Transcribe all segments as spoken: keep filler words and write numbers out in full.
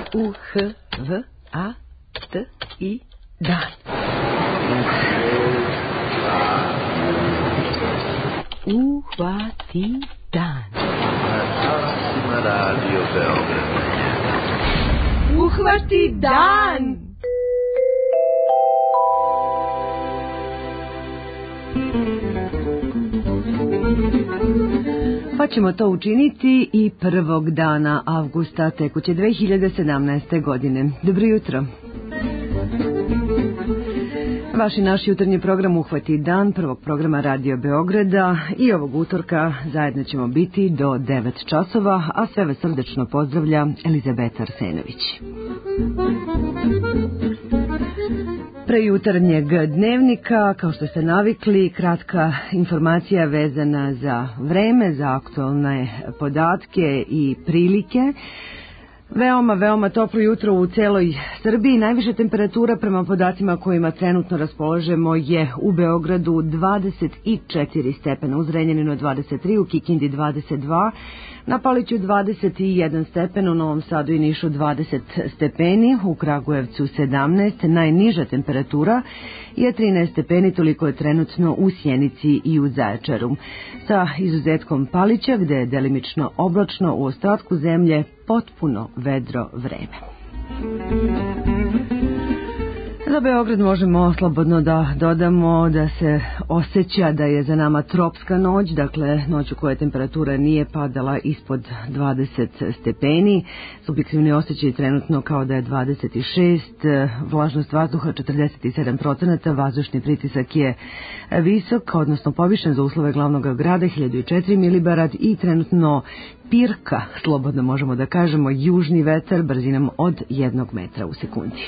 U, H, V, A, T, I, dan. Uhvati dan. Radio Beograd. Uhvati dan. Pa ćemo to učiniti i prvog dana avgusta tekuće dve hiljade sedamnaeste. godine. Dobro jutro. Vaš i naš jutarnji program Uhvati dan prvog programa Radio Beograda i ovog utorka zajedno ćemo biti do devet časova, a sve vas srdečno pozdravlja Elizabeta Arsenović. Pre jutarnjeg dnevnika, kao što ste navikli, kratka informacija vezana za vreme, za aktualne podatke i prilike. Veoma, veoma toplo jutro u celoj Srbiji. Najviša temperatura prema podacima kojima trenutno raspolažemo je u Beogradu dvadeset četiri stepena, u Zrenjaninu dvadeset tri, u Kikindi dvadeset dva, na Paliću dvadeset jedan stepen, u Novom Sadu i Nišu dvadeset stepeni, u Kragujevcu sedamnaest, najniža temperatura je trinaest stepeni, toliko je trenutno u Sjenici i u Zaječaru. Sa izuzetkom Palića, gde je delimično oblačno, u ostatku zemlje potpuno vedro vreme. Za Beograd možemo slobodno da dodamo da se osjeća da je za nama tropska noć, dakle noć u kojoj temperatura nije padala ispod dvadeset stepeni. Subjektivni osjećaj trenutno kao da je dvadeset šest, vlažnost vazduha četrdeset sedam procenata, vazdušni pritisak je visok, odnosno povišen za uslove glavnog grada, hiljadu četiri milibarad i trenutno pirka, slobodno možemo da kažemo, južni vetar brzinom od jednog metra u sekundi.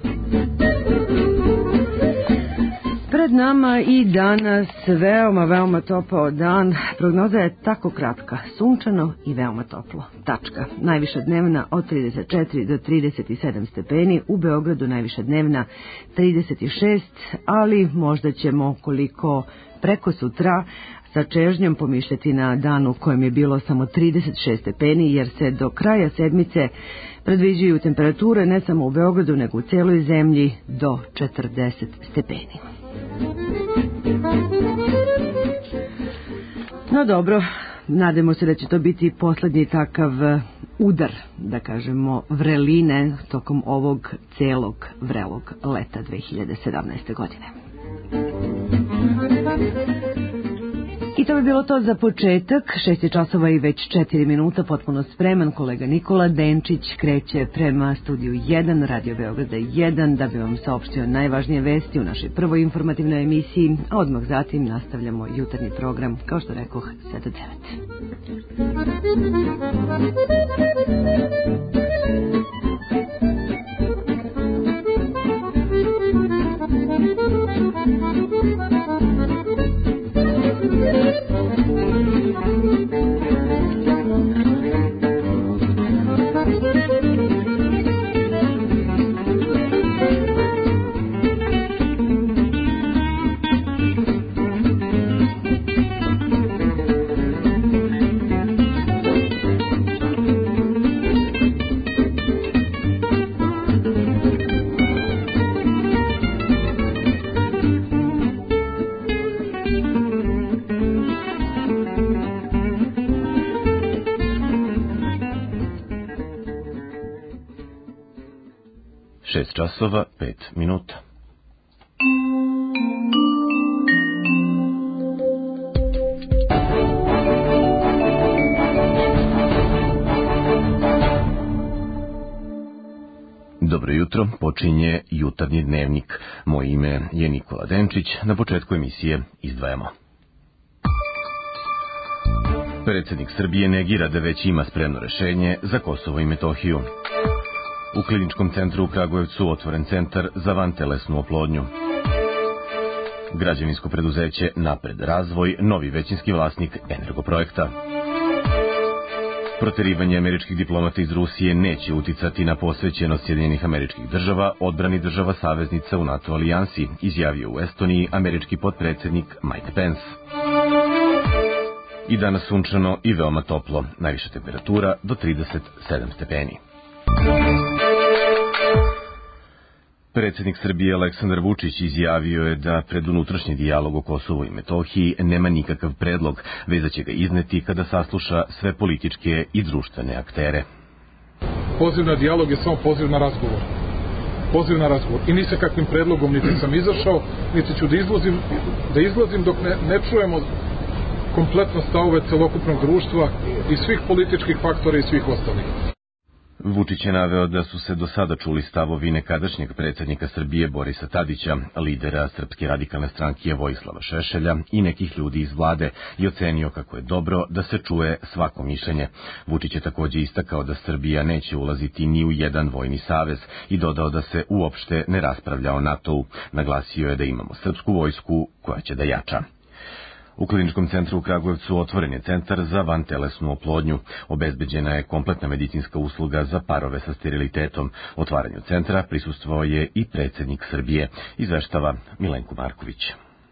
Pred nama i danas veoma, veoma topao dan. Prognoza je tako kratka, sunčano i veoma toplo. Tačka. Najviša dnevna od trideset četiri do trideset sedam stepeni, u Beogradu najviša dnevna trideset šest, ali možda ćemo koliko preko sutra sa čežnjom pomišljati na danu u kojem je bilo samo trideset šest stepeni, jer se do kraja sedmice predviđaju temperature ne samo u Beogradu, nego u celoj zemlji do četrdeset stepeni. No dobro, nadamo se da će to biti poslednji takav udar, da kažemo, vreline tokom ovog celog vrelog leta dve hiljade sedamnaeste. godine. I to bi bilo to za početak. Šest časova i već četiri minuta, potpuno spreman kolega Nikola Denčić kreće prema studiju jedan, Radio Beograda jedan, da bi vam saopštio najvažnije vesti u našoj prvoj informativnoj emisiji, a odmah zatim nastavljamo jutarnji program, kao što rekoh, sve do devet. Šest časova, pet minuta. Dobro jutro, počinje jutarnji dnevnik. Moje ime je Nikola Denčić. Na početku emisije izdvajamo. Predsjednik Srbije negira da već ima spremno rešenje za Kosovo i Metohiju. U kliničkom centru u Kragujevcu otvoren centar za vantelesnu oplodnju. Građevinsko preduzeće Napred razvoj, novi većinski vlasnik Energoprojekta. Proterivanje američkih diplomata iz Rusije neće uticati na posvećenost Sjedinjenih Američkih Država odbrani država saveznica u NATO alijansi, izjavio u Estoniji američki potpredsjednik Mike Pence. I danas sunčano i veoma toplo, najviša temperatura do trideset sedam stepeni. Predsjednik Srbije Aleksandar Vučić izjavio je da pred unutrašnji dijalog o Kosovu i Metohiji nema nikakav predlog, već da će ga izneti kada sasluša sve političke i društvene aktere. Poziv na dijalog je samo poziv na razgovor. Poziv na razgovor. I ni sa kakvim predlogom niti sam izašao, niti ću da izlazim, da izlazim dok ne, ne čujemo kompletno stavove celokupnog društva i svih političkih faktora i svih ostalih. Vučić je naveo da su se do sada čuli stavovi nekadašnjeg predsjednika Srbije Borisa Tadića, lidera Srpske radikalne stranke Vojislava Šešelja i nekih ljudi iz vlade i ocenio kako je dobro da se čuje svako mišljenje. Vučić je također istakao da Srbija neće ulaziti ni u jedan vojni savez i dodao da se uopšte ne raspravlja o NATO-u. Naglasio je da imamo srpsku vojsku koja će da jača. U Kliničkom centru u Kragujevcu otvoren je centar za vantelesnu oplodnju. Obezbeđena je kompletna medicinska usluga za parove sa sterilitetom. Otvaranju centra prisustvovao je i predsjednik Srbije, izveštava Milenko Marković.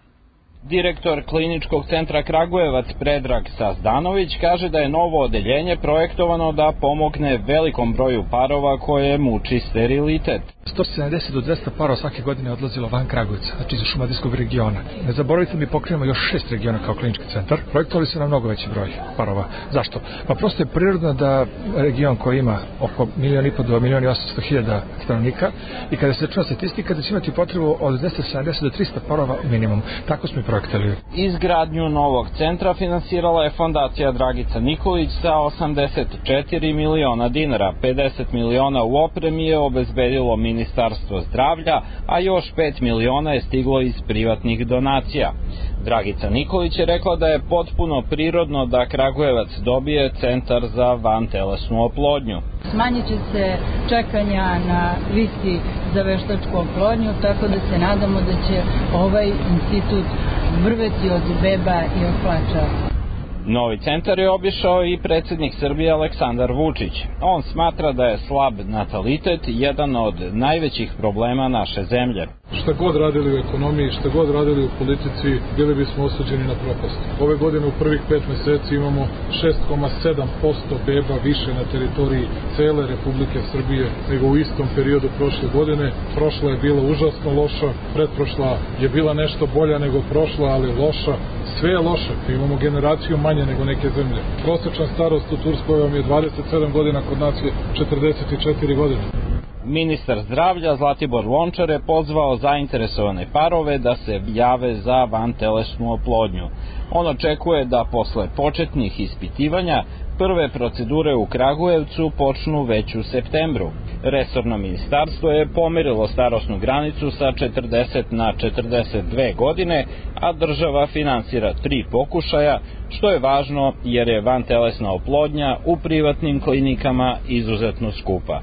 Direktor Kliničkog centra Kragujevac Predrag Sazdanović kaže da je novo odeljenje projektovano da pomogne velikom broju parova koje muči sterilitet. sto sedamdeset do dvesta parova svake godine odlazilo van Kragujevca, znači iz šumadijskog regiona. Ne zaboravite, mi pokrenemo još šest regiona kao klinički centar. Projektovali se na mnogo veći broj parova. Zašto? Pa prosto je prirodno da region koji ima oko milion i po do milion i osamsto hiljada stanovnika i kada se čuna statistika da će imati potrebu od dvesta sedamdeset do trista parova minimum. Tako smo i projektovali. Izgradnju novog centra finansirala je fondacija Dragica Nikolić sa osamdeset četiri miliona dinara. pedeset miliona u opremi je obezbedilo Ministarstvo zdravlja, a još pet miliona je stiglo iz privatnih donacija. Dragica Nikolić je rekla da je potpuno prirodno da Kragujevac dobije centar za vantelesnu oplodnju. Smanjit će se čekanja na listi za veštačku oplodnju, tako da se nadamo da će ovaj institut vrveti od beba i od plača. Novi centar je obišao i predsjednik Srbije Aleksandar Vučić. On smatra da je slab natalitet jedan od najvećih problema naše zemlje. Šta god radili u ekonomiji, šta god radili u politici, bili bismo osuđeni na propast. Ove godine u prvih pet meseci imamo šest zarez sedam posto beba više na teritoriji cele Republike Srbije nego u istom periodu prošle godine. Prošla je bila užasno loša, pretprošla je bila nešto bolja nego prošla, ali loša. Sve je loše, imamo generaciju manje nego neke zemlje. Prosečna starost u Turskoj vam je dvadeset sedam godina, kod nas je četrdeset četiri godine. Ministar zdravlja Zlatibor Lončar je pozvao zainteresovane parove da se jave za vantelesnu oplodnju. On očekuje da posle početnih ispitivanja prve procedure u Kragujevcu počnu već u septembru. Resorno ministarstvo je pomerilo starosnu granicu sa četrdeset na četrdeset dve godine, a država finansira tri pokušaja, što je važno jer je vantelesna oplodnja u privatnim klinikama izuzetno skupa.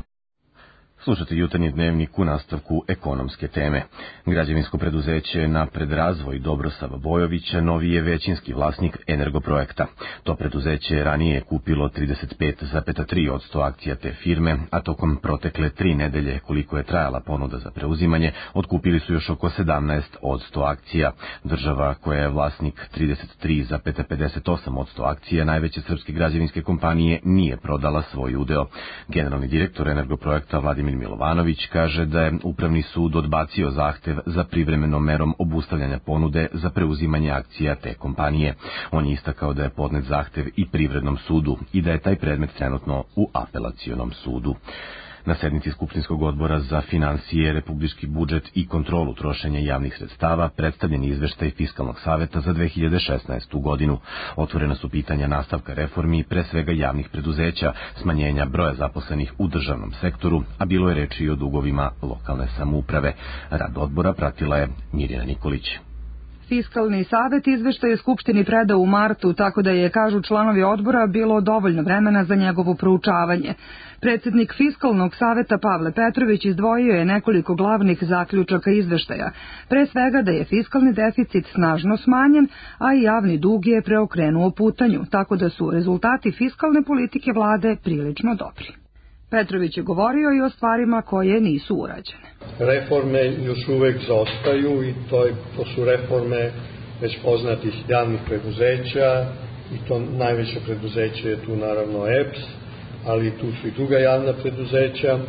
Slušate jutarnji dnevnik u nastavku ekonomske teme. Građevinsko preduzeće Napred razvoj Dobrosava Bojovića novi je većinski vlasnik Energoprojekta. To preduzeće je ranije kupilo trideset pet zarez tri posto akcija te firme, a tokom protekle tri nedelje koliko je trajala ponuda za preuzimanje, otkupili su još oko sedamnaest posto akcija. Država koja je vlasnik trideset tri zarez pedeset osam posto akcija najveće srpske građevinske kompanije nije prodala svoj udeo. Generalni direktor Energoprojekta Vladimir Milovanović kaže da je Upravni sud odbacio zahtev za privremenom merom obustavljanja ponude za preuzimanje akcija te kompanije. On je istakao da je podnet zahtev i Privrednom sudu i da je taj predmet trenutno u apelacionom sudu. Na sednici Skupštinskog odbora za finansije, republički budžet i kontrolu trošenja javnih sredstava predstavljen izveštaj Fiskalnog saveta za dve hiljade šesnaestu. godinu. Otvorena su pitanja nastavka reformi, pre svega javnih preduzeća, smanjenja broja zaposlenih u državnom sektoru, a bilo je reči i o dugovima lokalne samouprave. Rad odbora pratila je Mirjana Nikolić. Fiskalni savet izveštaj je Skupštini predao u martu, tako da je, kažu članovi odbora, bilo dovoljno vremena za njegovo proučavanje. Predsjednik Fiskalnog saveta Pavle Petrović izdvojio je nekoliko glavnih zaključaka izveštaja. Pre svega da je fiskalni deficit snažno smanjen, a i javni dug je preokrenuo putanju, tako da su rezultati fiskalne politike vlade prilično dobri. Petrović je govorio i o stvarima koje nisu urađene. Reforme još uvek zaostaju i to, je, to su reforme već poznatih javnih preduzeća i to najveće preduzeće je tu naravno E P S, ali tu su i druga javna preduzeća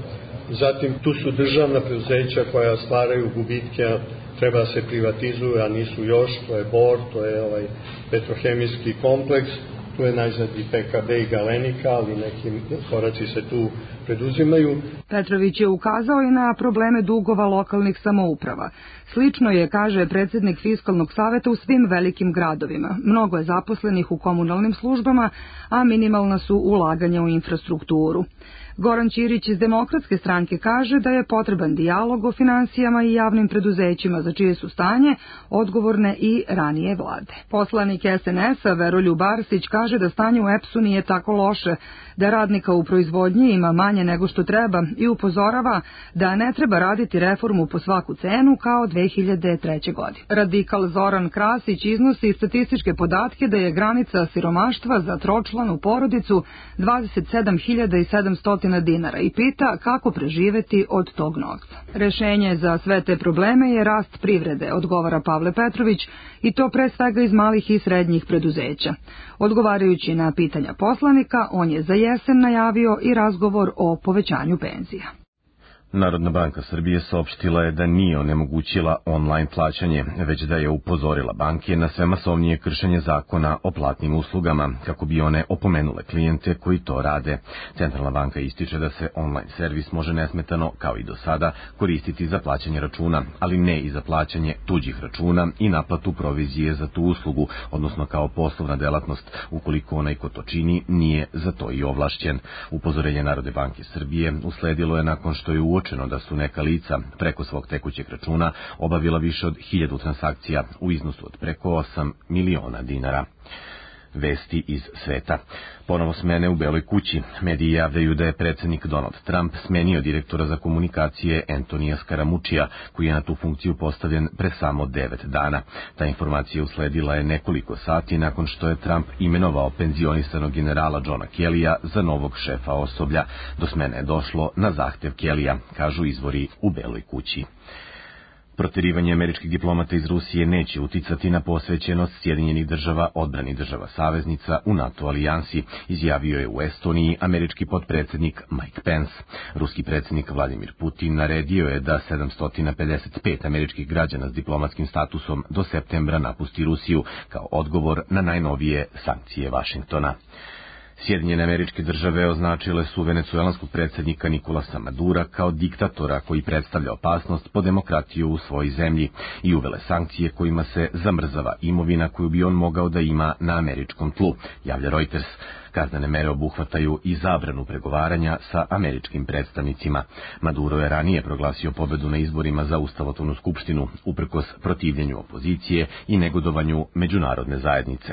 Zatim tu su državna preduzeća koja stvaraju gubitke, treba da se privatizuju, a nisu još, to je Bor, to je ovaj petrohemijski kompleks, tu je najzad i P K B i Galenika, ali neki koraci se tu preduzimaju. Petrović je ukazao i na probleme dugova lokalnih samouprava. Slično je, kaže predsjednik Fiskalnog saveta, u svim velikim gradovima. Mnogo je zaposlenih u komunalnim službama, a minimalna su ulaganja u infrastrukturu. Goran Ćirić iz Demokratske stranke kaže da je potreban dijalog o finansijama i javnim preduzećima, za čije su stanje odgovorne i ranije vlade. Poslanik S N S-a Veroljub Arsić kaže da stanje u E P S-u nije tako loše, da radnika u proizvodnji ima manje nego što treba i upozorava da ne treba raditi reformu po svaku cenu kao dve hiljade treće. godine. Radikal Zoran Krasić iznosi statističke podatke da je granica siromaštva za tročlanu porodicu dvadeset sedam hiljada sedamsto dinara i pita kako preživeti od tog novca. Rešenje za sve te probleme je rast privrede, odgovara Pavle Petrović, i to pre svega iz malih i srednjih preduzeća. Odgovarajući na pitanja poslanika, on je za jesen najavio i razgovor o povećanju penzija. Narodna banka Srbije saopštila je da nije onemogućila online plaćanje, već da je upozorila banke na sve masovnije kršenje zakona o platnim uslugama, kako bi one opomenule klijente koji to rade. Centralna banka ističe da se online servis može nesmetano, kao i do sada, koristiti za plaćanje računa, ali ne i za plaćanje tuđih računa i naplatu provizije za tu uslugu, odnosno kao poslovna delatnost, ukoliko onaj ko to čini nije za to i ovlašćen. Upozorenje Narodne banke Srbije usledilo je nakon što je uočeno da su neka lica preko svog tekućeg računa obavila više od hiljadu transakcija u iznosu od preko osam miliona dinara. Vesti iz sveta. Ponovo smene u Beloj kući. Mediji javljaju da je predsjednik Donald Trump smenio direktora za komunikacije Antonija Scaramuccia, koji je na tu funkciju postavljen pre samo devet dana. Ta informacija usledila je nekoliko sati nakon što je Trump imenovao penzionisanog generala Johna Kellya za novog šefa osoblja. Do smene je došlo na zahtev Kellya, kažu izvori u Beloj kući. Proterivanje američkih diplomata iz Rusije neće uticati na posvećenost Sjedinjenih država odbrani država saveznica u NATO alijansi, izjavio je u Estoniji američki potpredsjednik Mike Pence. Ruski predsjednik Vladimir Putin naredio je da sedamsto pedeset pet američkih građana s diplomatskim statusom do septembra napusti Rusiju kao odgovor na najnovije sankcije Vašingtona. Sjedinjene američke države označile su venecuelanskog predsjednika Nikolasa Madura kao diktatora koji predstavlja opasnost po demokratiju u svojoj zemlji i uvele sankcije kojima se zamrzava imovina koju bi on mogao da ima na američkom tlu, javlja Reuters. Kaznene mere obuhvataju i zabranu pregovaranja sa američkim predstavnicima. Maduro je ranije proglasio pobedu na izborima za Ustavotvornu skupštinu, uprkos protivljenju opozicije i negodovanju međunarodne zajednice.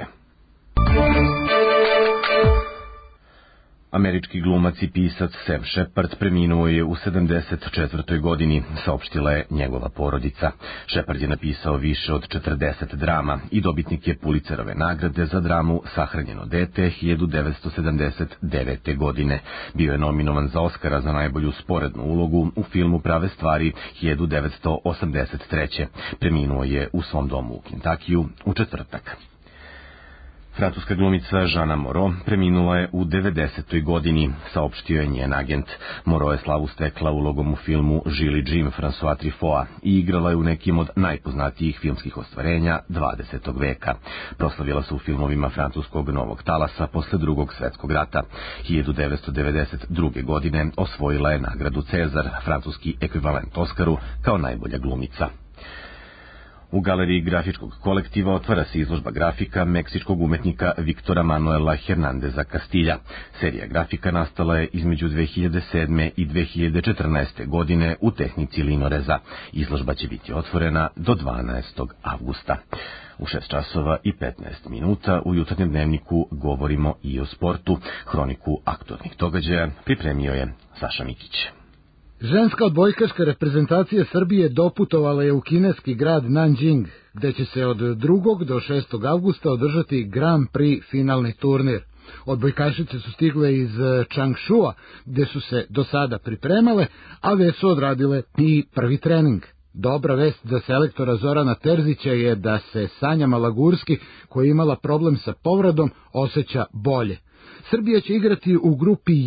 Američki glumac i pisac Sam Shepard preminuo je u sedamdeset četvrtoj godini, saopštila je njegova porodica. Shepard je napisao više od četrdeset drama i dobitnik je Pulitzerove nagrade za dramu Sahranjeno dete hiljadu devetsto sedamdeset devete. godine. Bio je nominovan za Oskara za najbolju sporednu ulogu u filmu Prave stvari hiljadu devetsto osamdeset treće. Preminuo je u svom domu u Kentakiju u četvrtak. Francuska glumica Žana Moreau preminula je u devedesetoj godini, saopštio je njen agent. Moreau je slavu stekla ulogom u filmu Žili Jim François Truffautta i igrala je u nekim od najpoznatijih filmskih ostvarenja dvadesetog veka. Proslavila se u filmovima francuskog Novog talasa posle drugog svetskog rata. hiljadu devetsto devedeset druge. godine osvojila je nagradu Cezar, francuski ekvivalent Oskaru, kao najbolja glumica. U galeriji grafičkog kolektiva otvara se izložba grafika meksičkog umetnika Viktora Manuela Hernandeza Castilja. Serija grafika nastala je između dve hiljade sedme i dve hiljade četrnaeste. godine u tehnici linoreza. Izložba će biti otvorena do dvanaestog avgusta. U šest časova i petnaest minuta u jutarnjem dnevniku govorimo i o sportu. Hroniku aktualnih događaja pripremio je Saša Mikić. Ženska odbojkaška reprezentacija Srbije doputovala je u kineski grad Nanjing, gde će se od drugog do šestog avgusta održati Grand Prix finalni turnir. Odbojkašice su stigle iz Changshua, gde su se do sada pripremale, a već su odradile i prvi trening. Dobra vest za selektora Zorana Terzića je da se Sanja Malagurski, koja je imala problem sa povredom, osjeća bolje. Srbija će igrati u grupi J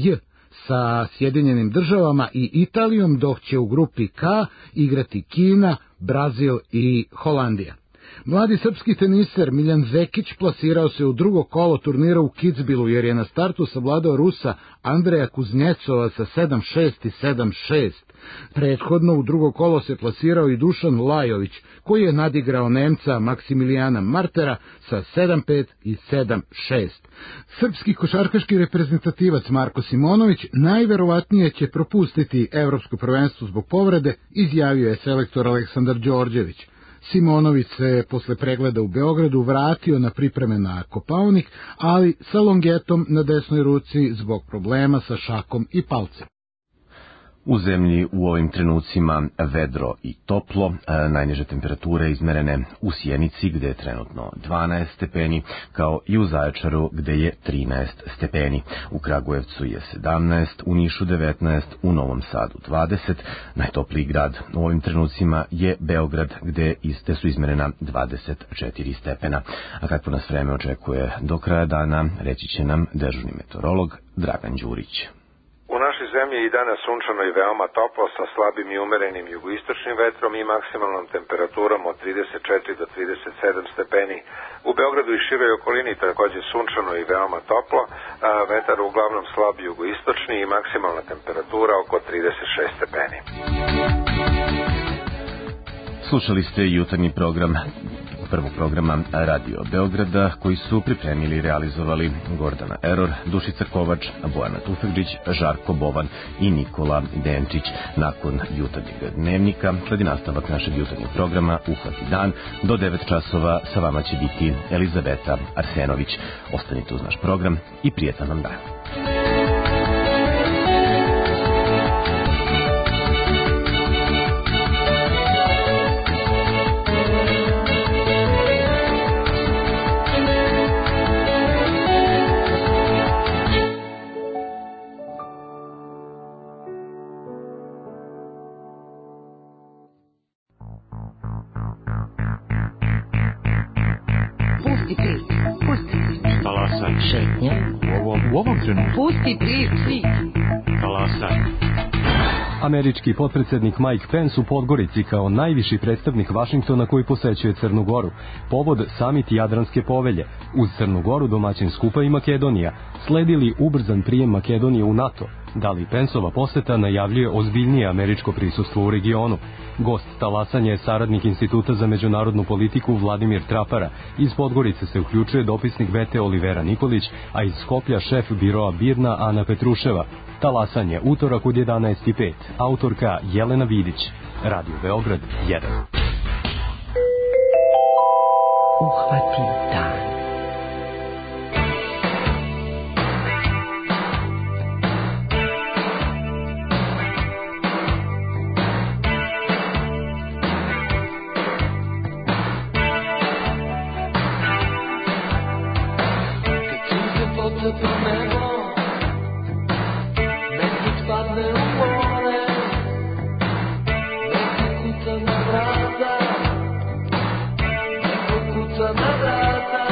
sa Sjedinjenim državama i Italijom, dok će u grupi K igrati Kina, Brazil i Holandija. Mladi srpski teniser Miljan Zekić plasirao se u drugo kolo turnira u Kitzbühelu jer je na startu savladao Rusa Andreja Kuznjecova sa sedam šest i sedam šest. Prethodno u drugo kolo se plasirao i Dušan Lajović, koji je nadigrao Nemca Maksimilijana Martera sa sedam pet i sedam šest. Srpski košarkaški reprezentativac Marko Simonović najverovatnije će propustiti evropsko prvenstvo zbog povrede, izjavio je selektor Aleksandar Đorđević. Simonović se posle pregleda u Beogradu vratio na pripreme na Kopaonik, ali sa longetom na desnoj ruci zbog problema sa šakom i palcem. U zemlji u ovim trenucima vedro i toplo, najniže temperature izmerene u Sjenici gde je trenutno dvanaest stepeni, kao i u Zaječaru gde je trinaest stepeni. U Kragujevcu je sedamnaest, u Nišu devetnaest, u Novom Sadu dvadeset. Najtopliji grad u ovim trenucima je Beograd gde iste su izmerena dvadeset četiri stepena. A kako nas vreme očekuje do kraja dana, reći će nam dežurni meteorolog Dragan Đurić. U našoj zemlji je i danas sunčano i veoma toplo sa slabim i umerenim jugoistočnim vetrom i maksimalnom temperaturom od trideset četiri do trideset sedam stepeni. U Beogradu i široj okolini takođe sunčano i veoma toplo, a vetar uglavnom slab jugoistočni i maksimalna temperatura oko trideset šest stepeni. Slušali ste jutarnji program prvog programa Radio Beograda, koji su pripremili i realizovali Gordana Eror, Dušica Kovač, Bojana Tufegđić, Žarko Boban i Nikola Denčić. Nakon jutarnjeg dnevnika sledi nastavak našeg jutarnjeg programa Uhvati dan. Do devet časova sa vama će biti Elizabeta Arsenović. Ostanite uz naš program i prijetan nam dan. U ovom trenutku. Pusti priči. Talasaj. Američki potpredsjednik Mike Pence u Podgorici kao najviši predstavnik Vašingtona koji posećuje Crnu Goru. Povod samit Jadranske povelje. Uz Crnu Goru domaćin skupa i Makedonija. Sledili ubrzan prijem Makedonije u NATO. Da li Penceova poseta najavljuje ozbiljnije američko prisustvo u regionu? Gost talasanja je saradnik Instituta za međunarodnu politiku Vladimir Trapara. Iz Podgorice se uključuje dopisnik V T Olivera Nikolić, a iz Skoplja šef biroa Birna Ana Petruševa. Talasanje, utorak od jedanaest i pet. Autorka Jelena Vidić. Radio Beograd jedan. Uhvati dan. Kuca na vrata,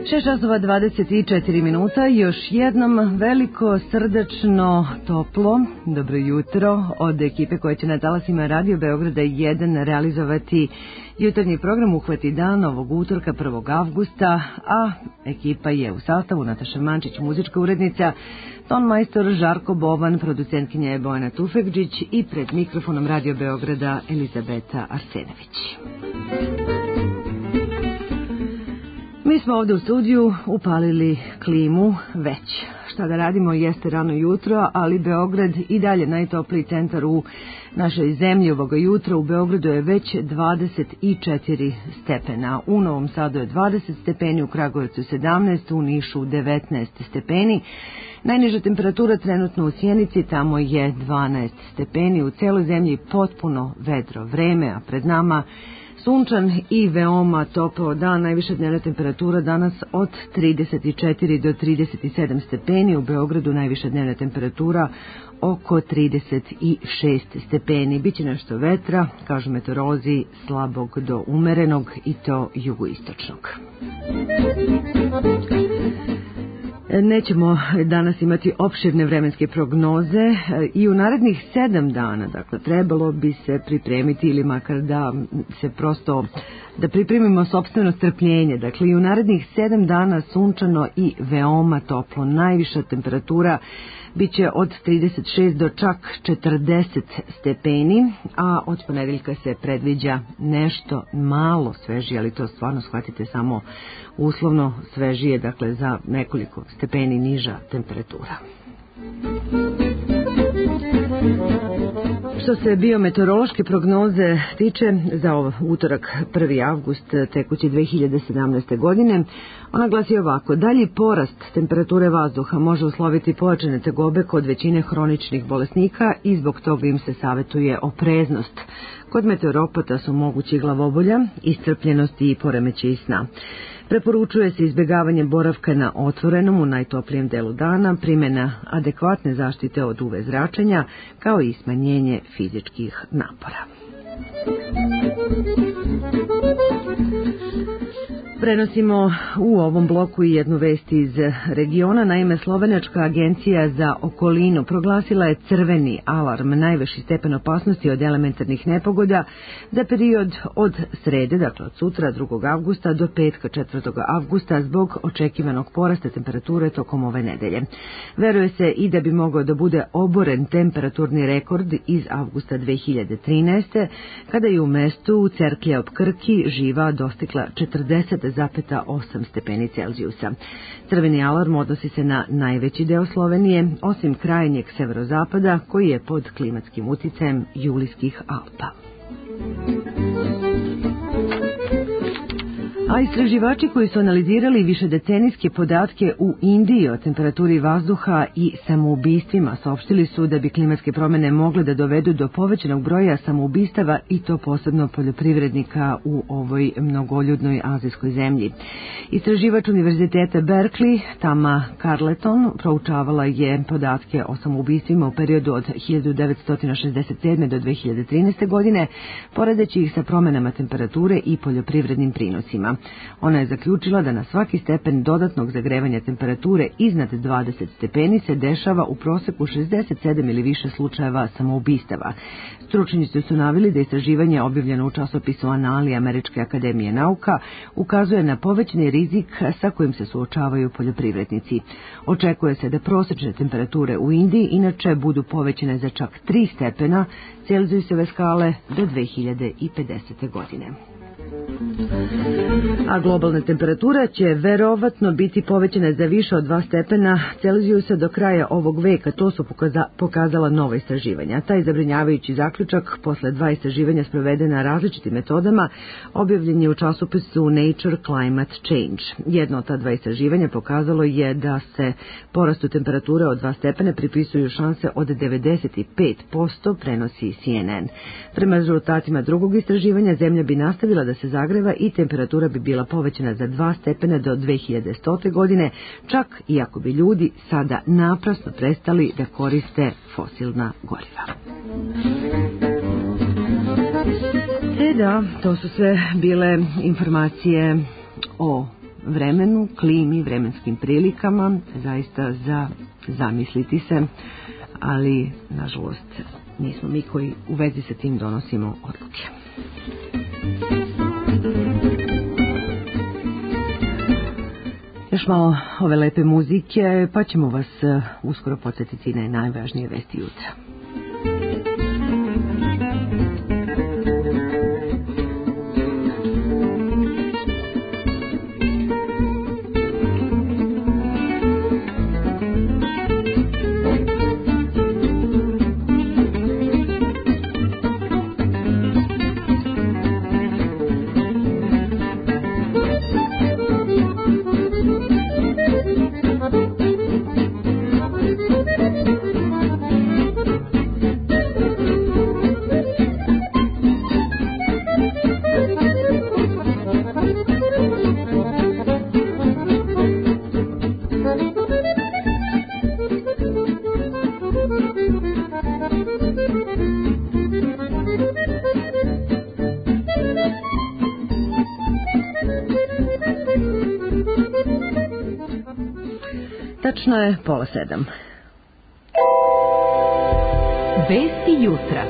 šest časova dvadeset četiri minuta, još jednom veliko, srdačno, toplo, dobro jutro od ekipe koja će na talasima Radio Beograda jedan realizovati jutarnji program Uhvati dan ovog utorka prvog avgusta, a ekipa je u sastavu Nataša Mančić, muzička urednica, ton majstor Žarko Boban, producentkinja je Bojana Tufekđić i pred mikrofonom Radio Beograda Elizabeta Arsenović. Mi smo ovde u studiju upalili klimu već. Šta da radimo, jeste rano jutro, ali Beograd i dalje najtopliji centar u našoj zemlji ovoga jutra. U Beogradu je već dvadeset četiri stepena, u Novom Sadu je dvadeset stepeni, u Kragujevcu sedamnaest, u Nišu devetnaest stepeni. Najniža temperatura trenutno u Sjenici, tamo je dvanaest stepeni, u celoj zemlji potpuno vedro vreme, a pred nama sunčan i veoma topao dan. Najviša dnevna temperatura danas od trideset četiri do trideset sedam stepeni, u Beogradu najviša dnevna temperatura oko trideset šest stepeni. Biće nešto vetra, kažu meteorolozi, slabog do umerenog i to jugoistočnog. Nećemo danas imati opširne vremenske prognoze i u narednih sedam dana, dakle, trebalo bi se pripremiti ili makar da se prosto, da pripremimo sopstveno strpljenje. Dakle, i u narednih sedam dana sunčano i veoma toplo. Najviša temperatura biće od trideset šest do čak četrdeset stepeni, a od ponedeljka se predviđa nešto malo svežije, ali to stvarno shvatite samo uslovno svežije, dakle za nekoliko stepeni niža temperatura. Što se biometeorološke prognoze tiče za ovaj utorak prvi avgust tekuće dve hiljade sedamnaeste. godine, ona glasi ovako: dalji porast temperature vazduha može usloviti pojačane tegobe kod većine hroničnih bolesnika i zbog toga im se savetuje opreznost. Kod meteoropata su mogući glavobolja, iscrpljenost i poremećaj sna. Preporučuje se izbjegavanje boravka na otvorenom u najtoplijem delu dana, primjena adekvatne zaštite od U V zračenja, kao i smanjenje fizičkih napora. Prenosimo u ovom bloku i jednu vest iz regiona. Naime, Slovenačka agencija za okolinu proglasila je crveni alarm, najviši stepen opasnosti od elementarnih nepogoda, za period od srede, dakle od sutra drugog avgusta do petka četvrtog avgusta zbog očekivanog porasta temperature tokom ove nedelje. Veruje se i da bi mogao da bude oboren temperaturni rekord iz avgusta dve hiljade trinaeste. kada je u mestu Cerklje ob Krki živa dostigla četrdeset zarez osam stepeni Celzijusa. Crveni alarm odnosi se na najveći deo Slovenije, osim krajnjeg severozapada koji je pod klimatskim uticajem Julijskih Alpa. A istraživači koji su analizirali višedecenijske podatke u Indiji o temperaturi vazduha i samoubistvima saopštili su da bi klimatske promene mogle da dovedu do povećanog broja samoubistava i to posebno poljoprivrednika u ovoj mnogoljudnoj azijskoj zemlji. Istraživač Univerziteta Berkeley, Tama Carleton, proučavala je podatke o samoubistvima u periodu od hiljadu devetsto šezdeset sedme. do dve hiljade trinaeste. godine, poredeći ih sa promenama temperature i poljoprivrednim prinosima. Ona je zaključila da na svaki stepen dodatnog zagrevanja temperature iznad dvadeset stepeni se dešava u proseku šezdeset sedam ili više slučajeva samoubistava. Stručnjaci su naveli da istraživanje objavljeno u časopisu Anali Američke akademije nauka ukazuje na povećani rizik sa kojim se suočavaju poljoprivrednici. Očekuje se da prosečne temperature u Indiji inače budu povećane za čak tri stepena Celzijusove skale do dve hiljade pedesete. godine. A globalna temperatura će verovatno biti povećana za više od dva stepena Celzijusa do kraja ovog veka, to su pokazala nova istraživanja. Taj zabrinjavajući zaključak posle dva istraživanja sprovedena različitim metodama objavljen je u časopisu Nature Climate Change. Jedno od ta dva istraživanja pokazalo je da se porastu temperature od dva stepena pripisuju šanse od devedeset pet posto, prenosi C N N. Prema rezultatima drugog istraživanja zemlja bi nastavila da se zagreva i temperatura bi bila povećana za dva stepena do dve hiljade stote. godine, čak i ako bi ljudi sada naprasno prestali da koriste fosilna goriva. E da, to su sve bile informacije o vremenu, klimi, vremenskim prilikama, zaista za zamisliti se, ali nažalost nismo mi koji u vezi sa tim donosimo odluke. Još malo ove lepe muzike, pa ćemo vas uskoro podsjetiti na najvažnije vesti jutra. Tačno je pola sedam. Vesti jutra.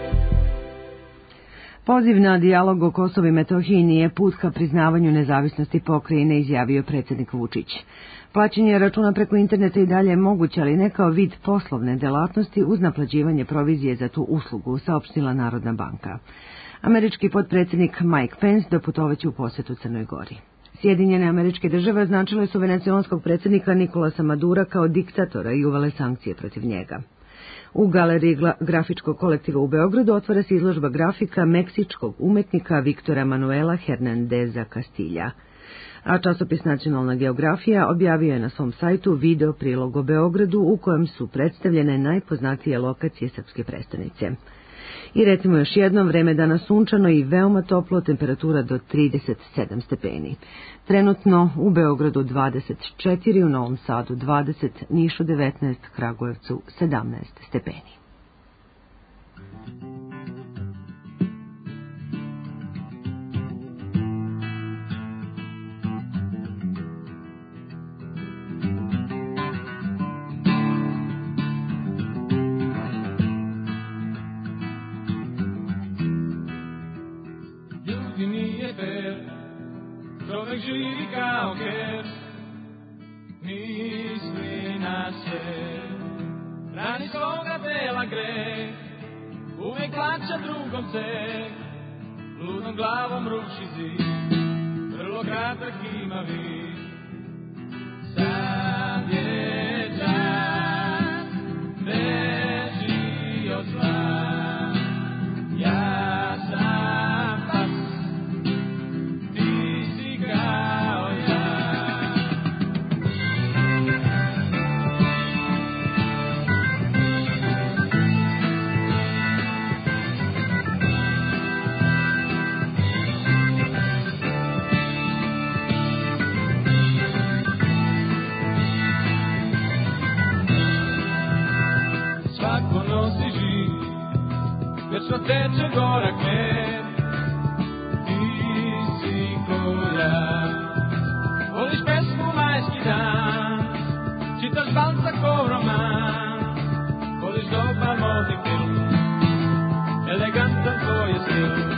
Poziv na dijalog o Kosovu i Metohiji nije put ka priznavanju nezavisnosti pokrajine, izjavio predsjednik Vučić. Plaćanje računa preko interneta i dalje je moguće, ali ne kao vid poslovne delatnosti uz naplaćivanje provizije za tu uslugu, saopštila Narodna banka. Američki potpredsjednik Mike Pence doputovaće u posjetu Crnoj Gori. Sjedinjene Američke Države označile su venecuelanskog predsjednika Nikolasa Madura kao diktatora i uvele sankcije protiv njega. U galeriji grafičkog kolektiva u Beogradu otvara se izložba grafika meksičkog umetnika Viktora Manuela Hernandeza Castilja. A časopis Nacionalna geografija objavio je na svom sajtu video prilog o Beogradu u kojem su predstavljene najpoznatije lokacije srpske prestonice. I recimo još jednom, vreme danas sunčano i veoma toplo, temperatura do trideset sedam stepeni. Trenutno u Beogradu dvadeset četiri, u Novom Sadu dvadeset, Nišu devetnaest, Kragujevcu sedamnaest stepeni. Čovek živi kao ker, misli na sve, rani svoga dela greh, uvek plaća drugom ceh, ludnom glavom ruši zid, vrlo kratak ima vid. Sad je čas, beži od zla, ja sam pas, ti si kao ja. Svako nosi žig, vječno teče gorak med, ti si ko ja. Voliš pesmu majski dan, čitaš balca ko roman, voliš dobar modni film, elegantan tvoj je stil.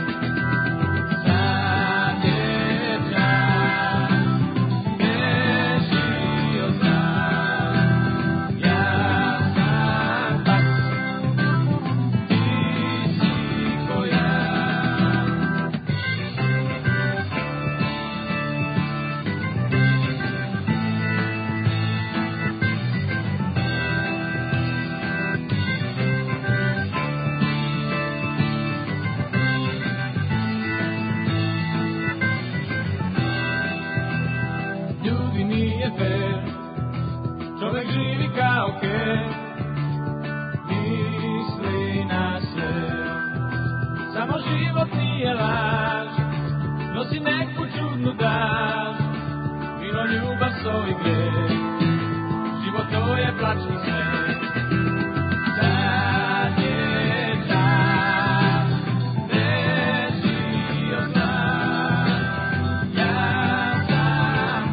Sad je čas, beži od zla, ja sam pas, ti si ko ja. Ljudi nije fair, čovek živi kao ker, misli na sve, samo život nije laž, nosi neku čudnu daž, milo ljubav svoj greh, život to je plačni smeh. Sad je čas, beži od zla, ja sam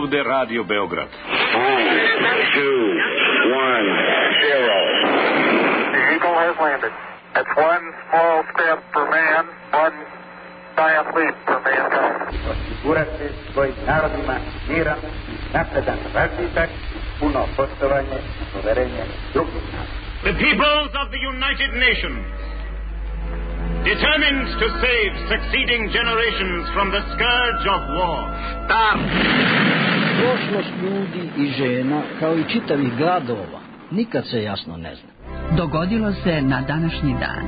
ovde Radio Beograd. three, two, one, zero. The Eagle has landed. That's one small step for man, one giant leap for mankind. Osigurati svojim narodima miran i napredan razvitak, puno poštovanje i poverenje drugih naroda. The peoples of the United Nations, determined to save succeeding generations from the scourge of war, start. Prošlost ljudi i žena, kao i čitavih gradova, nikad se jasno ne zna. Dogodilo se na današnji dan.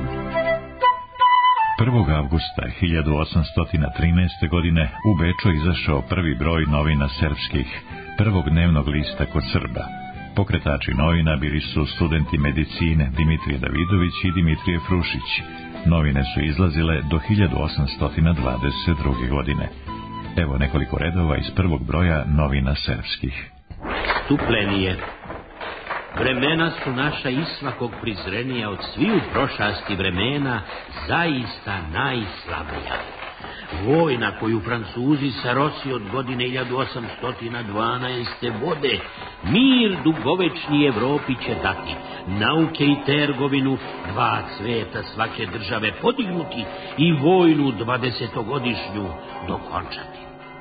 prvog avgusta hiljadu osamsto trinaeste. godine u Beču izašao prvi broj novina srpskih, prvog dnevnog lista kod Srba. Pokretači novina bili su studenti medicine Dimitrije Davidović i Dimitrije Frušić. Novine su izlazile do hiljadu osamsto dvadeset druge. godine. Evo nekoliko redova iz prvog broja novina srpskih. Stuplenije. Vremena su naša i svakog prizrenija od sviju prošasti vremena, zaista najslabija. Vojna koju Francuzi sa Rosi od godine hiljadu osamsto dvanaeste. vode, mir dugovečni Evropi će dati, nauke i trgovinu, dva cveta svake države podignuti i vojnu dvadesetogodišnju dokončati.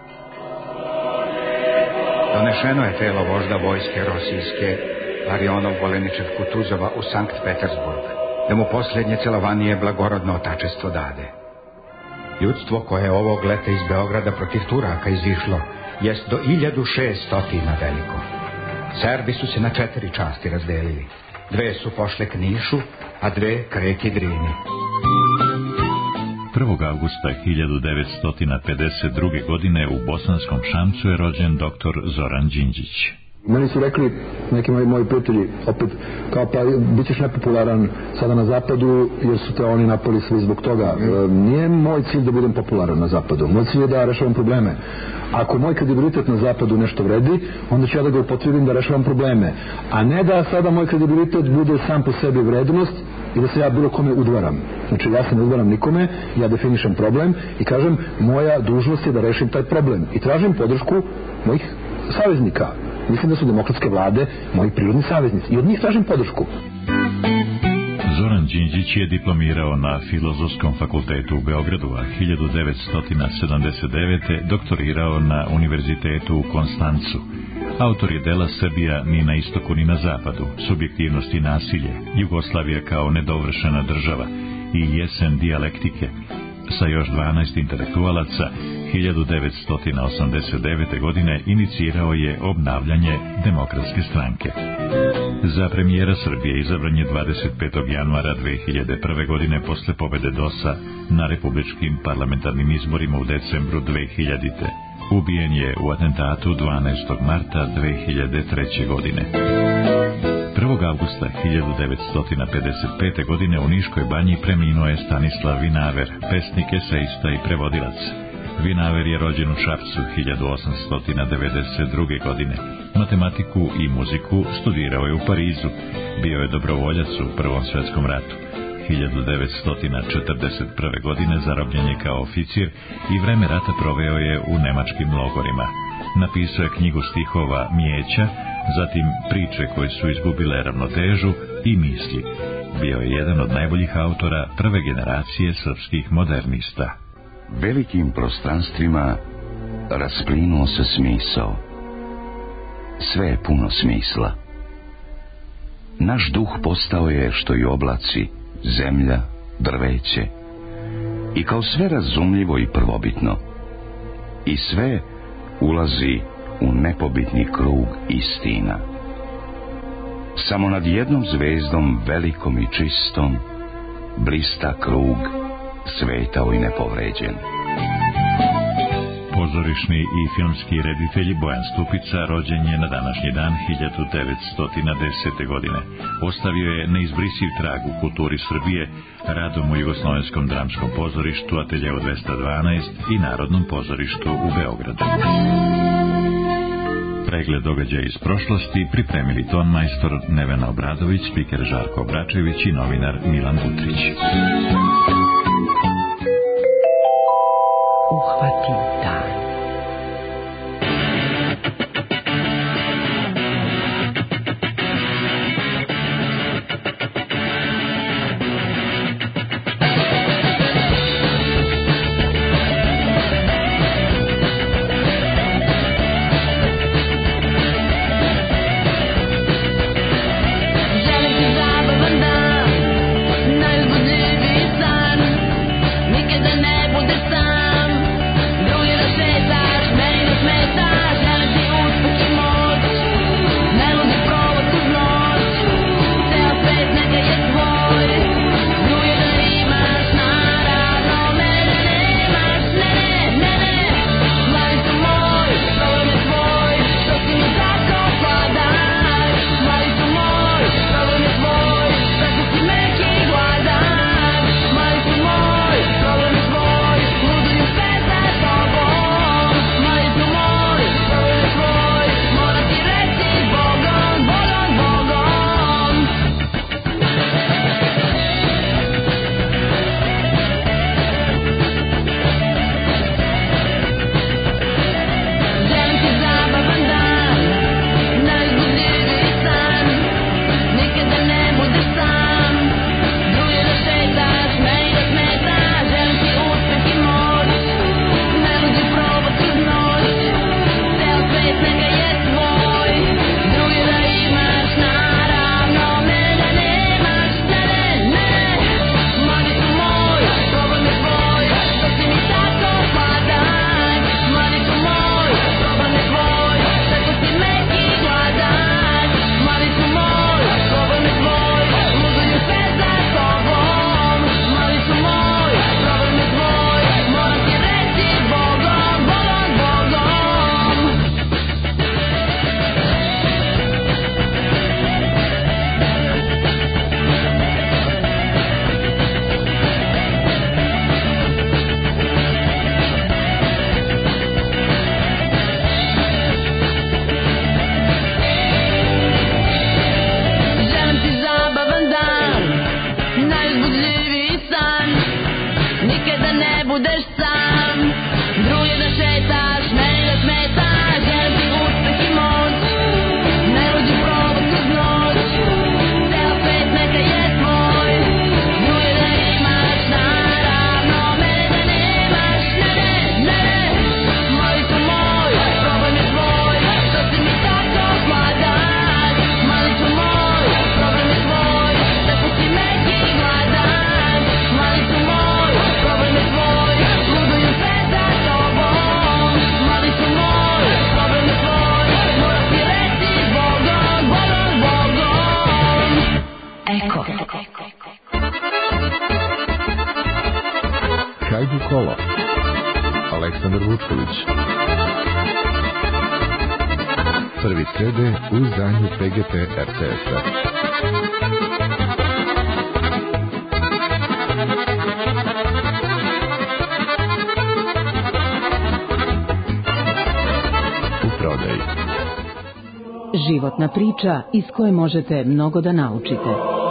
Donešeno je telo vožda vojske Rosijske, Larionov Goleničev Kutuzova u Sankt Petersburg, da mu posljednje celovanije blagorodno otačestvo dade. Ljudstvo koje je ovog leta iz Beograda protiv Turaka izišlo, jest do hiljadu šeststotina veliko. Serbi su se na četiri časti razdelili. Dve su pošle k Nišu, a dve k reki Drini. prvog avgusta hiljadu devetsto pedeset druge. godine u Bosanskom Šamcu je rođen doktor Zoran Đinđić. Meni su rekli neki moji, moji prijatelji, opet, kao pa bit ćeš nepopularan sada na zapadu, jer su te oni napali svi zbog toga. E, nije moj cilj da budem popularan na zapadu, moj cilj je da rešavam probleme. Ako moj kredibilitet na zapadu nešto vredi, onda ću ja da ga upotrebim da rešavam probleme, a ne da sada moj kredibilitet bude sam po sebi vrednost i da se ja bilo kome udvaram. Znači ja se ne udvaram nikome, ja definišem problem i kažem moja dužnost je da rešim taj problem i tražim podršku mojih saveznika. Mislim da su demokratske vlade moji prirodni saveznici i od njih tražim podršku. Zoran Đinđić je diplomirao na Filozofskom fakultetu u Beogradu, a hiljadu devetsto sedamdeset devete. doktorirao na Univerzitetu u Konstancu. Autor je dela Srbija ni na istoku ni na zapadu, Subjektivnost i nasilje, Jugoslavija kao nedovršena država i Jesen dijalektike. Sa još dvanaest intelektualaca, hiljadu devetsto osamdeset devete. godine inicirao je obnavljanje Demokratske stranke. Za premijera Srbije izabran je dvadeset petog januara dve hiljade prve. godine posle pobede D O S-a na republičkim parlamentarnim izborima u decembru dve hiljadite. Ubijen je u atentatu dvanaestog marta dve hiljade treće. godine. prvog avgusta hiljadu devetsto pedeset pete. godine u Niškoj banji preminuo je Stanislav Vinaver, pesnik, esejista i prevodilac. Vinaver je rođen u Šapcu hiljadu osamsto devedeset druge. godine. Matematiku i muziku studirao je u Parizu. Bio je dobrovoljac u Prvom svetskom ratu. hiljadu devetsto četrdeset prve. godine zarobljen je kao oficir i vreme rata proveo je u nemačkim logorima. Napisao je knjigu stihova Mijeća, zatim Priče koje su izgubile ravnotežu i Misli. Bio je jedan od najboljih autora prve generacije srpskih modernista. Velikim prostranstvima rasplinuo se smisao. Sve je puno smisla. Naš duh postao je što i oblaci, zemlja, drveće. I kao sve razumljivo i prvobitno. I sve ulazi u nepobitni krug istina. Samo nad jednom zvezdom velikom i čistom blista krug svetao i nepovređen. Pozorišni i filmski reditelj Bojan Stupica rođen je na današnji dan hiljadu devetsto desete. godine. Ostavio je neizbrisiv trag u kulturi Srbije, radom u Jugoslovenskom dramskom pozorištu Ateljeu dvesta dvanaest i Narodnom pozorištu u Beogradu. Pregled događaja iz prošlosti pripremili ton majstor Nevena Obradović, spiker Žarko Obračević i novinar Milan Butrić. Uhvati dan. Aleksandar Vučković. Prvi C D u izdanju P G P R T S-a. U prodaji. Životna priča iz koje možete mnogo da naučite.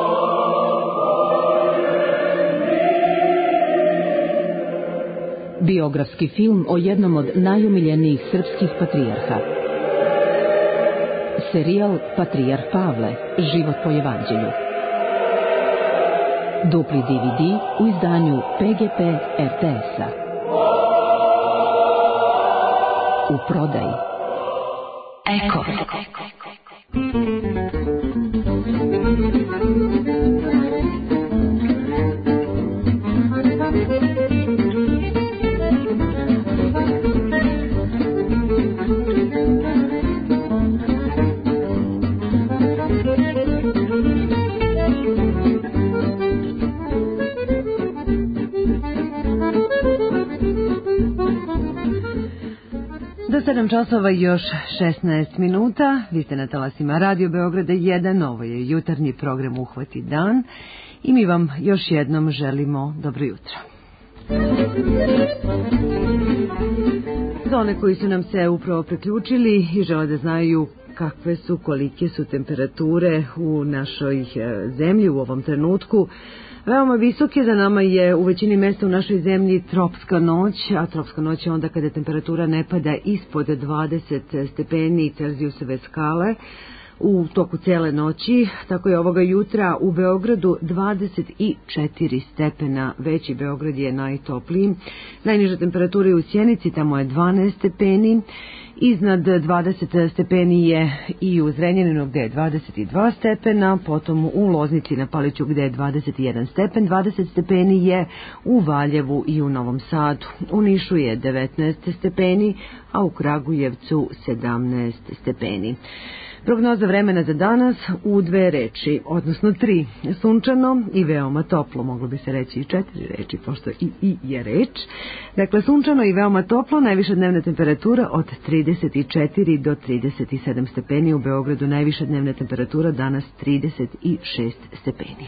Biografski film o jednom od najomiljenijih srpskih patrijarha. Serijal Patrijarh Pavle, život po evanđelju. Dupli D V D u izdanju P G P R T S-a. U prodaji. Eko. sedam časova i još šesnaest minuta. Vi ste na talasima Radio Beograda jedan. Ovo je jutarnji program Uhvati dan. I mi vam još jednom želimo dobro jutro. Za one koji su nam se upravo priključili i žele da znaju kakve su, kolike su temperature u našoj zemlji u ovom trenutku, veoma visoke. Za nama je u većini mesta u našoj zemlji tropska noć, a tropska noć je onda kada temperatura ne pada ispod dvadeset stepeni Celzijusove skale u toku cele noći. Tako je ovoga jutra u Beogradu dvadeset četiri stepena, veći Beograd je najtopliji. Najniža temperatura je u Sjenici, tamo je dvanaest stepeni. Iznad dvadeset stepeni je i u Zrenjaninu gde je dvadeset dva stepena, potom u Loznici na Paliću gde je dvadeset jedan stepen, dvadeset stepeni je u Valjevu i u Novom Sadu. U Nišu je devetnaest stepeni, a u Kragujevcu sedamnaest stepeni. Prognoza vremena za danas u dve reči, odnosno tri. Sunčano i veoma toplo, moglo bi se reći i četiri reči, pošto i i je reč. Dakle, sunčano i veoma toplo, najviša dnevna temperatura od trideset četiri do trideset sedam stepeni, u Beogradu najviša dnevna temperatura danas trideset šest stepeni.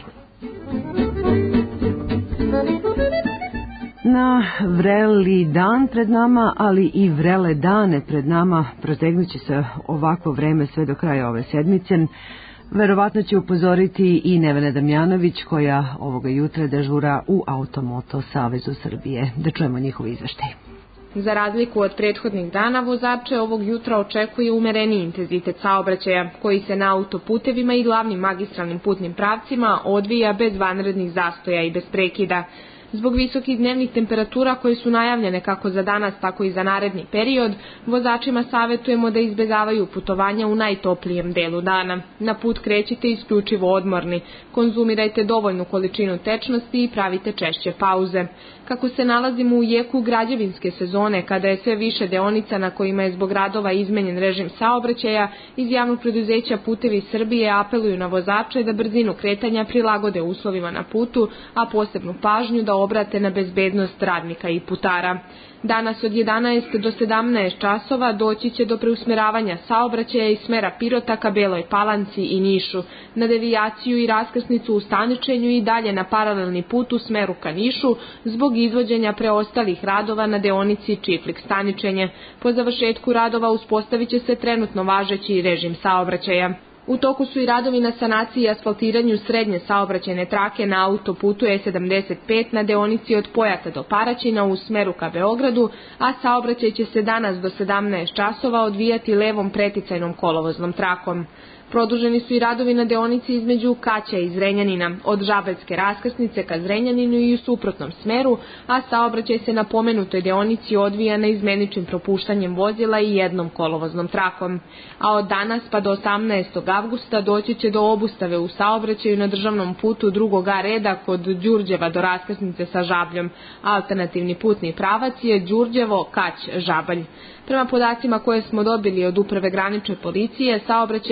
Na vreli dan pred nama, ali i vrele dane pred nama, protegnuće se ovako vreme sve do kraja ove sedmice. Verovatno će upozoriti i Nevena Damjanović, koja ovoga jutra dežura u Automoto Savezu Srbije. Da čujemo njihov izveštaj. Za razliku od prethodnih dana, vozače ovog jutra očekuje umereniji intenzitet saobraćaja, koji se na autoputevima i glavnim magistralnim putnim pravcima odvija bez vanrednih zastoja i bez prekida. Zbog visokih dnevnih temperatura koje su najavljene kako za danas, tako i za naredni period, vozačima savjetujemo da izbjegavaju putovanja u najtoplijem delu dana. Na put krećite isključivo odmorni, konzumirajte dovoljnu količinu tečnosti i pravite češće pauze. Kako se nalazimo u jeku građevinske sezone, kada je sve više deonica na kojima je zbog radova izmenjen režim saobraćaja, iz javnog preduzeća Putevi Srbije apeluju na vozače da brzinu kretanja prilagode uslovima na putu, a posebnu pažnju da obrate na bezbednost radnika i putara. Danas od jedanaest do sedamnaest časova doći će do preusmeravanja saobraćaja iz smera Pirota ka Beloj Palanci i Nišu, na devijaciju i raskrsnicu u Staničenju i dalje na paralelni put u smeru ka Nišu zbog izvođenja preostalih radova na deonici Čiflik-Staničenje. Po završetku radova uspostavit će se trenutno važeći režim saobraćaja. U toku su i radovi na sanaciji i asfaltiranju srednje saobraćajne trake na autoputu E sedamdeset pet na deonici od Pojata do Paraćina u smeru ka Beogradu, a saobraćaj će se danas do sedamnaest časova odvijati levom preticajnom kolovoznom trakom. Produženi su i radovi na deonici između Kaća i Zrenjanina, od Žabaljske raskrsnice ka Zrenjaninu i u suprotnom smeru, a saobraćaj se na pomenutoj deonici odvija na izmeničnim propuštanjem vozila i jednom kolovoznom trakom. A od danas pa do osamnaestog avgusta doći će do obustave u saobraćaju na državnom putu drugog A reda kod Đurđeva do raskrsnice sa Žabljom. Alternativni putni pravac je Đurđevo-Kać-Žabalj. Prema podacima koje smo dobili od Uprave granične policije, saobraćaj je pojačan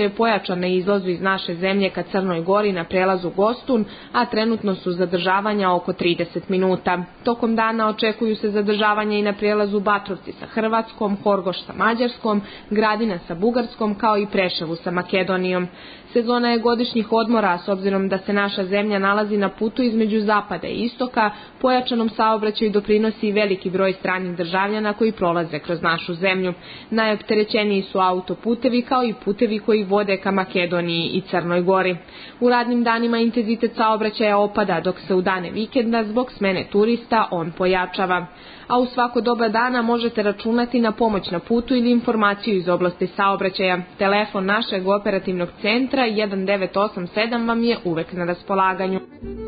pojačan na izlazu iz naše zemlje ka Crnoj Gori na prelazu Gostun, a trenutno su zadržavanja oko trideset minuta. Tokom dana očekuju se zadržavanja i na prelazu Batrovci sa Hrvatskom, Horgoš sa Mađarskom, Gradina sa Bugarskom, kao i Preševu sa Makedonijom. Sezona je godišnjih odmora, s obzirom da se naša zemlja nalazi na putu između zapada i istoka, pojačanom saobraćaju doprinosi i veliki broj stranih državljana koji prolaze kroz našu zemlju. Najopterećeniji su autoputevi kao i putevi koji vode ka Makedoniji i Crnoj Gori. U radnim danima intenzitet saobraćaja opada, dok se u dane vikenda zbog smene turista on pojačava. A u svako doba dana možete računati na pomoć na putu ili informaciju iz oblasti saobraćaja. Telefon našeg operativnog centra jedan devet osam sedam vam je uvek na raspolaganju.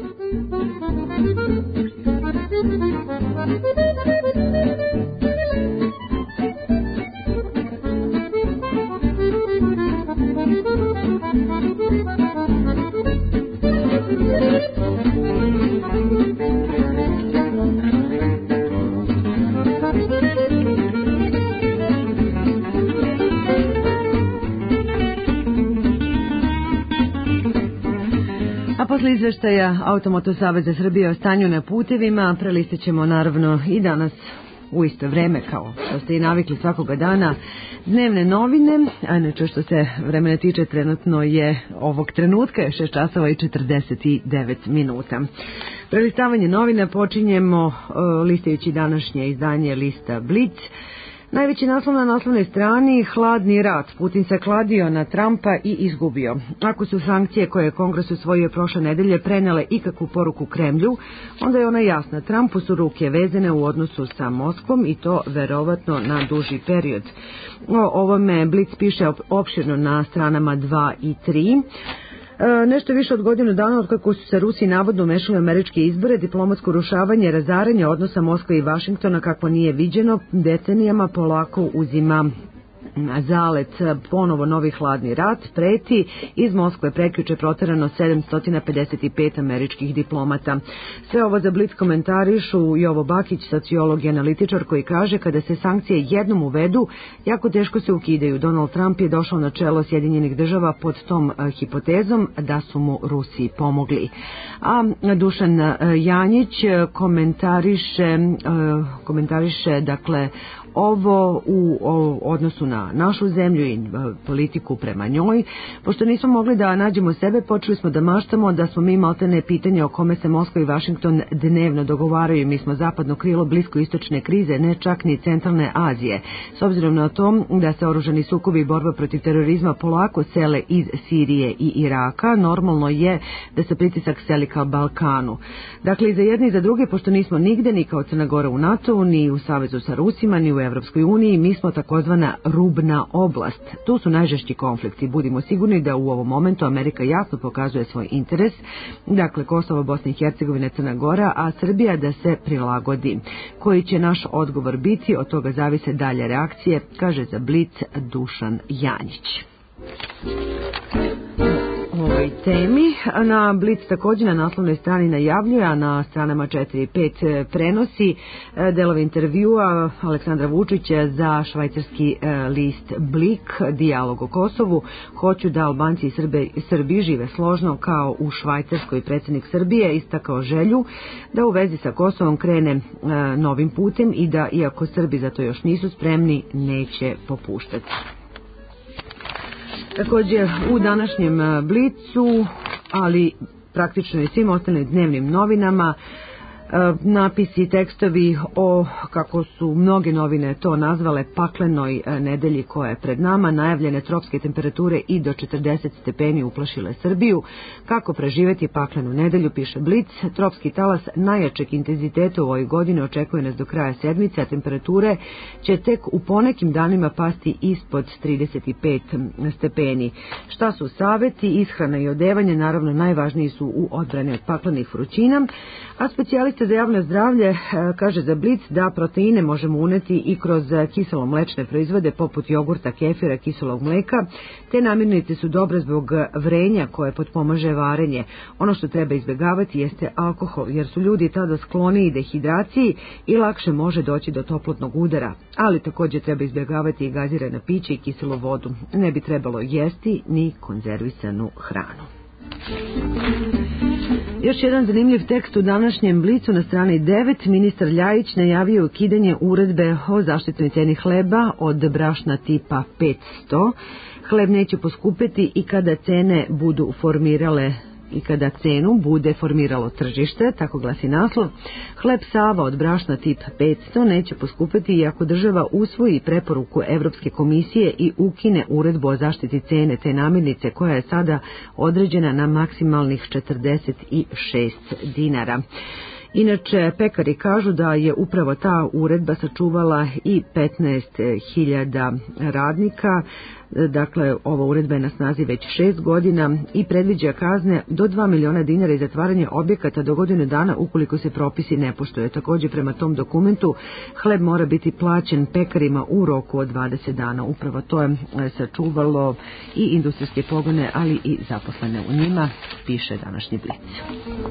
A posle izveštaja Automoto saveza Srbije o stanju na putevima, prelistat ćemo naravno i danas u isto vreme, kao što ste i navikli svakoga dana, dnevne novine, a inače što se vremena tiče trenutno je ovog trenutka je šest časova i četrdeset devet minuta. Prelistavanje novina počinjemo uh, listajući današnje izdanje lista Blic. Najveći naslov na naslovnoj strani: hladni rat. Putin se kladio na Trumpa i izgubio. Ako su sankcije koje je Kongres usvojio prošle nedelje prenele ikakvu poruku Kremlju, onda je ona jasna. Trumpu su ruke vezane u odnosu sa Moskvom i to verovatno na duži period. O ovome Blic piše opširno na stranama dva i tri. E, nešto više od godinu dana od kako su se Rusi navodno umešali u američke izbore, diplomatsko rušavanje, razaranje odnosa Moskve i Vašingtona kako nije viđeno decenijama polako uzima zalet. Ponovo novi hladni rat preti. Iz Moskve prekjuče proterano sedamsto pedeset pet američkih diplomata. Sve ovo za Blic komentarišu Jovo Bakić, sociolog i analitičar, koji kaže: kada se sankcije jednom uvedu, jako teško se ukidaju. Donald Trump je došao na čelo Sjedinjenih država pod tom hipotezom da su mu Rusi pomogli. A Dušan Janjić komentariše, komentariše dakle ovo u odnosu na našu zemlju i politiku prema njoj. Pošto nismo mogli da nađemo sebe, počeli smo da maštamo da smo mi maltene pitanje o kome se Moskva i Vašington dnevno dogovaraju. Mi smo zapadno krilo bliskoistočne krize, ne čak ni centralne Azije. S obzirom na to da se oružani sukobi i borba protiv terorizma polako sele iz Sirije i Iraka, normalno je da se pritisak seli ka Balkanu. Dakle, i za jedne i za druge, pošto nismo nigde, ni kao Crna Gora u NATO, ni u savezu sa Rusima, ni u Evropskoj uniji, mi smo takozvana rubna oblast. Tu su najžešći konflikti. Budimo sigurni da u ovom momentu Amerika jasno pokazuje svoj interes, dakle Kosovo, Bosna i Hercegovina, Crna Gora, a Srbija da se prilagodi. Koji će naš odgovor biti, od toga zavise dalje reakcije, kaže za Blic Dušan Janjić. Ovoj temi na Blic također na naslovnoj strani najavljuje, a na stranama četiri i pet prenosi delove intervjua Aleksandra Vučića za švajcarski list Blik, dijalog o Kosovu. Hoću da Albanci i Srbe, Srbi žive složno kao u Švajcarskoj. Predsjednik Srbije istakao želju da u vezi sa Kosovom krene novim putem i da, iako Srbi za to još nisu spremni, neće popuštati. Također u današnjem Blicu, ali praktično i svim ostalim dnevnim novinama, napisi i tekstovi o, kako su mnoge novine to nazvale, paklenoj nedelji koja je pred nama. Najavljene tropske temperature i do četrdeset stepeni uplašile Srbiju. Kako preživeti paklenu nedelju, piše Blic. Tropski talas najjačeg intenziteta u ovoj godini očekuje nas do kraja sedmice, a temperature će tek u ponekim danima pasti ispod trideset pet stepeni. Šta su saveti? Ishrana i odevanje naravno najvažniji su u odbrani od paklenih vrućina, a specijalisti Ministar za javno zdravlje kaže za Blic da proteine možemo uneti i kroz kiselo-mlečne proizvode poput jogurta, kefira, kiselog mleka. Te namirnice su dobre zbog vrenja koje potpomaže varenje. Ono što treba izbjegavati jeste alkohol, jer su ljudi tada skloniji dehidraciji i lakše može doći do toplotnog udara. Ali također treba izbjegavati i gazirana pića i kiselu vodu. Ne bi trebalo jesti ni konzervisanu hranu. Još jedan zanimljiv tekst u današnjem Blicu na strani devet. Ministar Ljajić najavio ukidanje uredbe o zaštitnoj ceni hleba od brašna tipa petsto. Hleb neće poskupeti i kada cene budu formirale i kada cenu bude formiralo tržište, tako glasi naslov. Hleb Sava od brašna tip petsto neće poskupiti iako država usvoji preporuku Evropske komisije i ukine uredbu o zaštiti cene te namirnice koja je sada određena na maksimalnih četrdeset šest dinara. Inače, pekari kažu da je upravo ta uredba sačuvala i petnaest hiljada radnika. Dakle, ova uredba je na snazi već šest godina i predviđa kazne do dva miliona dinara i zatvaranje objekata do godine dana ukoliko se propisi ne poštuju. Također, prema tom dokumentu, hleb mora biti plaćen pekarima u roku od dvadeset dana. Upravo to je sačuvalo i industrijske pogone, ali i zaposlene u njima, piše današnji Blic.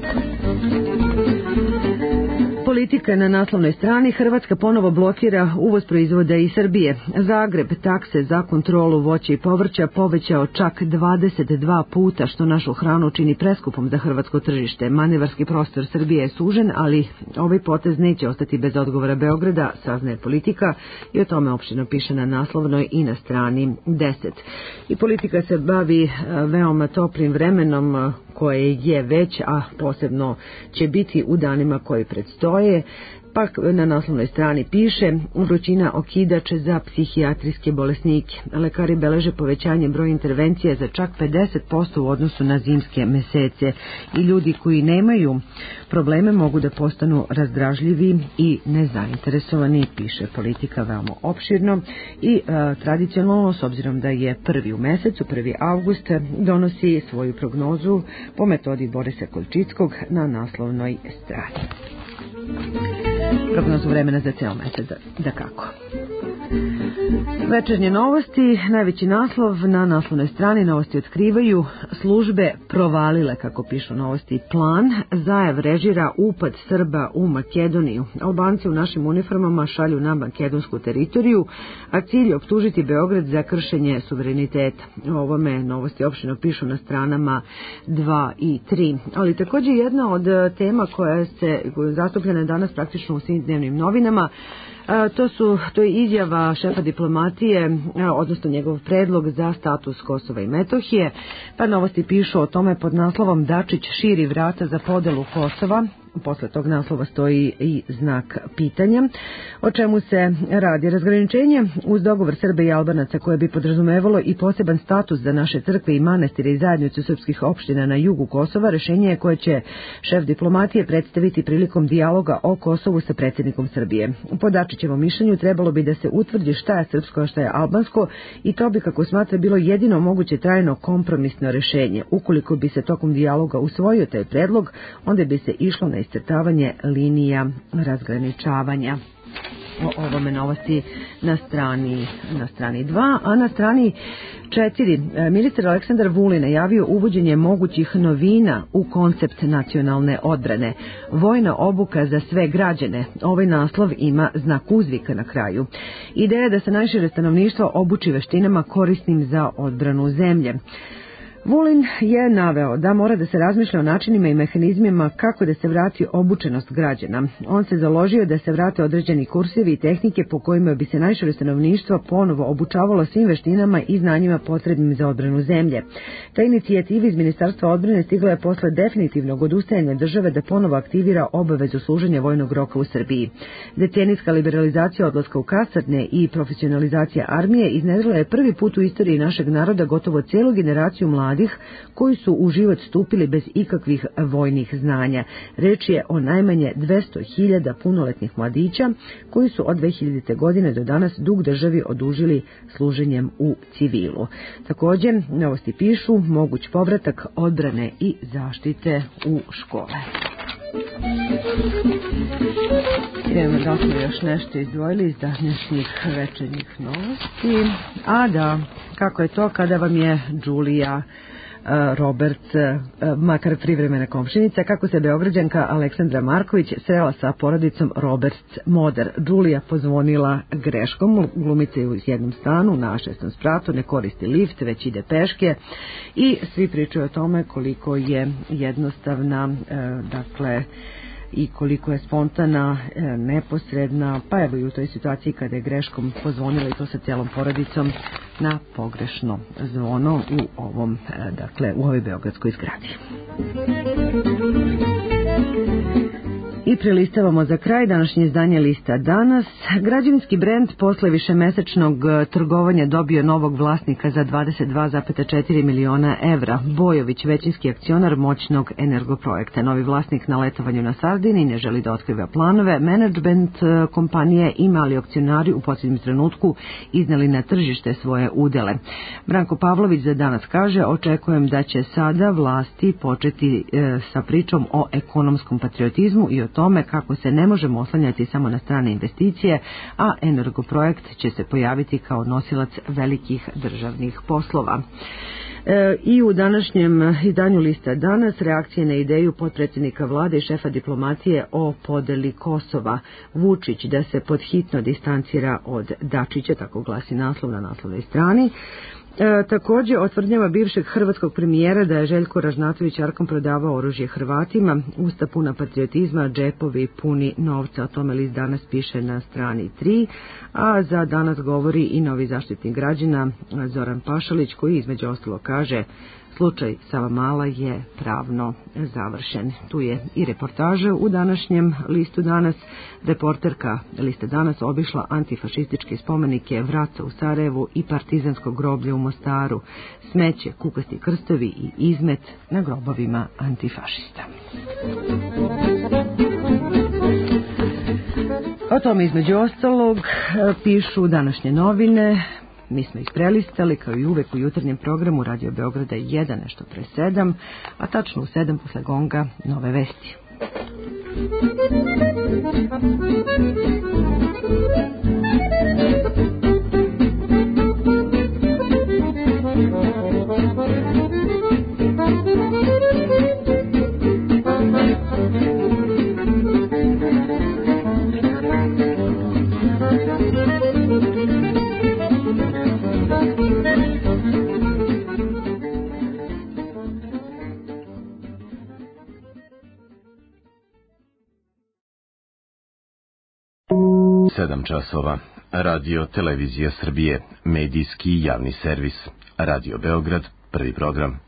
Politika na naslovnoj strani. Hrvatska ponovo blokira uvoz proizvoda iz Srbije. Zagreb takse za kontrolu voća i povrća povećao čak dvadeset dva puta, što našu hranu čini preskupom za hrvatsko tržište. Manevarski prostor Srbije je sužen, ali ovaj potez neće ostati bez odgovora Beograda, saznaje Politika, i o tome opštino piše na naslovnoj i na strani deset. I Politika se bavi veoma toplim vremenom koje je već, a posebno će biti u danima koji predstoje. Pak na naslovnoj strani piše vrućina okidač za psihijatrijske bolesnike. Lekari beleže povećanje broja intervencija za čak pedeset posto u odnosu na zimske mesece i ljudi koji nemaju probleme mogu da postanu razdražljivi i nezainteresovani, piše Politika veoma opširno i a, tradicionalno, s obzirom da je prvi u mesecu, prvi avgust, donosi svoju prognozu po metodi Borisa Kolčickog na naslovnoj strani. Prognozu vremena za ceo mesec, da kako. Večernje novosti, najveći naslov na naslovnoj strani. Novosti otkrivaju službe provalile, kako pišu novosti, plan. Zajev režira upad Srba u Makedoniju. Albanci u našim uniformama šalju na makedonsku teritoriju, a cilj je optužiti Beograd za kršenje suvereniteta. O ovome novosti opštino pišu na stranama dva i tri. Ali također jedna od tema koja se zastupljena danas praktično u svim dnevnim novinama, To su, to je izjava šefa diplomatije, odnosno njegov predlog za status Kosova i Metohije. Pa novosti pišu o tome pod naslovom Dačić širi vrata za podelu Kosova. Posle tog naslova stoji i znak pitanja. O čemu se radi? Razgraničenje uz dogovor Srba i Albanaca koje bi podrazumevalo i poseban status za naše crkve i manastire i zajednicu srpskih opština na jugu Kosova, rešenje je koje će šef diplomatije predstaviti prilikom dijaloga o Kosovu sa predsjednikom Srbije. Po Dačićevom mišljenju trebalo bi da se utvrdi šta je srpsko, a šta je albansko i to bi, kako smatra, bilo jedino moguće trajno kompromisno rešenje. Ukoliko bi se tokom dijaloga usvojio taj predlog, onda bi se išlo na iscrtavanje linija razgraničavanja. O ovome novosti na strani na strani dva, a na strani četiri ministar Aleksandar Vulin najavio uvođenje mogućih novina u koncept nacionalne odbrane. Vojna obuka za sve građane. Ovaj naslov ima znak uzvika na kraju. Ideja je da se najšire stanovništvo obuči veštinama korisnim za odbranu zemlje. Vulin je naveo da mora da se razmišlja o načinima i mehanizmima kako da se vrati obučenost građana. On se založio da se vrate određeni kursevi i tehnike po kojima bi se najšire stanovništvo ponovo obučavalo svim veštinama i znanjima potrebnim za odbranu zemlje. Ta inicijativa iz Ministarstva odbrane stigla je posle definitivnog odustajanja države da ponovo aktivira obavezu služenja vojnog roka u Srbiji. Decenijska liberalizacija odlaska u kasarne i profesionalizacija armije iznedrila je prvi put u istoriji našeg naroda gotovo celu generaciju mladih koji su u život stupili bez ikakvih vojnih znanja. Reč je o najmanje dvesta hiljada punoletnih mladića koji su od dve hiljadite. godine do danas dug državi odužili služenjem u civilu. Također, novosti pišu moguć povratak odbrane i zaštite u škole. Idemo da smo još nešto izdvojili iz današnjih večernjih novosti. A da, kako je to kada vam je Đulija Roberts, makar privremena komšinica, kako se Beograđanka Aleksandra Marković srela sa porodicom Roberts Moder. Đulija pozvonila greškom, glumica je u jednom stanu na šestom spratu, ne koristi lift, već ide peške i svi pričaju o tome koliko je jednostavna, dakle, i koliko je spontana, neposredna, pa evo i u toj situaciji kada je greškom pozvonila i to sa celom porodicom na pogrešno zvono u ovom, dakle, u ovoj beogradskoj zgradi. I prelistavamo za kraj današnje izdanje lista Danas. Građevinski brend posle višemesečnog trgovanja dobio novog vlasnika za dvadeset dva zarez četiri miliona evra. Bojović, većinski akcionar moćnog energoprojekta. Novi vlasnik na letovanju na Sardini ne želi da otkriva planove. Menadžment kompanije i mali akcionari u posljednjem trenutku iznali na tržište svoje udele. Branko Pavlović za Danas kaže: očekujem da će sada vlasti početi e, sa pričom o ekonomskom patriotizmu i o tome kako se ne možemo oslanjati samo na strane investicije, a energoprojekt će se pojaviti kao nosilac velikih državnih poslova. E, I u današnjem izdanju lista Danas reakcije na ideju potpredsjednika vlade i šefa diplomatije o podeli Kosova. Vučić da se podhitno distancira od Dačića, tako glasi naslov na naslovnoj strani. E, također otvrdnjava bivšeg hrvatskog premijera da je Željko Ražnatović Arkom prodavao oružje Hrvatima, usta puna patriotizma, džepovi puni novca, o tome list Danas piše na strani tri, a za Danas govori i novi zaštitnik građana Zoran Pašalić, koji između ostalo kaže: slučaj Savamala je pravno završen. Tu je i reportaža u današnjem listu Danas. Reporterka lista Danas obišla antifašističke spomenike Vraca u Sarajevu i Partizanskog groblja u Mostaru. Smeće, kukasti krstovi i izmet na grobovima antifašista. O tome između ostalog pišu današnje novine. Mi smo ih prelistali kao i uvek u jutarnjem programu Radio Beograda jedan nešto pre sedam, a tačno u sedam posle gonga nove vesti. sedam časova. Radio Televizija Srbije, medijski javni servis. Radio Beograd, prvi program.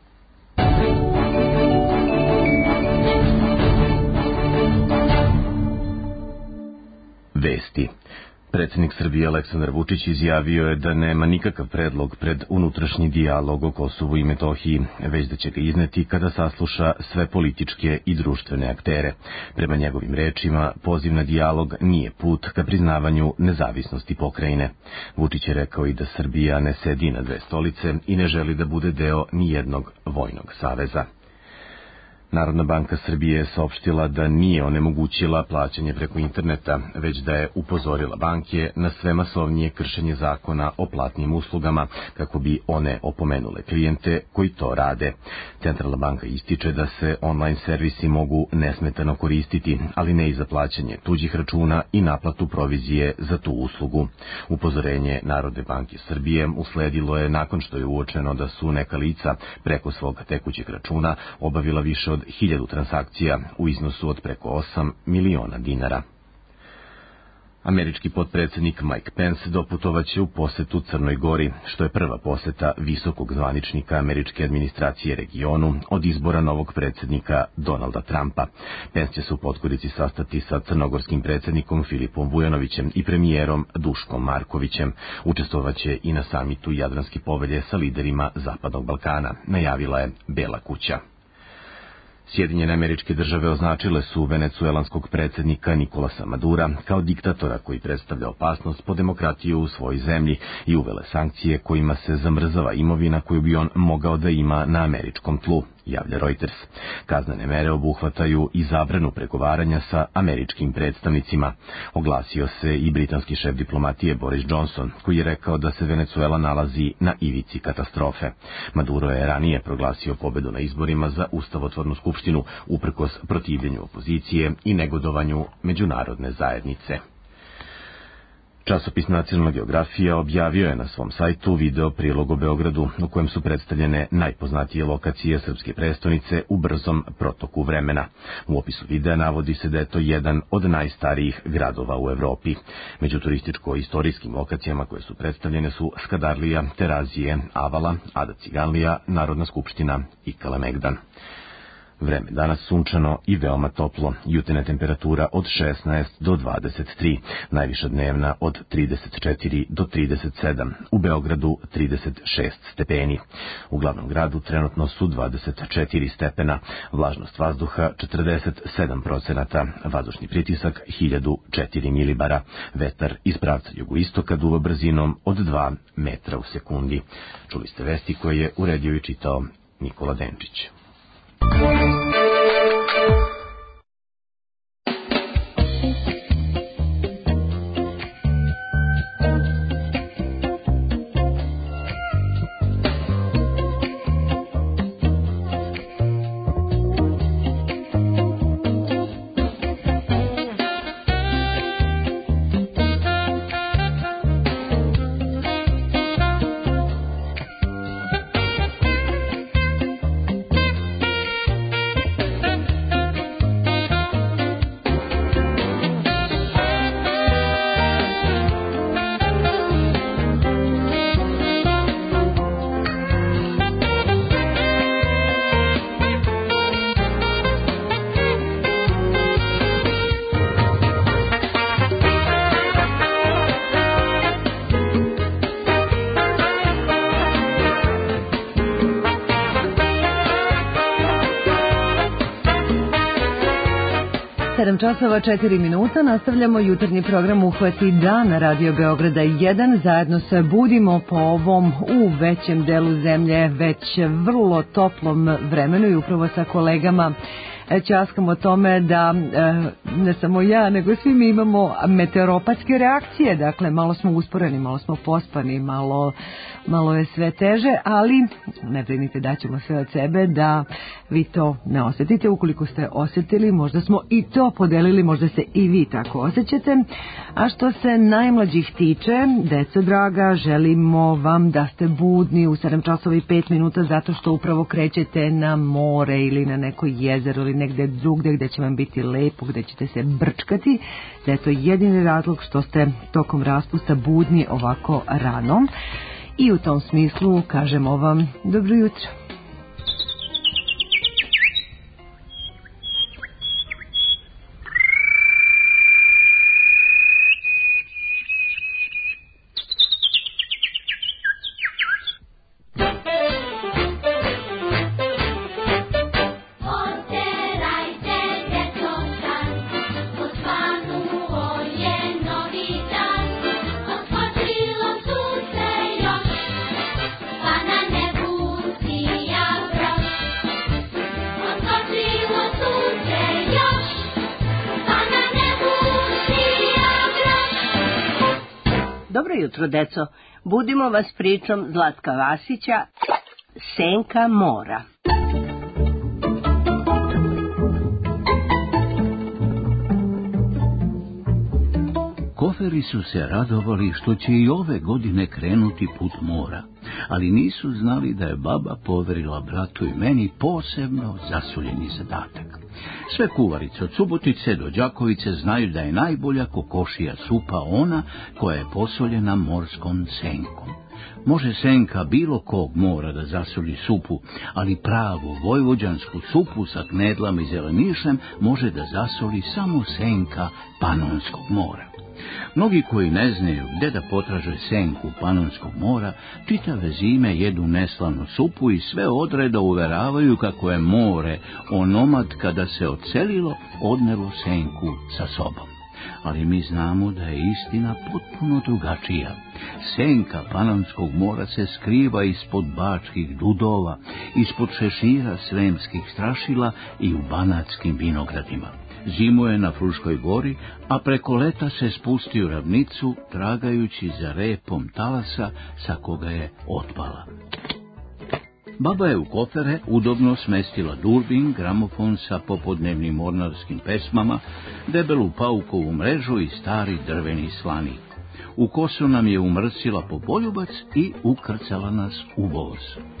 Vesti. Predsjednik Srbije Aleksandar Vučić izjavio je da nema nikakav predlog pred unutrašnji dijalog o Kosovu i Metohiji, već da će ga izneti kada sasluša sve političke i društvene aktere. Prema njegovim rečima, poziv na dijalog nije put ka priznavanju nezavisnosti pokrajine. Vučić je rekao i da Srbija ne sedi na dve stolice i ne želi da bude deo nijednog vojnog saveza. Narodna banka Srbije je saopštila da nije onemogućila plaćanje preko interneta, već da je upozorila banke na sve masovnije kršenje zakona o platnim uslugama, kako bi one opomenule klijente koji to rade. Centralna banka ističe da se online servisi mogu nesmetano koristiti, ali ne i za plaćanje tuđih računa i naplatu provizije za tu uslugu. Upozorenje Narodne banke Srbije usledilo je nakon što je uočeno da su neka lica preko svog tekućeg računa obavila više od hiljadu transakcija u iznosu od preko osam miliona dinara. Američki potpredsjednik Mike Pence doputovaće u posetu Crnoj Gori, što je prva poseta visokog zvaničnika američke administracije regionu od izbora novog predsjednika Donalda Trumpa. Pence će se u Podgorici sastati sa crnogorskim predsjednikom Filipom Vujanovićem i premijerom Duškom Markovićem. Učestvovaće i na samitu Jadranske povelje sa liderima Zapadnog Balkana, najavila je Bela kuća. Sjedinjene Američke Države označile su venecuelanskog predsjednika Nikolasa Madura kao diktatora koji predstavlja opasnost po demokratiju u svojoj zemlji i uvele sankcije kojima se zamrzava imovina koju bi on mogao da ima na američkom tlu. javlja Reuters. Kaznene mere obuhvataju i zabranu pregovaranja sa američkim predstavnicima. Oglasio se i britanski šef diplomatije Boris Johnson, koji je rekao da se Venecuela nalazi na ivici katastrofe. Maduro je ranije proglasio pobedu na izborima za ustavotvornu skupštinu uprkos protivljenju opozicije i negodovanju međunarodne zajednice. Časopis Nacionalna geografija objavio je na svom sajtu video prilog o Beogradu u kojem su predstavljene najpoznatije lokacije srpske prestonice u brzom protoku vremena. U opisu videa navodi se da je to jedan od najstarijih gradova u Evropi. Među turističko-istorijskim lokacijama koje su predstavljene su Skadarlija, Terazije, Avala, Ada Ciganlija, Narodna skupština i Kalemegdan. Vreme danas sunčano i veoma toplo, jutarnja temperatura od šesnaest do dvadeset tri, najviša dnevna od trideset četiri do trideset sedam, u Beogradu trideset šest stepeni. U glavnom gradu trenutno su dvadeset četiri stepena, vlažnost vazduha četrdeset sedam procenata, vazdušni pritisak hiljadu četiri milibara, vetar iz pravca jugoistoka duva brzinom od dva metra u sekundi. Čuli ste vesti koje je uredio i čitao Nikola Denčić. sedam časova četiri minuta, nastavljamo jutarnji program Uhvati dan na Radio Beograda jedan. Zajedno se budimo po ovom u većem delu zemlje već vrlo toplom vremenu i upravo sa kolegama ćaskamo o tome da ne samo ja, nego svi mi imamo meteoropatske reakcije. Dakle, malo smo usporeni, malo smo pospani, malo, malo je sve teže, ali ne brinite, daćemo sve od sebe da vi to ne osjetite. Ukoliko ste osjetili, možda smo i to podelili, možda se i vi tako osjećate. A što se najmlađih tiče, deco draga, želimo vam da ste budni u sedam časova i pet minuta zato što upravo krećete na more ili na neko jezero ili negde drugde gde će vam biti lepo, gde ćete se brčkati, da je to jedini razlog što ste tokom raspusta budni ovako rano. I u tom smislu kažemo vam dobro jutro. Dobro jutro, deco. Budimo vas pričom Zlatka Vasića, Senka mora. Koferi su se radovali što će i ove godine krenuti put mora, ali nisu znali da je baba poverila bratu i meni posebno zasuljeni zadatak. Sve kuvarice od Subotice do Đakovice znaju da je najbolja kokošija supa ona koja je posoljena morskom senkom. Može senka bilo kog mora da zasoli supu, ali pravu vojvođansku supu sa knedlama i zelenišem može da zasoli samo senka Panonskog mora. Mnogi koji ne znaju gde da potraže senku Panonskog mora, čitave zime jedu neslanu supu i sve odreda uveravaju kako je more onomad kada se odselilo odnelo senku sa sobom. ali mi znamo da je istina potpuno drugačija. Senka Panonskog mora se skriva ispod bačkih dudova, ispod šešira sremskih strašila i u banatskim vinogradima. Zimuje na Fruškoj gori, a preko leta se spusti u ravnicu, tragajući za repom talasa sa koga je otpala. Baba je u kofere udobno smestila durbin, gramofon sa popodnevnim mornarskim pesmama, debelu paukovu mrežu i stari drveni slanik. U kosu nam je umrsila po poljubac i ukrcala nas u voz.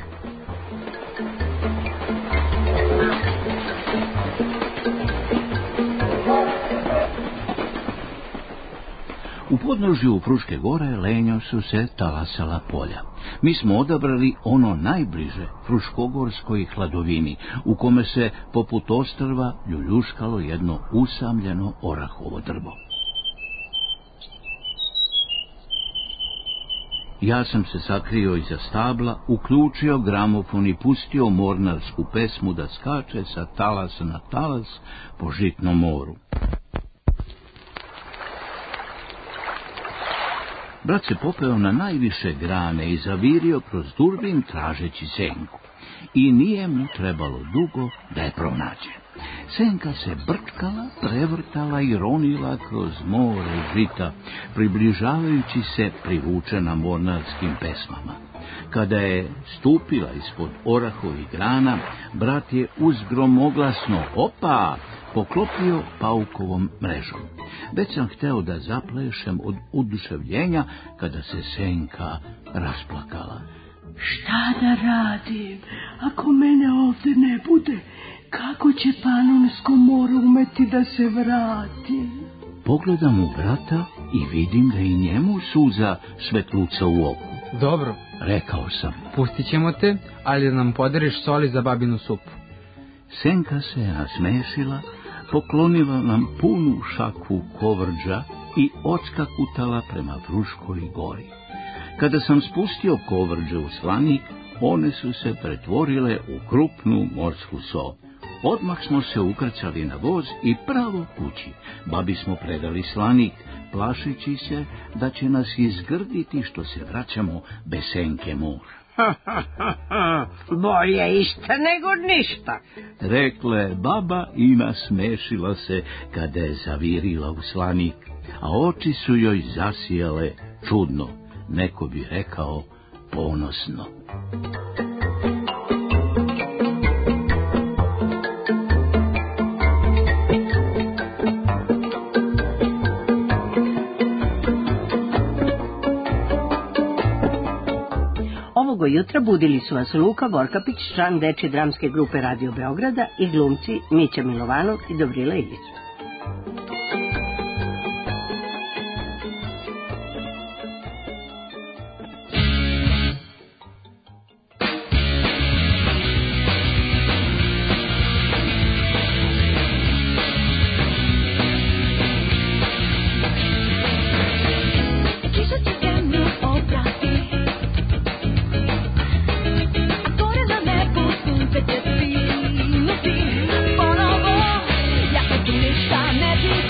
U podnožju Fruške gore lenjo su se talasala polja. Mi smo odabrali ono najbliže fruškogorskoj hladovini, u kome se poput ostrva ljuljuškalo jedno usamljeno orahovo drvo. Ja sam se sakrio iza stabla, uključio gramofon i pustio mornarsku pesmu da skače sa talasa na talas po žitnom moru. Brat se popeo na najviše grane i zavirio kroz durbin tražeći senku. I nije mu trebalo dugo da je pronađe. Senka se brčkala, prevrtala i ronila kroz more žita, približavajući se privučena mornarskim pesmama. Kada je stupila ispod orahovih grana, brat je uz gromoglasno "opa" poklopio paukovom mrežom. Već sam hteo da zaplešem od oduševljenja kada se Senka rasplakala. Šta da radim? Ako mene ovde ne bude, kako će Panonsko more umeti da se vrati? Pogledam u brata i vidim da i njemu suza svetluca u oku. Dobro, rekao sam. Pustit ćemo te, ali da nam podariš soli za babinu supu. Senka se nasmešila, poklonila nam punu šaku kovrđa i odskakutala prema Fruškoj gori. Kada sam spustio kovrđe u slanik, one su se pretvorile u krupnu morsku so. Odmah smo se ukrcali na voz i pravo kući. Babi smo predali slanik, plašići se da će nas izgrditi što se vraćamo bez senke mora. Bolje išta nego ništa, rekla je baba i nasmešila se kada je zavirila u slanik, a oči su joj zasijale čudno, neko bi rekao ponosno. Ovoga jutra budili su vas Luka Vorkapić, član dečje dramske grupe Radio Beograda, i glumci Mića Milovanov i Dobrila Ilić. Ponovo, jako tu ništa ne bi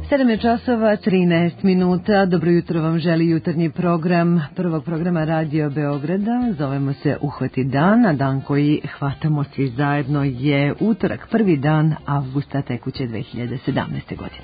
sedam je časova, trinaest minuta. Dobro jutro vam želi jutarnji program prvog programa Radio Beograda. Zovemo se Uhvati dan, a dan koji hvatamo svi zajedno je utorak, prvi dan avgusta tekuće dve hiljade sedamnaeste. godine.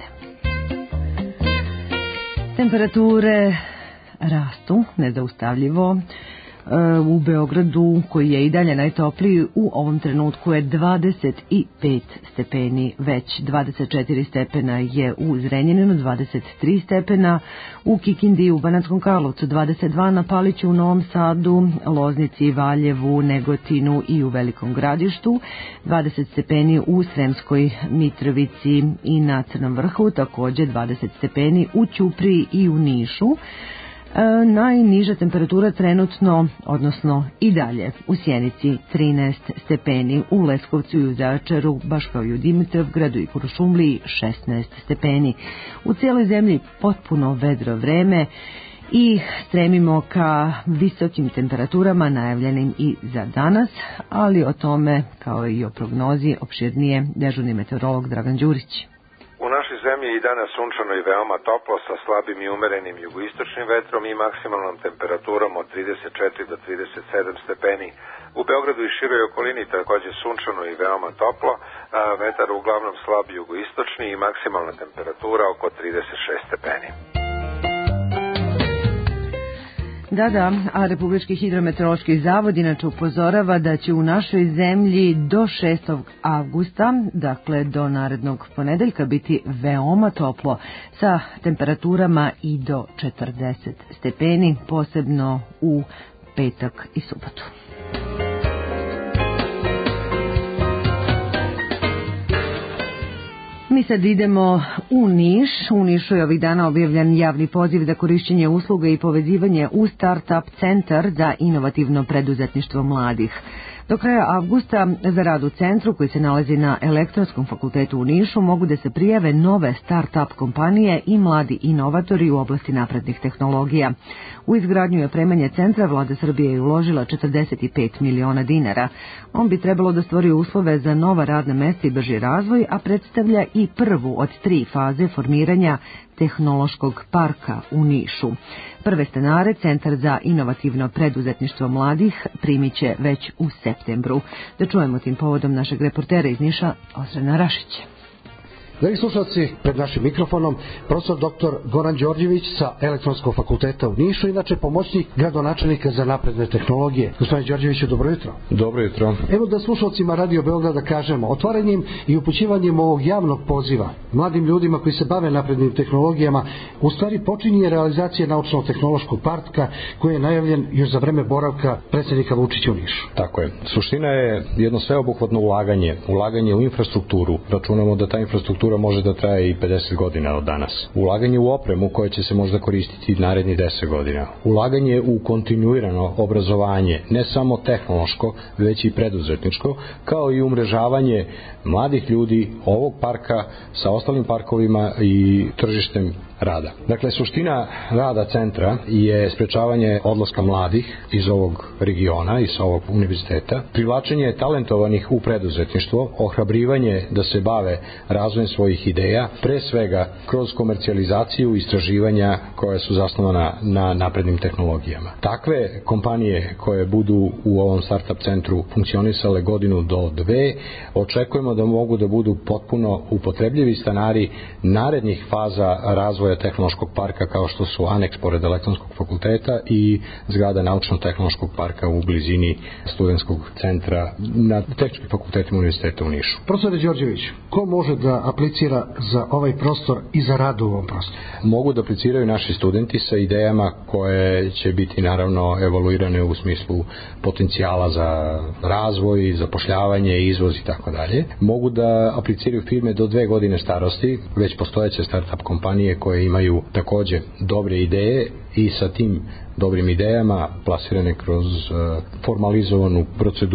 Temperature rastu nezaustavljivo. U Beogradu, koji je i dalje najtopliji, u ovom trenutku je dvadeset pet stepeni, već dvadeset četiri stepena je u Zrenjaninu, dvadeset tri stepena u Kikindi, u Banatskom Karlovcu, dvadeset dva na Paliću, u Novom Sadu, Loznici, Valjevu, Negotinu i u Velikom Gradištu, dvadeset stepeni u Sremskoj Mitrovici i na Crnom Vrhu, također dvadeset stepeni u Ćupriji i u Nišu. Najniža temperatura trenutno, odnosno i dalje, u Sjenici trinaest stepeni, u Leskovcu i u Zaječaru, baš kao i u Dimitrovgradu i Kuršumliji šesnaest stepeni. U cijeloj zemlji potpuno vedro vreme i stremimo ka visokim temperaturama najavljenim i za danas, ali o tome, kao i o prognozi, opširnije dežurni meteorolog Dragan Đurić. U našoj zemlji i danas sunčano i veoma toplo sa slabim i umerenim jugoistočnim vetrom i maksimalnom temperaturom od trideset četiri do trideset sedam stepeni. U Beogradu i široj okolini također sunčano i veoma toplo, a vetar uglavnom slab jugoistočni i maksimalna temperatura oko trideset šest stepeni. Da, da, a Republički hidrometeorološki zavod inače upozorava da će u našoj zemlji do šestog avgusta, dakle do narednog ponedeljka, biti veoma toplo sa temperaturama i do četrdeset stepeni, posebno u petak i subotu. Mi sad idemo u Niš. U Nišu je ovih dana objavljen javni poziv za korišćenje usluga i povezivanje u Startup centar za inovativno preduzetništvo mladih. Do kraja avgusta za rad u centru, koji se nalazi na Elektronskom fakultetu u Nišu, mogu da se prijave nove start-up kompanije i mladi inovatori u oblasti naprednih tehnologija. U izgradnju i opremanje centra vlada Srbije je uložila četrdeset pet miliona dinara. On bi trebalo da stvori uslove za nova radna mesta i brži razvoj, a predstavlja i prvu od tri faze formiranja tehnološkog parka u Nišu. Prve stanare Centar za inovativno preduzetništvo mladih primit će već u septembru. Da čujemo tim povodom našeg reportera iz Niša, Ozrena Rašića. Dragi slušalci, pred našim mikrofonom profesor doktor Goran Đorđević sa Elektronskog fakulteta u Nišu, inače pomoćnik gradonačelnika za napredne tehnologije. Gospodine Đorđeviću, dobro jutro. Dobro jutro. Evo da slušalcima Radio Beograda kažemo, otvaranjem i upućivanjem ovog javnog poziva mladim ljudima koji se bave naprednim tehnologijama, u stvari počinje realizacija naučno-tehnološkog parka koji je najavljen još za vreme boravka predsjednika Vučića u Nišu. Tako je. Suština je jedno sveobuhvatno ulaganje, ulaganje u infrastrukturu. Računamo da ta infrastruktura može da traje i pedeset godina od danas. Ulaganje u opremu koje će se možda koristiti naredni deset godina. Ulaganje u kontinuirano obrazovanje, ne samo tehnološko, već i preduzetničko, kao i umrežavanje mladih ljudi ovog parka sa ostalim parkovima i tržištem rada. Dakle, suština rada centra je sprečavanje odlaska mladih iz ovog regiona, iz ovog univerziteta, privlačenje talentovanih u preduzetništvo, ohrabrivanje da se bave razvojem svojih ideja, pre svega kroz komercijalizaciju istraživanja koja su zasnovana na naprednim tehnologijama. Takve kompanije koje budu u ovom startup centru funkcionisale godinu do dve, očekujemo da mogu da budu potpuno upotrebljivi stanari narednih faza razvoja tehnološkog parka, kao što su aneks pored Elektronskog fakulteta i zgrada naučno-tehnološkog parka u blizini studentskog centra na Tehničkim fakultetima univerziteta u Nišu. Profesore Đorđević, ko može da aplicira za ovaj prostor i za rad u ovom prostoru? Mogu da apliciraju naši studenti sa idejama koje će biti naravno evaluirane u smislu potencijala za razvoj, zapošljavanje, izvoz i tako dalje. Mogu da apliciraju firme do dve godine starosti, već postojeće startup kompanije koje imaju takođe dobre ideje i sa tim dobrim idejama plasirane kroz formalizovanu proceduru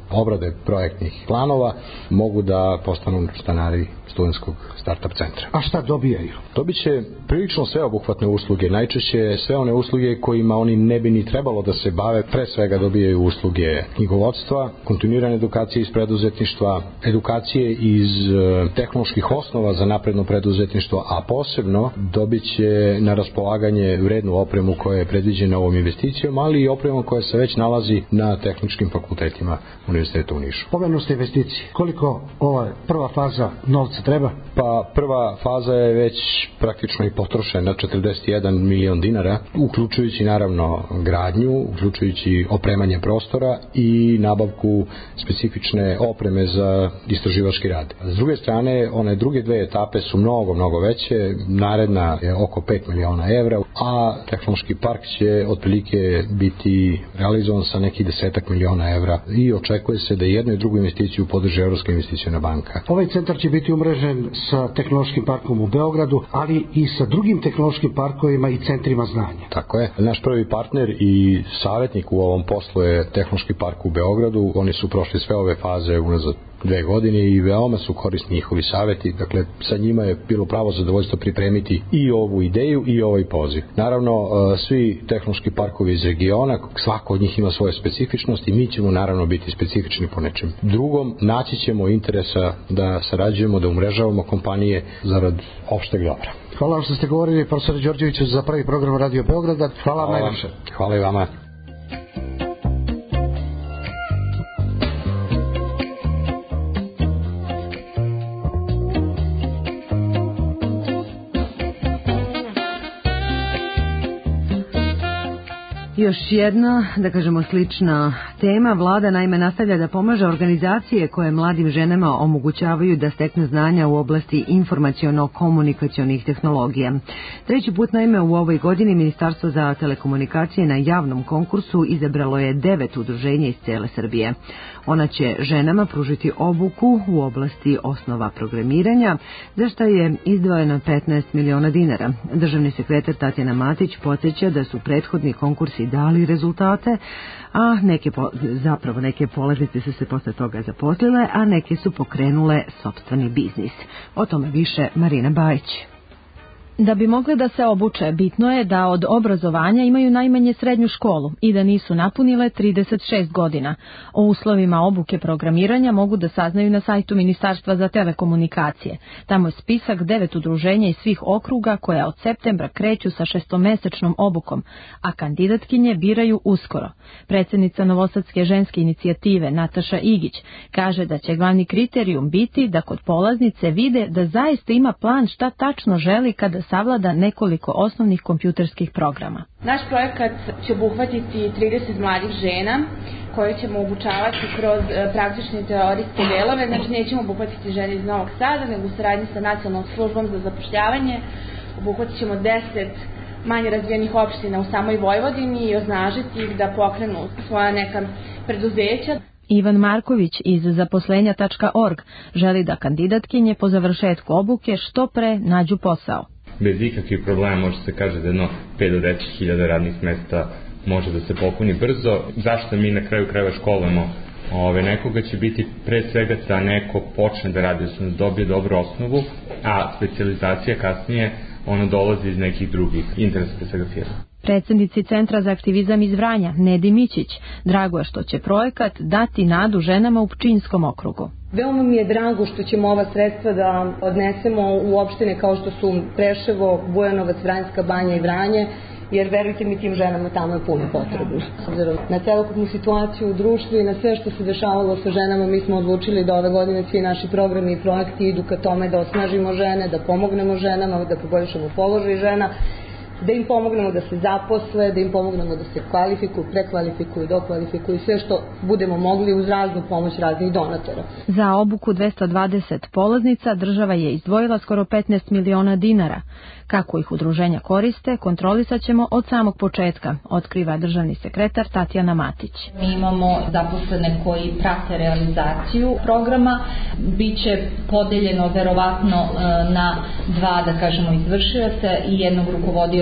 obrade projektnih planova mogu da postanu stanari studentskog startup centra. A šta dobijaju? Dobit će prilično sveobuhvatne usluge, najčešće sve one usluge kojima oni ne bi ni trebalo da se bave. Pre svega dobijaju usluge knjigovodstva, kontinuirane edukacije iz preduzetništva, edukacije iz tehnoloških osnova za napredno preduzetništvo, a posebno dobit će na raspolaganje vrednu opremu koja je predviđena ovom investicijom, ali i opremu koja se već nalazi na tehničkim fakultetima Univerziteta u Nišu. Pomenuli ste investicije. Koliko ova prva faza novca treba? Pa prva faza je već praktično i potrošena, četrdeset jedan milion dinara, uključujući naravno gradnju, uključujući opremanje prostora i nabavku specifične opreme za istraživački rad. S druge strane, one druge dve etape su mnogo, mnogo veće, naredna je oko pet miliona evra, a tehnološki park će otprilike biti realizovan sa nekih desetak miliona evra i očekuje se da jednu i drugu investiciju podrži Evropska investiciona banka. Ovaj centar će biti umrežen sa tehnološkim parkom u Beogradu, ali i sa drugim tehnološkim parkovima i centrima znanja. Tako je. Naš prvi partner i savjetnik u ovom poslu je Tehnološki park u Beogradu. Oni su prošli sve ove faze unazad dve godine i veoma su korisni njihovi savjeti. Dakle, sa njima je bilo pravo zadovoljstvo pripremiti i ovu ideju i ovaj poziv. Naravno, svi tehnološki parkovi iz regiona, svako od njih ima svoje specifičnosti i mi ćemo naravno biti specifični po nečem drugom. Naći ćemo interesa da sarađujemo, da umrežavamo kompanije zarad opšteg dobra. Hvala vam što ste govorili, profesor Đorđeviću, za prvi program Radio Beograda. Hvala vam najviše. Hvala i vama. Još jedna, da kažemo slična tema, vlada naime nastavlja da pomaže organizacije koje mladim ženama omogućavaju da steknu znanja u oblasti informaciono-komunikacionih tehnologija. Treći put naime u ovoj godini Ministarstvo za telekomunikacije na javnom konkursu izabralo je devet udruženja iz cele Srbije. Ona će ženama pružiti obuku u oblasti osnova programiranja, za što je izdvojeno petnaest miliona dinara. Državni sekretar Tatjana Matić podsjeća da su prethodni konkursi dali rezultate, a neke zapravo neke polaznice su se posle toga zaposlile, a neke su pokrenule sopstveni biznis. O tome više Marina Bajić. Da bi mogli da se obuče, bitno je da od obrazovanja imaju najmanje srednju školu i da nisu napunile trideset šest godina. O uslovima obuke programiranja mogu da saznaju na sajtu Ministarstva za telekomunikacije. Tamo je spisak devet udruženja iz svih okruga koja od septembra kreću sa šestomesečnom obukom, a kandidatkinje biraju uskoro. Predsjednica Novosadske ženske inicijative Nataša Igić kaže da će glavni kriterijum biti da kod polaznice vide da zaista ima plan šta tačno želi kada savlada nekoliko osnovnih kompjuterskih programa. Naš projekat će obuhvatiti trideset mladih žena koje ćemo obučavati kroz praktične teorijske delove. Znači nećemo obuhvatiti žene iz Novog Sada, nego u saradnji sa Nacionalnom službom za zapošljavanje. Obuhvatit ćemo deset manje razvijenih opština u samoj Vojvodini i osnažiti ih da pokrenu svoja neka preduzeća. Ivan Marković iz zaposlenja tačka org želi da kandidatkinje po završetku obuke što pre nađu posao. Bez ikakvih problema može se kaže da jedno pet do deset hiljada radnih mesta može da se popuni brzo. Zašto mi na kraju krajeva školujemo ove, nekoga će biti pre svega da neko počne da radi, da dobije dobru osnovu, a specijalizacija kasnije ona dolazi iz nekih drugih interesa pre svega firma. Predsjednici Centra za aktivizam iz Vranja, Nedi Mićić, drago je što će projekat dati nadu ženama u Pčinjskom okrugu. Veoma mi je drago što ćemo ova sredstva da odnesemo u opštine kao što su Preševo, Bujanovac, Vranjska Banja i Vranje, jer verujte mi, tim ženama tamo je puno potrebno. Na celokupnu situaciju u društvu i na sve što se dešavalo sa ženama, mi smo odlučili da ove godine svi naši programi i projekti idu ka tome da osnažimo žene, da pomognemo ženama, da poboljšamo položaj žena, da im pomognemo da se zaposle, da im pomognemo da se kvalifikuju, prekvalifikuju, dokvalifikuju, sve što budemo mogli uz raznu pomoć raznih donatora. Za obuku dvesta dvadeset polaznica država je izdvojila skoro petnaest miliona dinara. Kako ih udruženja koriste, kontrolisat ćemo od samog početka, otkriva državni sekretar Tatjana Matić. Mi imamo zaposlene koji prate realizaciju programa, biće podeljeno verovatno na dva, da kažemo, izvršioca i jednog rukovodioca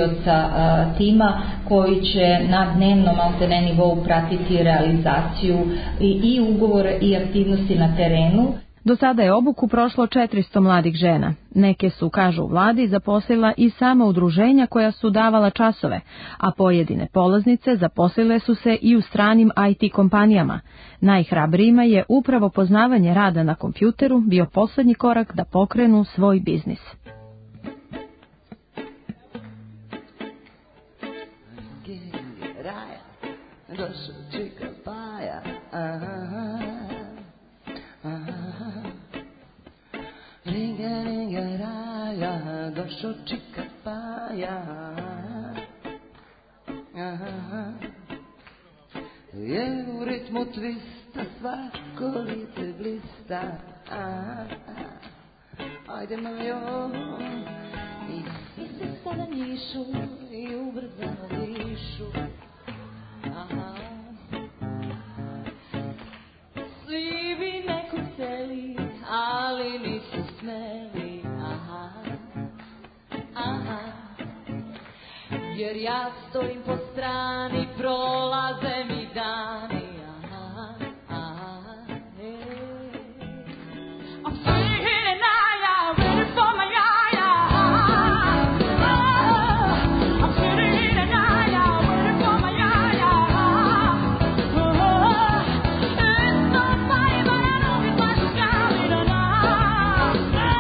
rukovodioca tima koji će na dnevnom maltene nivou pratiti realizaciju i, i ugovore i aktivnosti na terenu. Do sada je obuku prošlo četiristo mladih žena. Neke su, kažu u vladi, zaposlila i sama udruženja koja su davala časove, a pojedine polaznice zaposlile su se i u stranim I T kompanijama. Najhrabrijima je upravo poznavanje rada na kompjuteru bio poslednji korak da pokrenu svoj biznis. Došao čika paja, je u ritmu twista, svako lice blista. Ajde Mario, i svi se sada njišu i ubrzano dišu. Svi bi neko hteli, ali nisu smeli. Aha, jer ja stojim po strani, prolaze mi dani. Aha, aha, hey. I'm sitting in Naya, waiting for my yaya. Oh, I'm sitting in Naya, waiting for my yaya. Oh, it's so funny, but I know it's like she's coming tonight.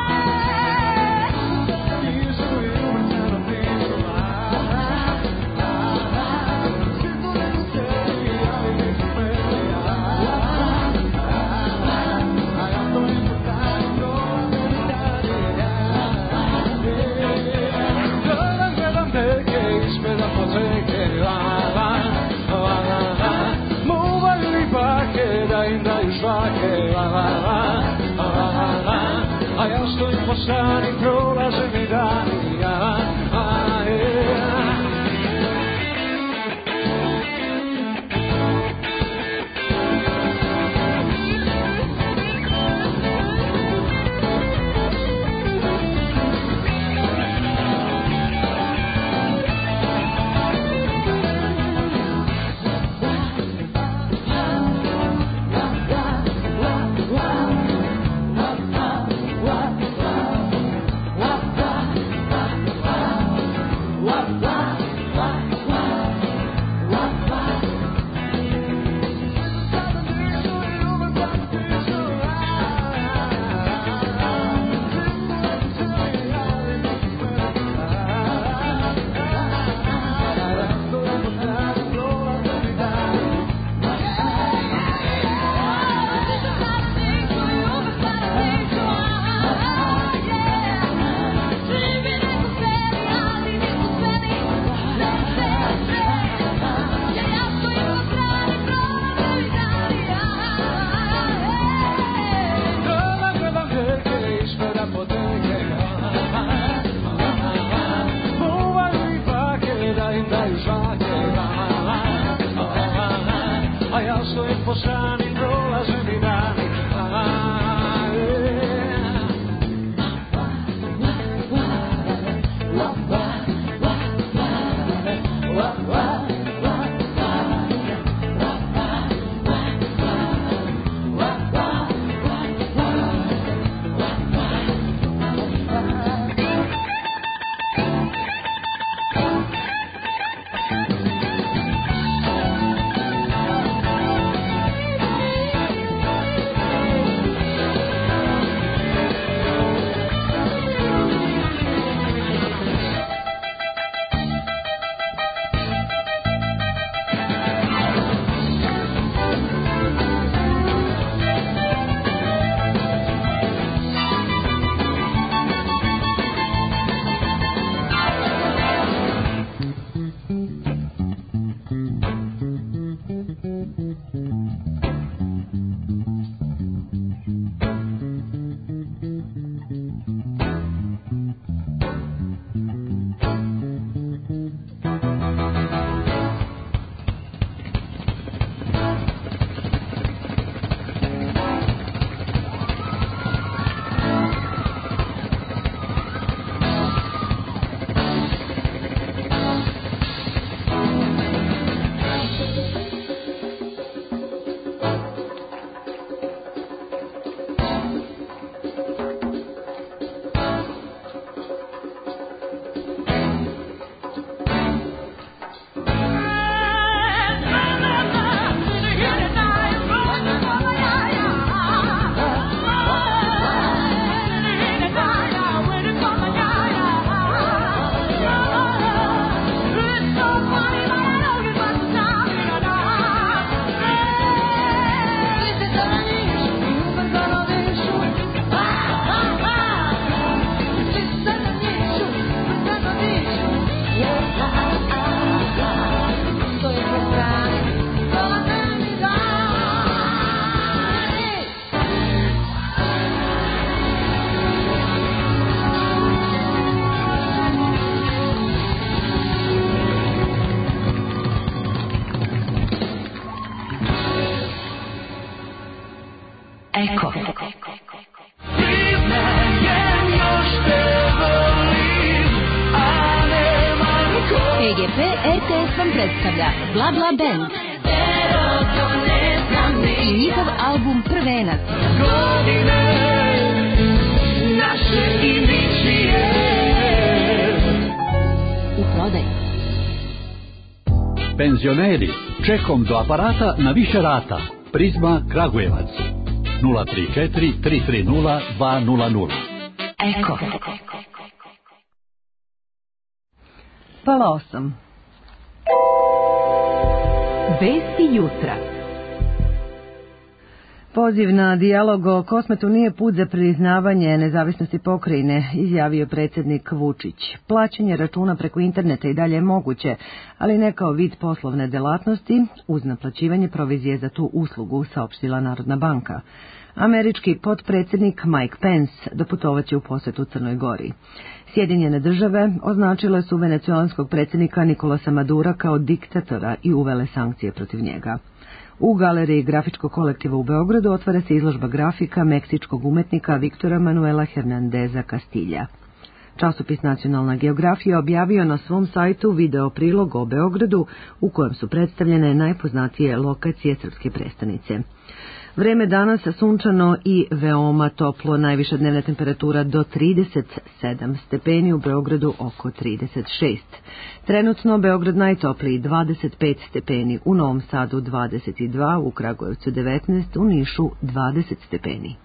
A ja stojim po strani, prolaze mi dani. A, a, yeah. Wow. vam predstavlja Bla Bla Band i njihov album Prvenac. Godine naše imičije U prodaji. Penzioneri, čekom do aparata na više rata. Prizma Kragujevac. nula tri četiri tri tri nula dva nula nula. Eko. Pola osam. Vesti jutra. Poziv na dijalog o Kosmetu nije put za priznavanje nezavisnosti pokrajine, izjavio predsjednik Vučić. Plaćanje računa preko interneta i dalje je moguće, ali ne kao vid poslovne delatnosti, uz naplaćivanje provizije za tu uslugu, saopštila Narodna banka. Američki potpredsjednik Mike Pence doputovaće u posjetu Crnoj Gori. Sjedinjene države označile su venecuelanskog predsjednika Nikolasa Madura kao diktatora i uvele sankcije protiv njega. U galeriji grafičkog kolektiva u Beogradu otvara se izložba grafika meksičkog umetnika Viktora Manuela Hernandeza Castilja. Časopis Nacionalna geografija objavio na svom sajtu video prilog o Beogradu u kojem su predstavljene najpoznatije lokacije srpske prestonice. Vreme danas sunčano i veoma toplo, najviša dnevna temperatura do trideset sedam stepeni, u Beogradu oko trideset šest. Trenutno Beograd najtopliji dvadeset pet stepeni, u Novom Sadu dvadeset dva, u Kragujevcu devetnaest, u Nišu dvadeset stepeni.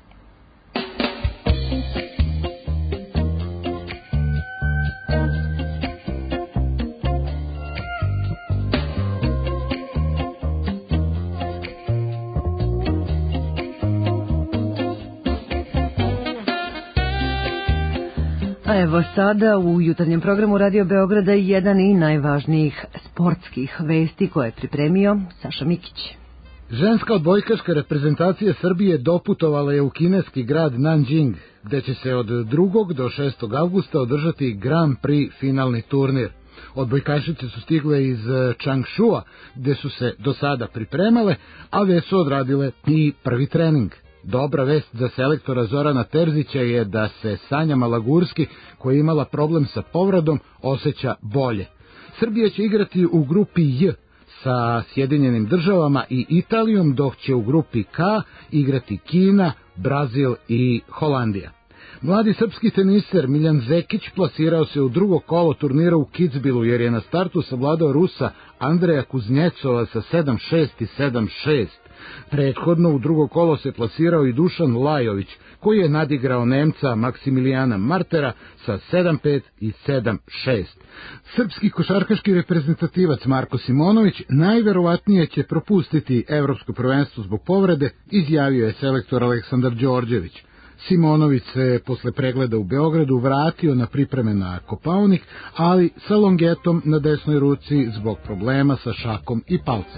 A evo sada u jutarnjem programu Radio Beograda jedan i najvažnijih sportskih vesti koje je pripremio Saša Mikić. Ženska odbojkaška reprezentacija Srbije doputovala je u kineski grad Nanjing, gde će se od drugog do šestog avgusta održati Grand Prix finalni turnir. Odbojkašice su stigle iz Changshua, gde su se do sada pripremale, a već su odradile i prvi trening. Dobra vest za selektora Zorana Terzića je da se Sanja Malagurski, koja je imala problem sa povredom, osjeća bolje. Srbija će igrati u grupi J sa Sjedinjenim državama i Italijom, dok će u grupi K igrati Kina, Brazil i Holandija. Mladi srpski teniser Miljan Zekić plasirao se u drugo kolo turnira u Kitzbühelu jer je na startu savladao Rusa Andreja Kuznjecova sa sedam šest i sedam šest. Prethodno u drugo kolo se plasirao i Dušan Lajović, koji je nadigrao Nemca Maksimilijana Martera sa sedam pet i sedam šest. Srpski košarkaški reprezentativac Marko Simonović najverovatnije će propustiti evropsko prvenstvo zbog povrede, izjavio je selektor Aleksandar Đorđević. Simonović se posle pregleda u Beogradu vratio na pripreme na Kopaonik, ali sa longetom na desnoj ruci zbog problema sa šakom i palcem.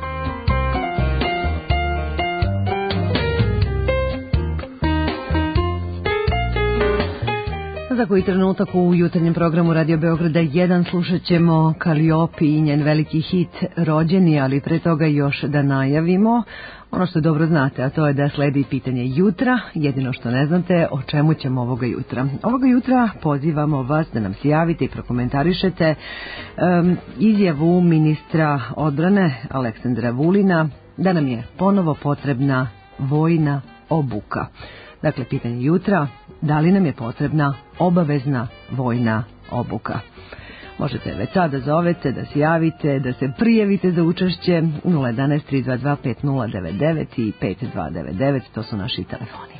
Za koji trenutak u jutarnjem programu Radio Beograda jedan slušat ćemo Kaliopi i njen veliki hit Rođeni, ali pre toga još da najavimo ono što dobro znate, a to je da sledi pitanje jutra, jedino što ne znate o čemu ćemo ovoga jutra. Ovoga jutra pozivamo vas da nam se javite i prokomentarišete um, izjavu ministra odbrane Aleksandra Vulina da nam je ponovo potrebna vojna obuka. Dakle, pitanje jutra, da li nam je potrebna obavezna vojna obuka? Možete već sada zovete, da se javite, da se prijavite za učešće nula jedan tri dva dva pet nula devet devet i pet dva devet devet, to su naši telefoni.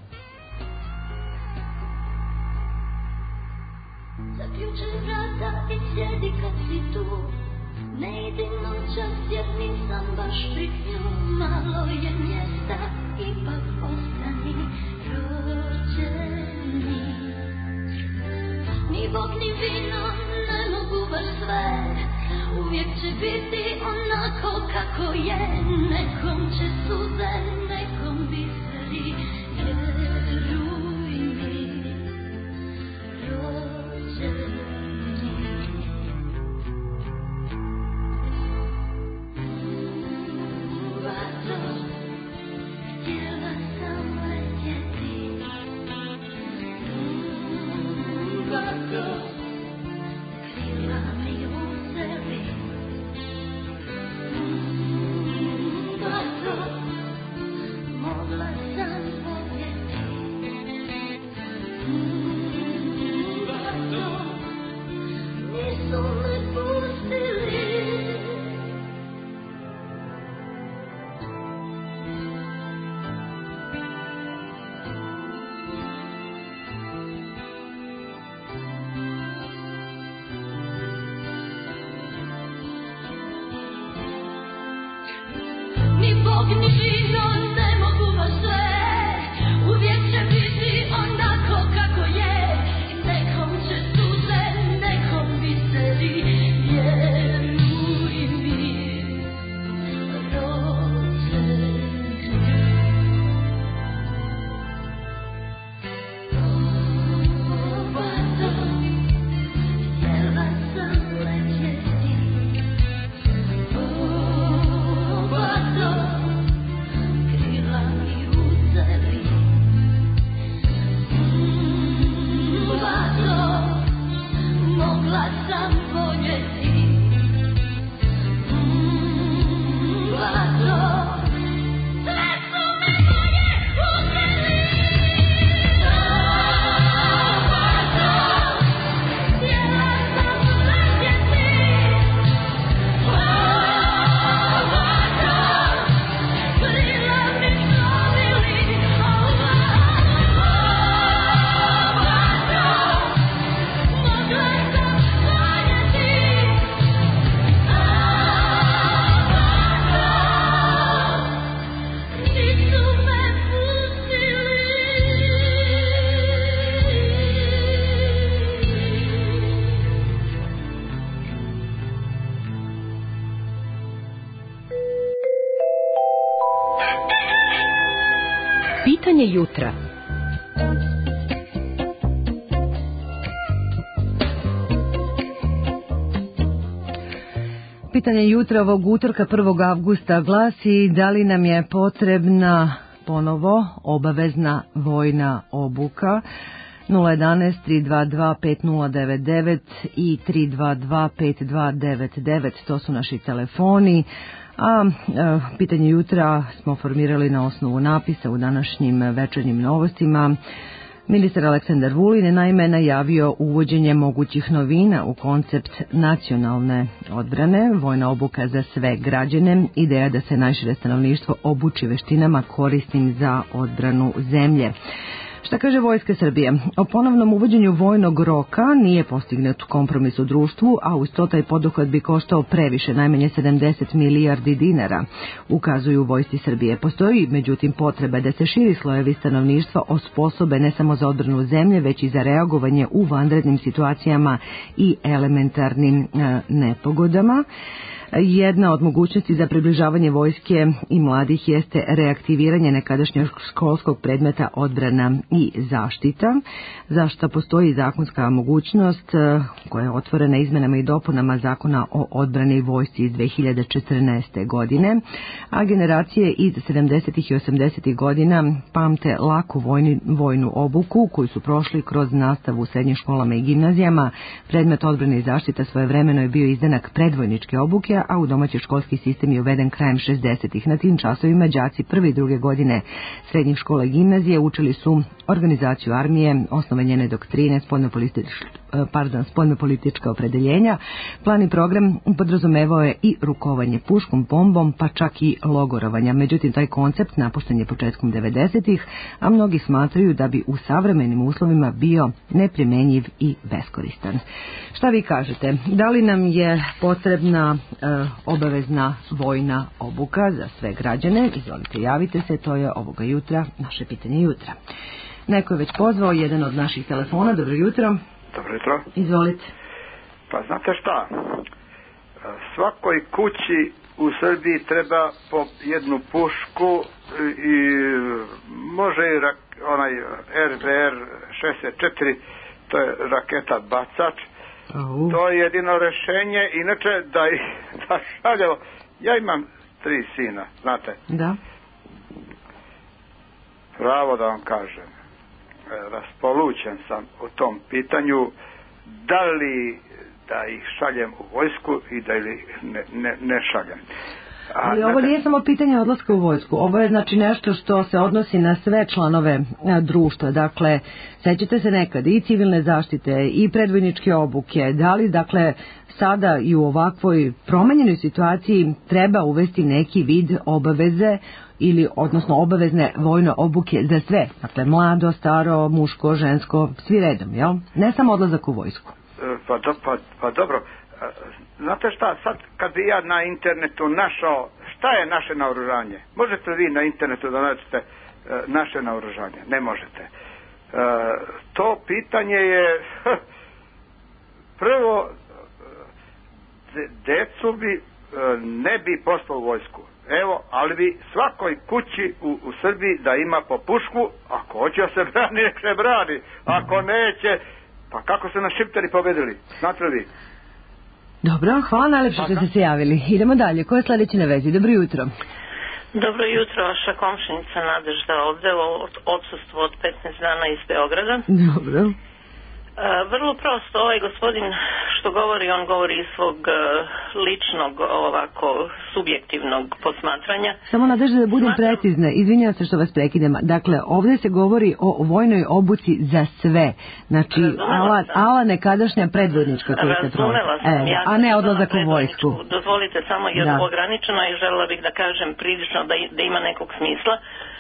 Zaključi vrata i sjedi kad si tu, ne idi noćas jer nisam baš pri knju, malo je mjesta, ipak ostani rođeni. Ni bok ni vino ne mogu baš sve, uvijek će biti onako kako je, nekom će suze, nekom biseri, vjeruj mi, rođeni. Krila mi u sebi Pitanje jutra. Pitanje jutra ovog utorka prvog avgusta glasi: da li nam je potrebna ponovo obavezna vojna obuka? nula jedanaest tri dva dva pet nula devet devet i tri dva dva pet dva devet devet, to su naši telefoni. A e, pitanje jutra smo formirali na osnovu napisa u današnjim večernjim novostima. Ministar Aleksandar Vulin je naime najavio uvođenje mogućih novina u koncept nacionalne odbrane, vojna obuka za sve građane, ideja da se najšire stanovništvo obuči veštinama korisnim za odbranu zemlje. Šta kaže Vojska Srbije? O ponovnom uvođenju vojnog roka nije postignut kompromis u društvu, a uz to taj poduhvat bi koštao previše, najmanje sedamdeset milijardi dinara, ukazuju u Vojsci Srbije. Postoji, međutim, potreba da se širi slojevi stanovništva osposobe ne samo za odbranu zemlje, već i za reagovanje u vanrednim situacijama i elementarnim e, nepogodama. Jedna od mogućnosti za približavanje vojske i mladih jeste reaktiviranje nekadašnjeg školskog predmeta odbrana i zaštita, za što postoji zakonska mogućnost koja je otvorena izmenama i dopunama Zakona o odbrani i vojsci iz dve hiljade četrnaeste. godine, a generacije iz sedamdesetih i osamdesetih godina pamte laku vojni, vojnu obuku koju su prošli kroz nastavu u srednjim školama i gimnazijama. Predmet odbrane i zaštita svojevremeno je bio izdanak predvojničke obuke, a u domaći školski sistem je uveden krajem šezdesetih. Na tim časovima đaci prve i druge godine srednjih škola i gimnazije učili su organizaciju armije, osnove njene doktrine, spoljnopolitičke pardon, spoljnopolitička opredeljenja. Plan i program podrazumevao je i rukovanje puškom, bombom, pa čak i logorovanja. Međutim, taj koncept napušten je početkom devedesetih, a mnogi smatraju da bi u savremenim uslovima bio neprimenjiv i beskoristan. Šta vi kažete? Da li nam je potrebna e, obavezna vojna obuka za sve građane? Izvolite, javite se, to je ovoga jutra naše pitanje jutra. Neko je već pozvao jedan od naših telefona. Dobro jutro. Dobro jutro. Izvolite. Pa znate šta, svakoj kući u Srbiji treba po jednu pušku i može i rak, onaj R V R šezdeset četiri, to je raketa bacač. Uh. To je jedino rešenje, inače da, da šaljamo, ja imam tri sina, znate. Da. Pravo da vam kažem, raspolućen sam u tom pitanju, da li da ih šaljem u vojsku i da li ne, ne, ne šaljem. A, Ali ovo nije samo pitanje odlaska u vojsku, ovo je znači nešto što se odnosi na sve članove društva, dakle, sećate se nekad i civilne zaštite i predvojničke obuke, da li dakle sada i u ovakvoj promenjenoj situaciji treba uvesti neki vid obaveze ili odnosno obavezne vojne obuke za sve, dakle mlado, staro, muško, žensko, svi redom, jel? Ne samo odlazak u vojsku. Pa, do, pa, pa dobro, znate šta, sad kad bi ja na internetu našao šta je naše naoružanje? Možete vi na internetu da nađete naše naoružanje? Ne možete. To pitanje je prvo, decu bi ne bi poslao u vojsku. Evo, ali bi svakoj kući u, u Srbiji da ima po pušku, ako hoće da se brani, nek se brani. Ako neće, pa kako su nas Šiptari pobedili? Znate li? Dobro, hvala najlepše što ste se javili. Idemo dalje. Ko je sljedeći na vezi? Dobro jutro. Dobro jutro, vaša komšinica Nadežda ovde, odsustvo od petnaest dana iz Beograda. Dobro. E, vrlo prosto, ovaj gospodin što govori, on govori iz svog e, ličnog, ovako, subjektivnog posmatranja. Samo Nadežda da budem Smatram... precizna, izvinjavam se što vas prekidam. Dakle, ovdje se govori o vojnoj obuci za sve. Znači, ala, ala nekadašnja predvodnička koju ste provali. Razumela sam, e, ja a ne odlazak u vojsku. Dozvolite samo, jer da. ograničeno i želela bih da kažem prilično da, da ima nekog smisla.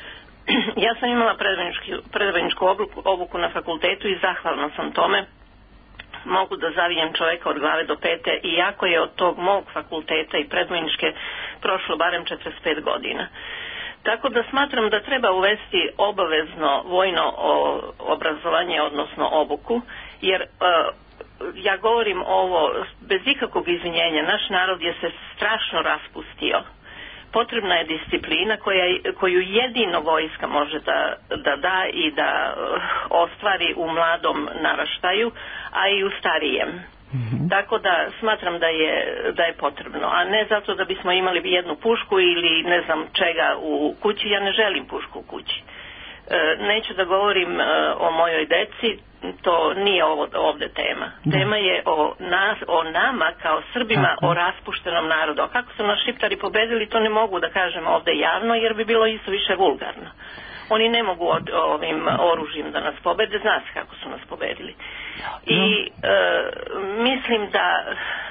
Ja sam imala predvojničku obuku, obuku na fakultetu i zahvalna sam tome. Mogu da zavijem čovjeka od glave do pete, iako je od tog mog fakulteta i predvojničke prošlo barem četrdeset pet godina. Tako da smatram da treba uvesti obavezno vojno obrazovanje, odnosno obuku, jer uh, ja govorim ovo bez ikakvog izvinjenja. Naš narod je se strašno raspustio. Potrebna je disciplina koja, koju jedino vojska može da, da da i da uh, ostvari u mladom naraštaju, a i u starijem. Mm-hmm. Tako da smatram da je, da je potrebno, a ne zato da bismo imali jednu pušku ili ne znam čega u kući. Ja ne želim pušku u kući. E, neću da govorim e, o mojoj deci, to nije ovo, ovde tema. Da. Tema je o, nas, o nama kao Srbima, Tako. o raspuštenom narodu. A kako su nas Šiptari pobedili, to ne mogu da kažem ovde javno, jer bi bilo isto više vulgarno. Oni ne mogu od, ovim oružjem da nas pobede, zna se kako su nas pobedili. I e, mislim da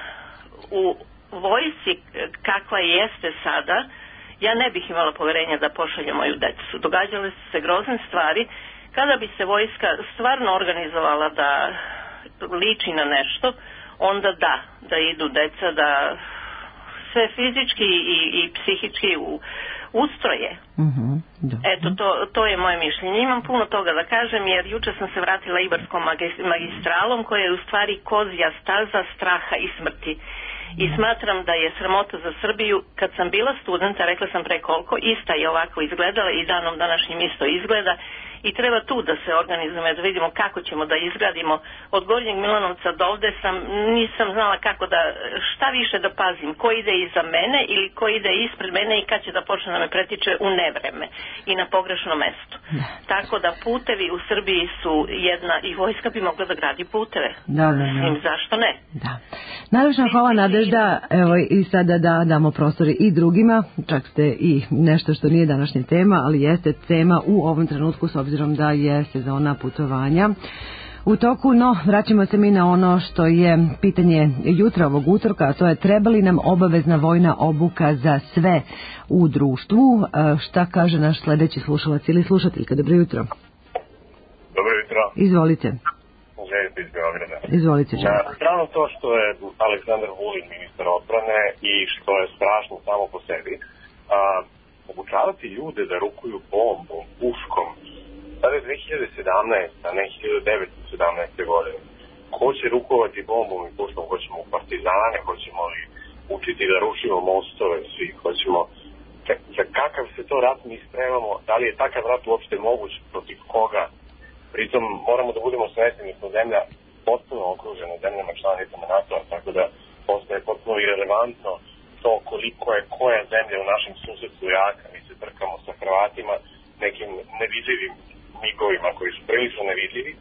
u vojsci kakva jeste sada, ja ne bih imala poverenja da pošaljem moju decu. Događale su se grozne stvari. Kada bi se vojska stvarno organizovala da liči na nešto, onda da, da idu deca, da sve fizički i, i psihički u, ustroje. Mm-hmm. Eto, to, to je moje mišljenje. Imam puno toga da kažem, jer juče sam se vratila Ibarskom magistralom, koja je u stvari kozja staza straha i smrti. I smatram da je sramota za Srbiju. Kad sam bila studenta, rekla sam pre koliko, ista je ovako izgledala i danom današnjim isto izgleda. I treba tu da se organizujemo, da vidimo kako ćemo da izgradimo. Od Gornjeg Milanovca do ovde sam, nisam znala kako da, šta više da pazim, ko ide iza mene ili ko ide ispred mene i kad će da počne da me pretiče u nevreme i na pogrešno mesto. Da. Tako da putevi u Srbiji su jedna, i vojska bi mogla da gradi puteve. Da, da, da. Mislim, zašto ne? Da. Najlepša hvala Nadežda, evo i sada da damo prostor i drugima, čak ste i nešto što nije današnja tema, ali jeste tema u ovom trenutku s obzirom da je sezona putovanja u toku, no vraćamo se mi na ono što je pitanje jutra ovog utorka, a to je treba li nam obavezna vojna obuka za sve u društvu. Šta kaže naš sljedeći slušalac ili slušateljka? Dobro jutro. Dobro jutro. Izvolite. Želite iz Beograda. Izvolite. Na stranu to što je Aleksandar Vulin ministar odbrane i što je strašno samo po sebi, a, obučavati ljude da rukuju bombom, puškom, sada je dve hiljade sedamnaeste. a ne hiljadu devetsto sedamnaeste. godine. Ko će rukovati bombom i puškom? Hoćemo u partizane, hoćemo li učiti da rušimo mostove, svi hoćemo... Za kakav se to rat mi spremamo? Da li je takav rat uopšte moguć? Protiv koga? Pritom moramo da budemo svesni da smo zemlja potpuno okružena zemljama članicama NATO-a, tako da postaje potpuno irelevantno to koliko je koja zemlja u našem susedstvu jaka. Mi se trkamo sa Hrvatima nekim nevidljivim migovima koji su prilično nevidljivi,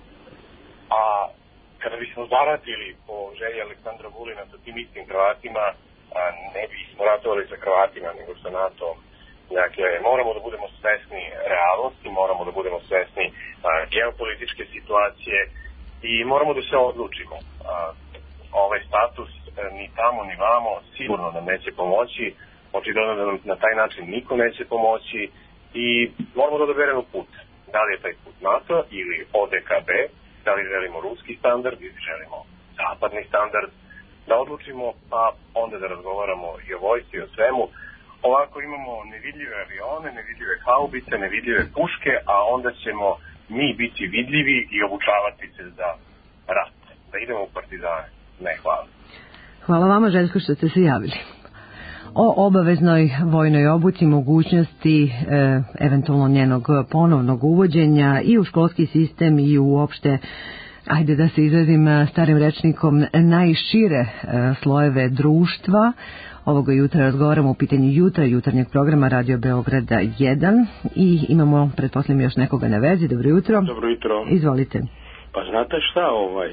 a kada bismo zaratili po želji Aleksandra Vulina sa tim istim Hrvatima, ne bismo ratovali sa Hrvatima nego sa NATO-om. Dakle, moramo da budemo svesni realnosti, moramo da budemo svesni a, geopolitičke situacije i moramo da se odlučimo. A, ovaj status a, ni tamo ni vamo sigurno nam neće pomoći, očigledno da nam na taj način niko neće pomoći i moramo da odaberemo put. Da li je taj put NATO ili O D K B, da li želimo ruski standard ili želimo zapadni standard, da odlučimo pa onda da razgovaramo i o vojsci i o svemu. ovako imamo nevidljive avione, nevidljive haubice, nevidljive puške, a onda ćemo mi biti vidljivi i obučavati se za rat. Da idemo u partizane. Ne, hvala. Hvala vama, Željko, što ste se javili. O obaveznoj vojnoj obuci, mogućnosti e, eventualno njenog ponovnog uvođenja i u školski sistem i uopšte, ajde da se izrazim starim rečnikom, najšire e, slojeve društva. Ovoga jutra razgovaramo u pitanju jutra, jutarnjeg programa Radio Beograda jedan i imamo, pretpostavljam, još nekoga na vezi. Dobro jutro. Dobro jutro. Izvolite. Pa znate šta, ovaj,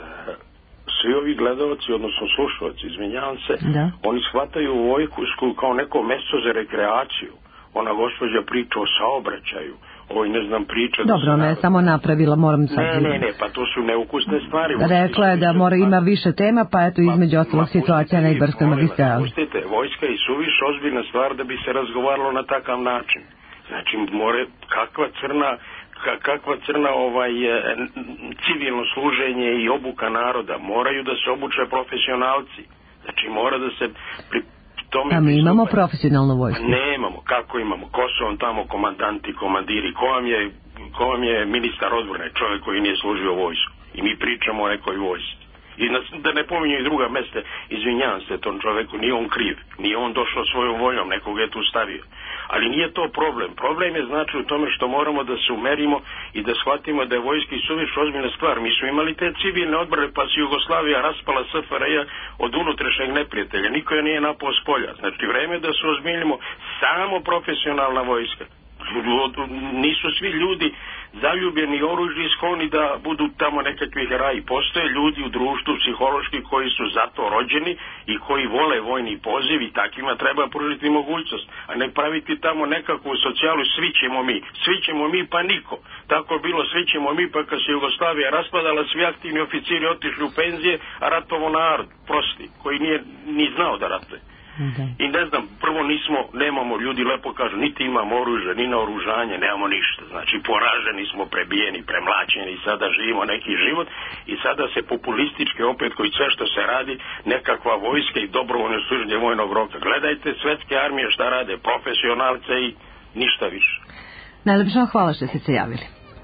svi ovi gledalci, odnosno slušalci, izvinjavam se, da. Oni shvataju vojsku kao neko mesto za rekreaciju. Ona gospođa priča o saobraćaju, ovaj ne znam priča... Dobro, ona je samo napravila, moram sad... Ne, ne, ne, pa to su neukusne stvari. Rekla je da mora ima više tema, pa eto između ostalog situacija na Ibarskoj magistrali. Pustite, vojska je suviš ozbiljna stvar da bi se razgovaralo na takav način. Znači, more, kakva crna... kakva crna ovaj civilno služenje i obuka naroda, moraju da se obuče profesionalci, znači mora da se pri tome... A mi imamo profesionalnu vojsku? Nemamo, kako imamo, ko su on tamo komandanti, komandiri, ko vam je, ko vam je ministar odbrane, čovjek koji nije služio vojsku, i mi pričamo o nekoj vojsci. I da ne pominju i druga mesta, izvinjavam se tom čovjeku, nije on kriv, nije on došao svojom voljom, nekoga je tu stavio. Ali nije to problem. Problem je znači u tome što moramo da se umerimo i da shvatimo da je vojska i suviš ozbiljna stvar. Mi smo imali te civilne odbrane, pa se Jugoslavija raspala S F R J od unutrašnjeg neprijatelja. Niko je nije napao s polja. Znači vreme da se ozbiljimo, samo profesionalna vojska. Nisu svi ljudi zaljubljeni oružji i skloni da budu tamo nekakvi heraji. Postoje ljudi u društvu psihološki koji su zato rođeni i koji vole vojni poziv i takvima treba pružiti mogućnost, a ne praviti tamo nekakvu socijalu svi ćemo mi, svi ćemo mi pa niko. Tako je bilo svi ćemo mi, pa kad se Jugoslavija raspadala, svi aktivni oficiri otišli u penzije, a ratovo narod, prosti, koji nije ni znao da ratuje. Da. I ne znam, prvo nismo, nemamo, ljudi lepo kažu, niti imamo oružje, ni naoružanje, nemamo ništa. Znači poraženi smo, prebijeni, premlaćeni, sada živimo neki život i sada se populistički opet koji sve što se radi, nekakva vojska i dobrovoljno služenje vojnog roka. Gledajte svetske armije šta rade, profesionalce i ništa više. Najlepša hvala što ste se javili.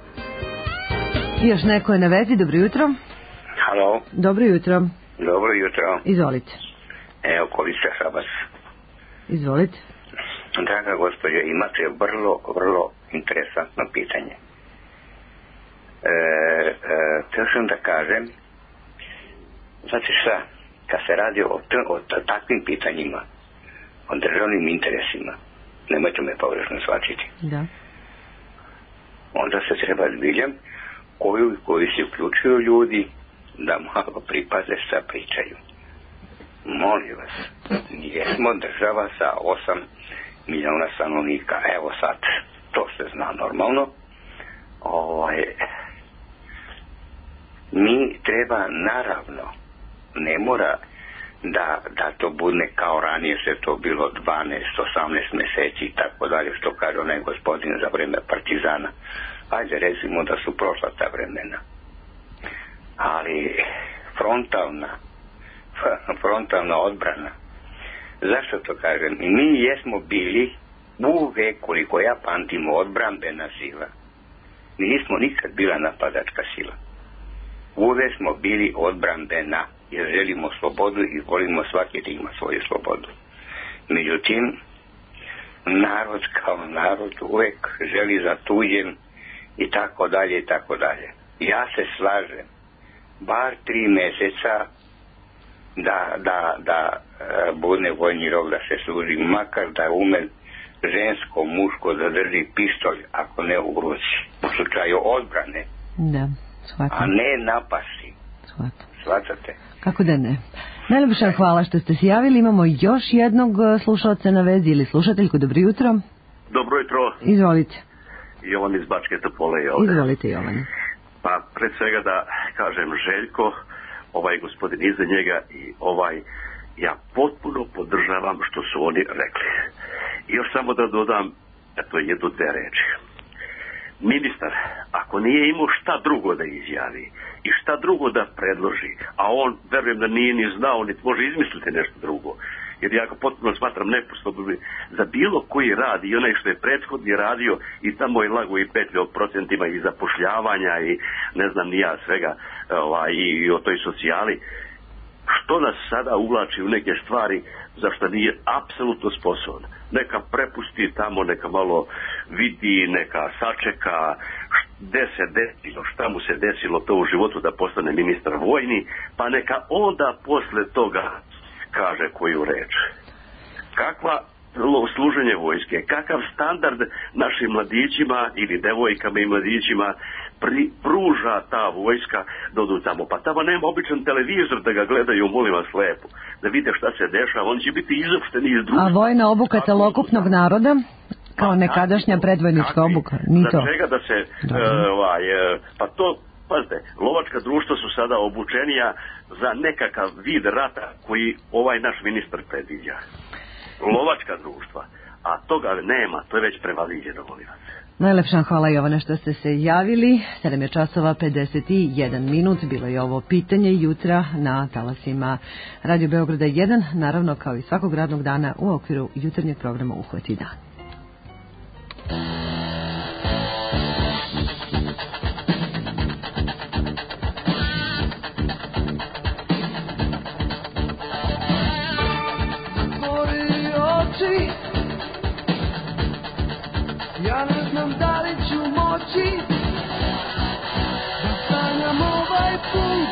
I još neko je na vezi, dobro jutro. Halo. Dobro jutro. Dobro jutro. Izvolite. Evo, Kovica Šabac. Izvolite. Draga gospođo, imate vrlo, vrlo interesantno pitanje. E, e, teo sam da kažem, znate šta, kad se radi o, t, o t, takvim pitanjima, o državnim interesima, nemojte me pogrešno shvatiti. Da. Onda se treba zbiljam koju, koji se uključuju ljudi da malo pripaze sa pričaju. Molim vas, jesmo država sa osam miliona stanovnika, evo sad, to se zna normalno, ovaj, mi treba naravno, ne mora da, da to bude kao ranije se to bilo dvanaest osamnaest meseci i tako dalje, što kaže onaj gospodin za vreme partizana, ajde recimo da su prošla ta vremena, ali frontalna frontalna odbrana. Zašto to kažem? Mi jesmo bili uvek, koliko ja pamtim, odbrambena sila. Mi nismo nikad bila napadačka sila. Uvek smo bili odbrambena, jer želimo slobodu i volimo svaki da ima svoju slobodu. Međutim, narod kao narod uvek želi za tuđem i tako dalje i tako dalje. Ja se slažem, bar tri meseca da, da, da e, bude vojni rok, da se služi, makar da ume žensko, muško da drži pištolj, ako ne u ruci, u slučaju odbrane. Da, shvatam. A ne napasti. Shvatam. Shvatate? Kako da ne. Najljepša hvala što ste se javili. Imamo još jednog slušalca na vezi ili slušateljku. Dobro jutro. Dobro jutro. Izvolite. Jovan iz Bačke Topole je ovdje. Izvolite, Jovan. Pa, pred svega da kažem, Željko, ovaj gospodin iza njega i ovaj, ja potpuno podržavam što su oni rekli. I još samo da dodam, eto, jednu te reči. Ministar, ako nije imao šta drugo da izjavi i šta drugo da predloži, a on, verujem da nije ni znao, niti može izmisliti nešto drugo, jer ja ga potpuno smatram nesposobnim za bilo koji rad i onaj što je prethodni radio i tamo je lago i petlje o procentima i zapošljavanja i ne znam ni ja svega ovaj, i o toj socijali. Što nas sada uvlači u neke stvari za što nije apsolutno sposoban? Neka prepusti tamo, neka malo vidi, neka sačeka gde se desilo, šta mu se desilo to u životu da postane ministar vojni, pa neka onda posle toga kaže koju reč. Kakva služenje vojske, kakav standard našim mladićima ili devojkama i mladićima pri, pruža ta vojska da odu tamo. Pa tamo nema običan televizor da ga gledaju, molim vas lepo, da vide šta se dešava, on će biti izopšteni iz društva. A vojna obuka celokupnog naroda? Kao nekadašnja predvojnička obuka? Ni to. Za čega da se, uh, ovaj, uh, pa to, pazite, lovačka društva su sada obučenija za nekakav vid rata koji ovaj naš ministar predviđa. Lovačka društva, a toga nema, to je već prevaziđeno, molim vas. Najlepša hvala Jovane što ste se javili. sedam je časova pedeset jedan minut. Bilo je ovo pitanje jutra na talasima Radio Beograda jedan, naravno kao i svakog radnog dana u okviru jutarnjeg programa Uhvati dan. Ja ne znam da li ću moći da sanjam ovaj put,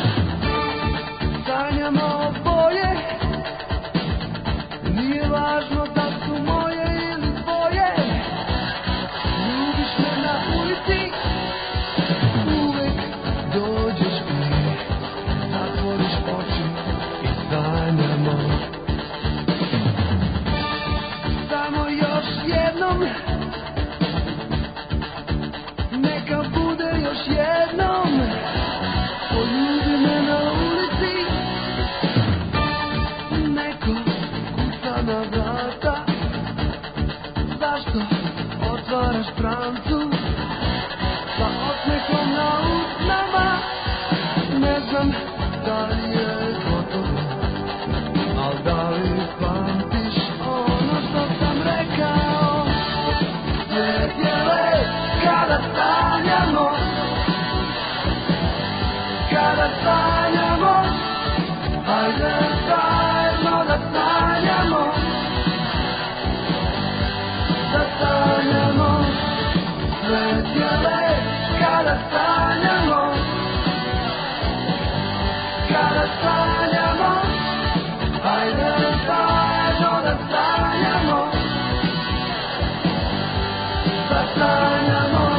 sanjamo bolje, nije važno da su moje ili tvoje, ljubiš me na ulici, uvek dođeš mi, zatvoriš oči i sanjamo, samo još jednom. Neka bude još jednom, poljubi me na ulici, neko kuca na vrata, zašto otvaraš prancu, sa osmehom na usnama, ne znam da li je gotovo, al da li pamtiš ono što sam rekao, svijet je lep kada sanjamo, kada sanjamo, hajde zajedno da sanjamo, da sanjamo, svet je lep kada sanjamo, kada sanjamo, hajde zajedno da sanjamo, da sanjamo.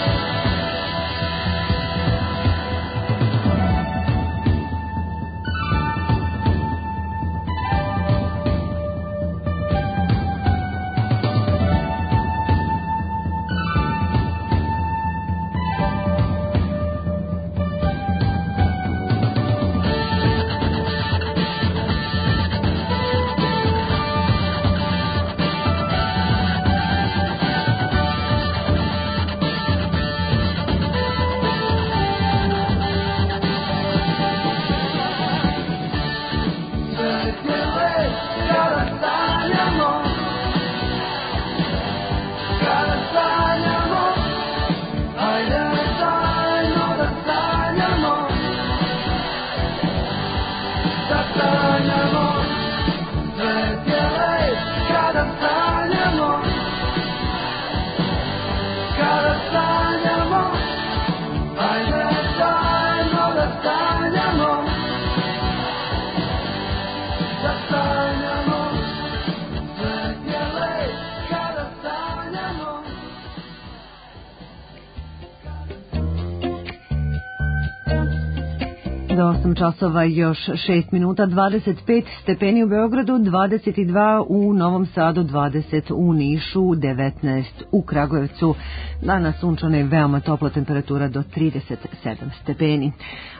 Do osam časova još šest minuta, dvadeset pet stepeni u Beogradu, dvadeset dva u Novom Sadu, dvadeset u Nišu, devetnaest u Kragujevcu. Danas sunčana i veoma topla temperatura do trideset sedam stepeni.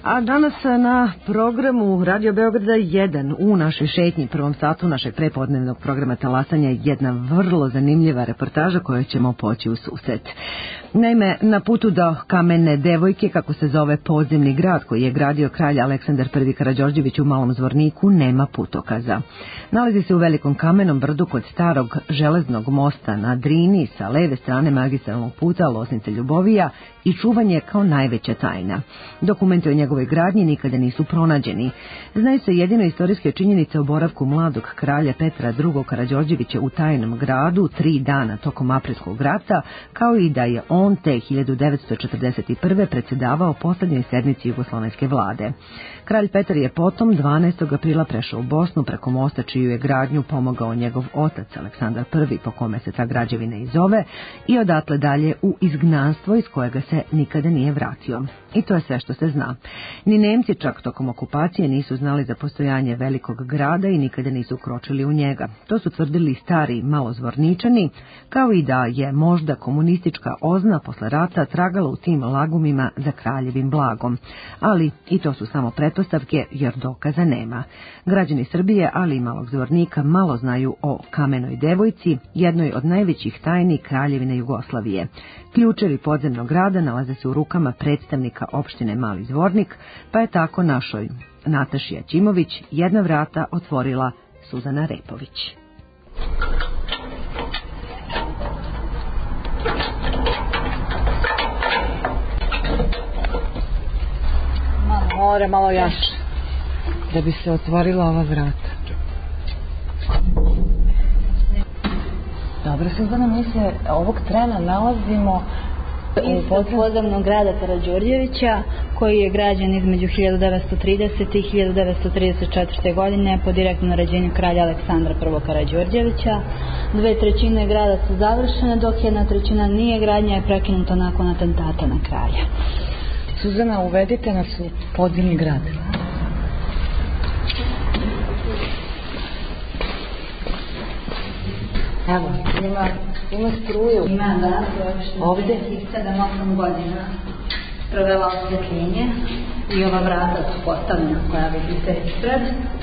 A danas na programu Radio Beograda jedan u našoj šetnji prvom satu našeg prepodnevnog programa Talasanja jedna vrlo zanimljiva reportaža kojoj ćemo poći u susret. Naime, na putu do Kamene devojke, kako se zove podzemni grad koji je gradio kralj Aleksandar prvi Karađorđević u Malom Zvorniku, nema putokaza. Nalazi se u velikom kamenom brdu kod starog železnog mosta na Drini sa leve strane magistralnog puta Loznice Ljubovija i čuvan je kao najveća tajna. Dokumenti o njegovoj gradnji nikada nisu pronađeni. Znaju se jedino istorijske činjenice o boravku mladog kralja Petra drugog Karađorđevića u tajnom gradu tri dana tokom aprilskog rata, kao i da je on te hiljadu devetsto četrdeset prve predsjedavao posljednjoj sednici jugoslovenske vlade. Kralj Petar je potom dvanaestog aprila prešao u Bosnu preko mosta čiju je gradnju pomogao njegov otac Aleksandar prvi, po kome se ta građevina i zove, i odatle dalje u izgnanstvo iz kojega se nikada nije vratio. I to je sve što se zna. Ni Nemci čak tokom okupacije nisu znali za postojanje velikog grada i nikada nisu ukročili u njega. To su tvrdili stari malozvorničani, kao i da je možda komunistička ozna posle rata tragala u tim lagumima za kraljevim blagom. Ali i to su samo pretpostavke jer dokaza nema. Građani Srbije, ali i Malog Zvornika, malo znaju o Kamenoj devojci, jednoj od najvećih tajni kraljevine Jugoslavije. Ključevi podzemnog grada nalaze se u rukama predstavnika opštine Mali Zvornik, pa je tako našoj Nataši Jaćimović jedna vrata otvorila Suzana Repović. Malo more, malo jače. Da bi se otvorila ova vrata. Dobro, Suzana, mi se ovog trena nalazimo ispod podzemnog grada Karađorđevića, koji je građen između hiljadu devetsto tridesete i hiljadu devetsto trideset četvrte. godine po direktnom naređenju kralja Aleksandra prvog Karađorđevića. Dve trećine grada su završene, dok jedna trećina nije, gradnja je prekinuta nakon atentata na kralja. Suzana, uvedite nas u podzemni grad. Evo, ima, ima struju. Ima, da, ovdje. sedam osam godina provela osvetljenje i ova vrata su postavljena koja vidite ispred.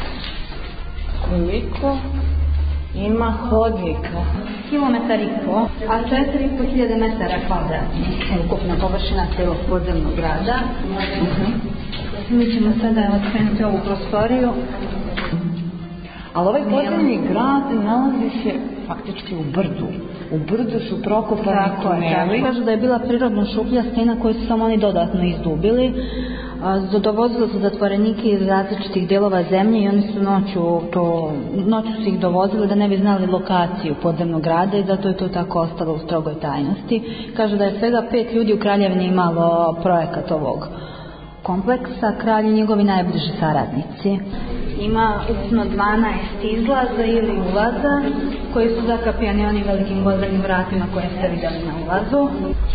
Koliko ima hodnika? Kilometar i po, a četiri i po hiljade metara kvadratnih. Ukupna površina celog podzemnog grada. Uh-huh. Mi ćemo sada otkrenuti ovu prostoriju. Ali ovaj podzemni grad nalazi se faktički u brdu. U brdu su prokopani tuneli. Kažu da je bila prirodna šuplja stena koju su samo oni dodatno izdubili. Dovozili su zatvorenike iz različitih delova zemlje i oni su noću, to, noću su ih dovozili da ne bi znali lokaciju podzemnog grada i zato je to tako ostalo u strogoj tajnosti. Kažu da je svega pet ljudi u kraljevini imalo projekat ovog kompleksa, kralj i njegovi najbliži saradnici. Ima ukupno dvanaest izlaza ili ulaza koji su zakapijani onim velikim gvozdenim vratima koje ste vidjeli na ulazu.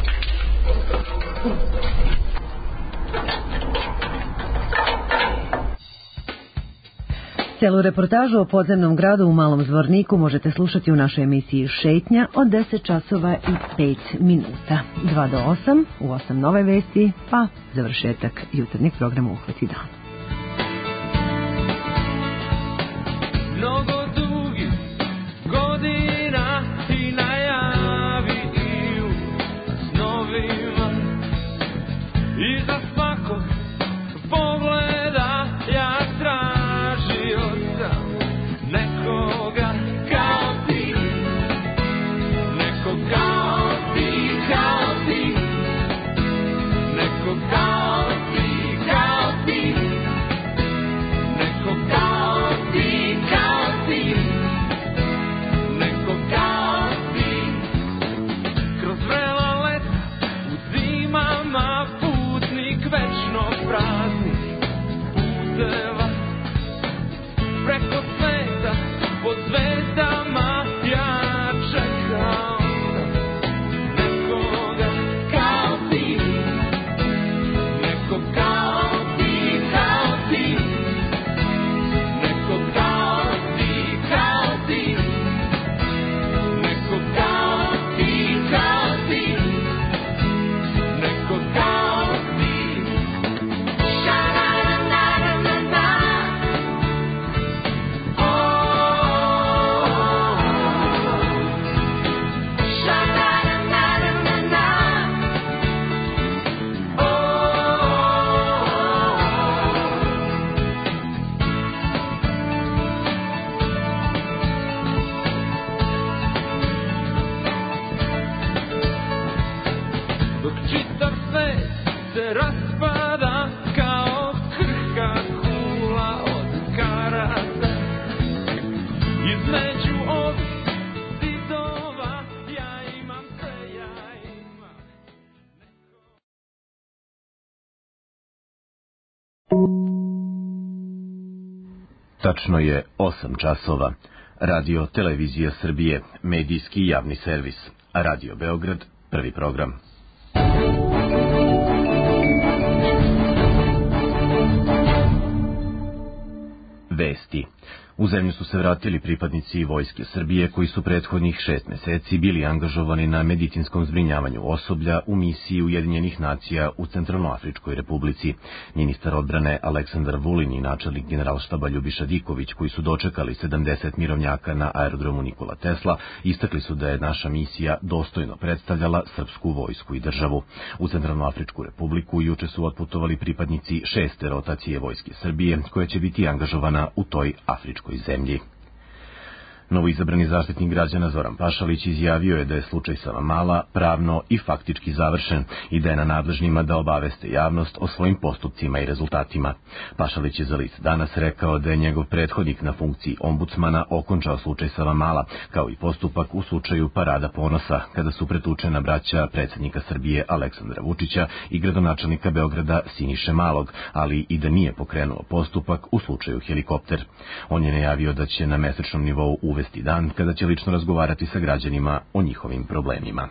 Celu reportažu o podzemnom gradu u Malom Zvorniku možete slušati u našoj emisiji Šetnja od deset časova i pet minuta. dva do osam, u osam nove vesti, pa završetak jutarnjeg programa Uhvati dan. Mnogo dugih godina ti najavi i u snovima i za svakog pogleda ja tražio sam nekoga kao ti, neko kao ti, kao ti, neko kao ti, kao ti, neko kao ti, kao ti, neko kao ti. Kroz vrela leta u zimama putnik večno praznih puteva, preko sveta pod zvezdama ja čekao sam nekoga kao ti, neko kao ti, kao ti, neko kao ti, kao ti, neko kao ti, kao ti, neko kao ti. Shine Tačno je osam časova. Radio Televizija Srbije, medijski javni servis. Radio Beograd, prvi program. Vesti. U zemlju su se vratili pripadnici Vojske Srbije koji su prethodnih šest meseci bili angažovani na medicinskom zbrinjavanju osoblja u misiji Ujedinjenih nacija u Centralnoafričkoj republici. Ministar odbrane Aleksandar Vulin i načelnik generalštaba Ljubiša Diković, koji su dočekali sedamdeset mirovnjaka na aerodromu Nikola Tesla, istakli su da je naša misija dostojno predstavljala srpsku vojsku i državu. U Centralnoafričku republiku juče su otputovali pripadnici šeste rotacije Vojske Srbije, koja će biti angažovana u toj afričkoj zemlji. Novoizabrani zaštitnik građana Zoran Pašalić izjavio je da je slučaj Savamala pravno i faktički završen i da je na nadležnima da obaveste javnost o svojim postupcima i rezultatima. Pašalić je za list Danas rekao da je njegov prethodnik na funkciji ombudsmana okončao slučaj Savamala, kao i postupak u slučaju Parada ponosa, kada su pretučena braća predsjednika Srbije Aleksandra Vučića i gradonačelnika Beograda Siniše Malog, ali i da nije pokrenuo postupak u slučaju Helikopter. On je najavio da će na mesečnom nivou uvesti dan kada će lično razgovarati sa građanima o njihovim problemima.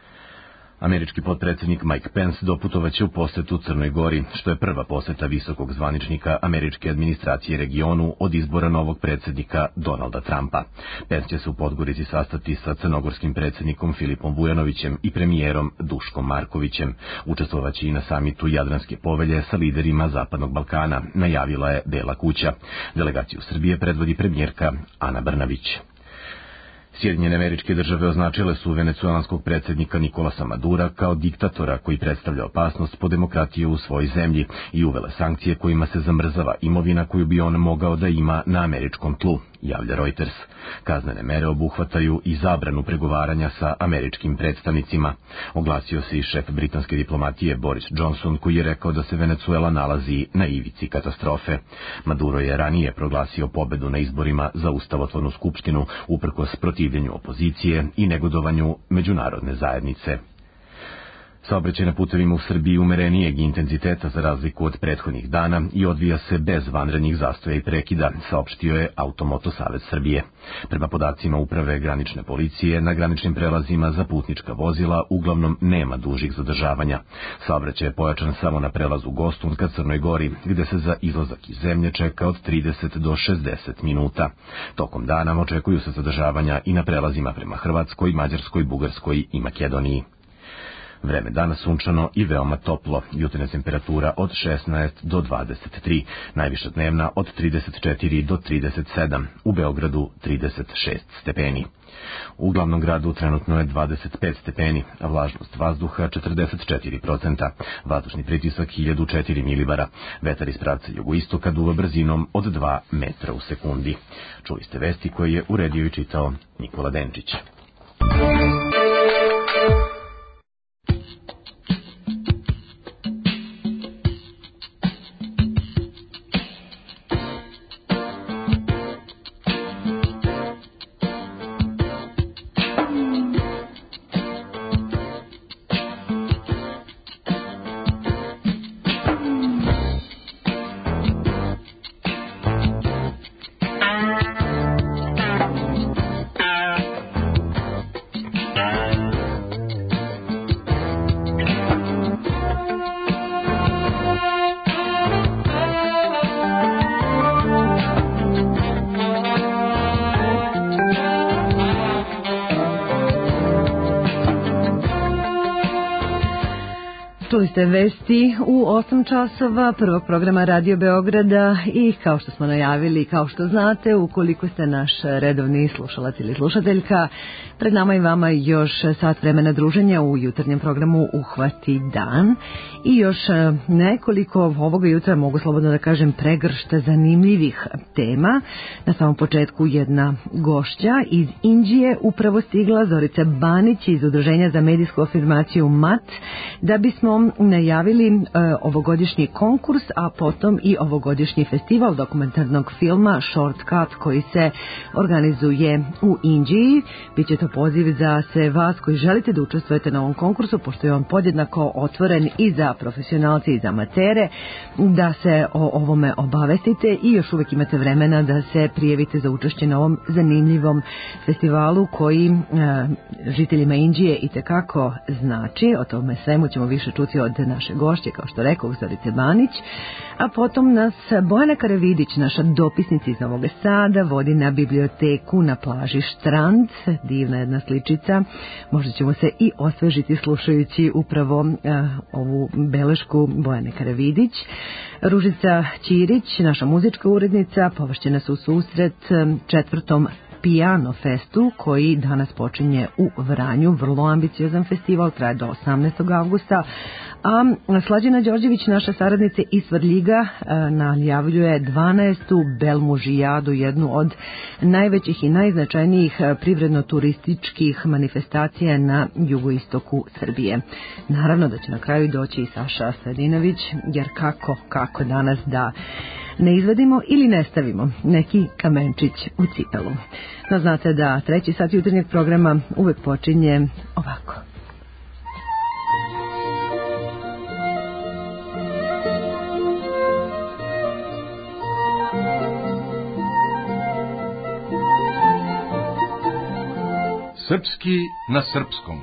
Američki potpredsjednik Mike Pence doputovaće u posetu Crnoj Gori, što je prva poseta visokog zvaničnika američke administracije regionu od izbora novog predsjednika Donalda Trumpa. Pence će se u Podgorici sastati sa crnogorskim predsjednikom Filipom Vujanovićem i premijerom Duškom Markovićem. Učestvovaće i na samitu Jadranske povelje sa liderima Zapadnog Balkana, najavila je Bela kuća. Delegaciju Srbije predvodi premijerka Ana Brnabić. Sjedinjene Američke Države označile su venecuelanskog predsjednika Nikolasa Madura kao diktatora koji predstavlja opasnost po demokratiju u svojoj zemlji i uvele sankcije kojima se zamrzava imovina koju bi on mogao da ima na američkom tlu, javlja Reuters. Kaznene mere obuhvataju i zabranu pregovaranja sa američkim predstavnicima. Oglasio se i šef britanske diplomatije Boris Johnson, koji je rekao da se Venecuela nalazi na ivici katastrofe. Maduro je ranije proglasio pobedu na izborima za ustavotvornu skupštinu uprkos protivljenju opozicije i negodovanju međunarodne zajednice. Saobraćaj na putevima u Srbiji umerenijeg intenziteta za razliku od prethodnih dana i odvija se bez vanrednih zastoja i prekida, saopštio je Automoto Savez Srbije. Prema podacima Uprave granične policije, na graničnim prelazima za putnička vozila uglavnom nema dužih zadržavanja. Saobraćaj je pojačan samo na prelazu Gostun ka Crnoj Gori, gde se za izlazak iz zemlje čeka od trideset do šezdeset minuta. Tokom dana očekuju se zadržavanja i na prelazima prema Hrvatskoj, Mađarskoj, Bugarskoj i Makedoniji. Vreme danas sunčano i veoma toplo, jutarnja temperatura od šesnaest do dvadeset tri, najviša dnevna od trideset četiri do trideset sedam, u Beogradu trideset šest stepeni. U glavnom gradu trenutno je dvadeset pet stepeni, a vlažnost vazduha četrdeset četiri procenta, vazdušni pritisak hiljadu četiri milibara, vetar iz pravca jugoistoka duva brzinom od dva metra u sekundi. Čuli ste vesti koje je uredio i čitao Nikola Denčić. Čuli ste vesti u osam časova prvog programa Radio Beograda i kao što smo najavili, kao što znate, ukoliko ste naš redovni slušalac ili slušateljka, pred nama i vama još sat vremena druženja u jutarnjem programu Uhvati dan i još nekoliko ovoga jutra, mogu slobodno da kažem, pregršta zanimljivih tema. Na samom početku jedna gošća iz Indije upravo stigla, Zorica Banić iz Udruženja za medijsku afirmaciju M A T, da bismo najavili e, ovogodišnji konkurs, a potom i ovogodišnji festival dokumentarnog filma Shortcut koji se organizuje u Indiji. Biće to poziv za sve vas koji želite da učestvujete na ovom konkursu, pošto je on podjednako otvoren i za profesionalce i za amatere, da se o ovome obavestite i još uvek imate vremena da se prijavite za učešće na ovom zanimljivom festivalu koji e, žiteljima Indije i tekako znači. O tome svemu ćemo više čuti od naše gošće, kao što rekao, Zorice Banić, a potom nas Bojana Karavidić, naša dopisnica iz Novog Sada, vodi na biblioteku na plaži Štrand, divna jedna sličica. Možda ćemo se i osvežiti slušajući upravo uh, ovu belešku Bojane Karavidić. Ružica Ćirić, naša muzička urednica, povašćena su u susret četvrtom Piano Festu koji danas počinje u Vranju, vrlo ambiciozan festival, traje do osamnaestog avgusta, a Slađana Đorđević, naša saradnica iz Svrljiga, najavljuje dvanaestu Belmužijadu, jednu od najvećih i najznačajnijih privredno-turističkih manifestacija na jugoistoku Srbije. Naravno da će na kraju doći i Saša Sredinović, jer kako, kako danas da ne izvedimo ili ne stavimo neki kamenčić u cipelu. No, znate da treći sat jutarnjeg programa uvek počinje ovako. Srpski na srpskom.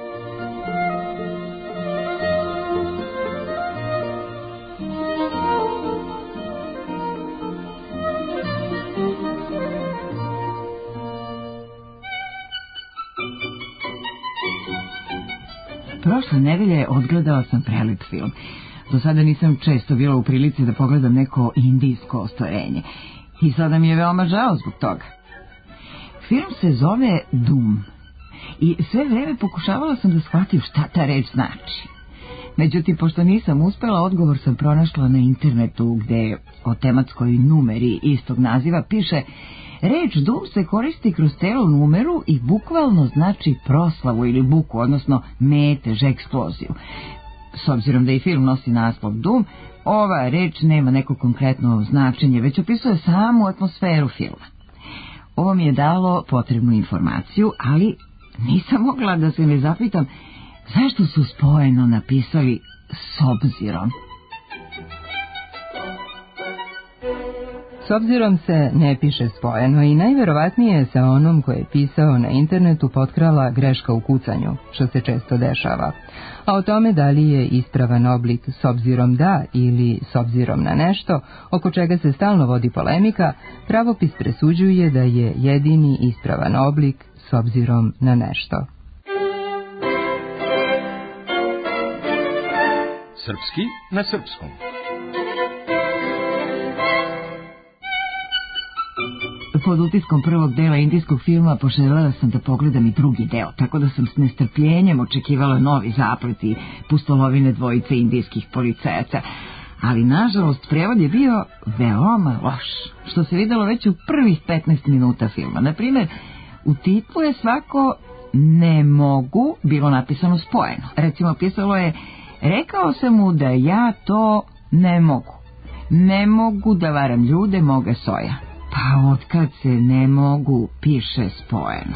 Prošle nedelje odgledala sam prelep film. Do sada nisam često bila u prilici da pogledam neko indijsko ostvarenje. I sada mi je veoma žao zbog toga. Film se zove Doom. I sve vreme pokušavala sam da shvatim šta ta reč znači. Međutim, pošto nisam uspela, odgovor sam pronašla na internetu gde o tematskoj numeri istog naziva piše: reč Doom se koristi kroz celu numeru i bukvalno znači proslavu ili buku, odnosno metež, eksploziju. S obzirom da i film nosi naslov Doom, ova reč nema neko konkretno značenje, već opisuje samu atmosferu filma. Ovo mi je dalo potrebnu informaciju, ali nisam mogla da se ne zapitam zašto su spojeno napisali s obzirom. S obzirom se ne piše spojeno i najverovatnije se onom koji je pisao na internetu potkrala greška u kucanju, što se često dešava. A o tome da li je ispravan oblik s obzirom da ili s obzirom na nešto, oko čega se stalno vodi polemika, pravopis presuđuje da je jedini ispravan oblik s obzirom na nešto. Srpski na srpskom. Pod utiskom prvog dela indijskog filma poželjela sam da pogledam i drugi deo, tako da sam s nestrpljenjem očekivala novi zaplet i pustolovine dvojice indijskih policajaca. Ali, nažalost, prevod je bio veoma loš, što se videlo već u prvih petnaest minuta filma. Naprimjer, u titlu je svako ne mogu bilo napisano spojeno. Recimo, pisalo je: rekao sam mu da ja to ne mogu. Ne mogu da varam ljude moga soja. Pa otkad se ne mogu piše spojeno?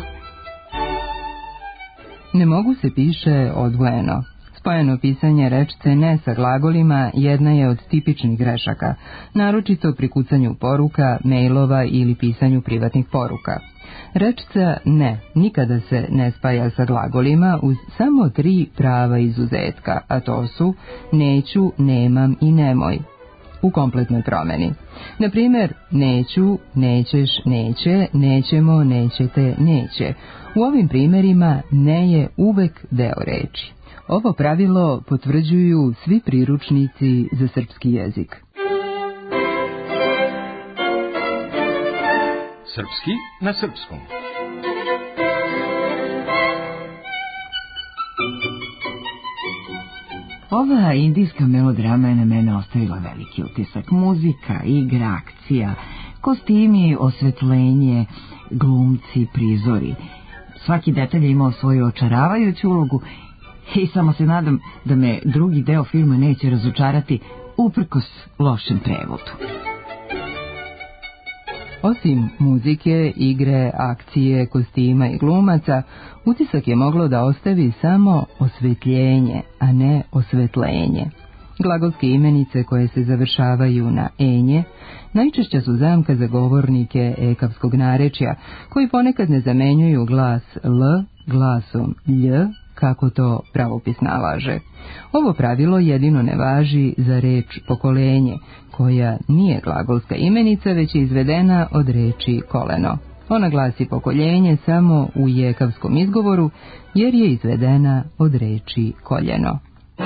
Ne mogu se piše odvojeno. Spojeno pisanje rečce ne sa glagolima jedna je od tipičnih grešaka, naročito pri kucanju poruka, mailova ili pisanju privatnih poruka. Rečca ne nikada se ne spaja sa glagolima uz samo tri prava izuzetka, a to su neću, nemam i nemoj. U kompletnoj promeni. Na primjer, neću, nećeš, neće, nećemo, nećete, neće. U ovim primjerima ne je uvek deo reči. Ovo pravilo potvrđuju svi priručnici za srpski jezik. Srpski na srpskom. Ova indijska melodrama je na mene ostavila veliki utisak. Muzika, igra, akcija, kostimi, osvetljenje, glumci, prizori. Svaki detalj je imao svoju očaravajuću ulogu I samo se nadam da me drugi deo filma neće razočarati uprkos lošem prevodu. Osim muzike, igre, akcije, kostima i glumaca, utisak je moglo da ostavi samo osvetljenje, a ne osvetlenje. Glagolske imenice koje se završavaju na enje najčešća su zamka za govornike ekavskog narečja, koji ponekad ne zamenjuju glas l glasom lj, kako to pravopis nalaže. Ovo pravilo jedino ne važi za reč pokolenje, koja nije glagolska imenica, već je izvedena od reči koleno. Ona glasi pokoljenje samo u jekavskom izgovoru, jer je izvedena od reči koljeno.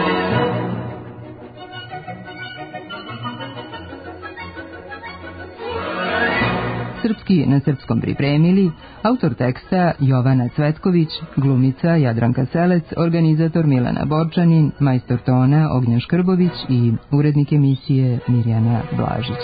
Srpski na srpskom pripremili autor teksta Jovana Cvetković, glumica Jadranka Selec, organizator Milana Borčanin, majstor tona Ognjen Škrbović i urednik emisije Mirjana Blažić.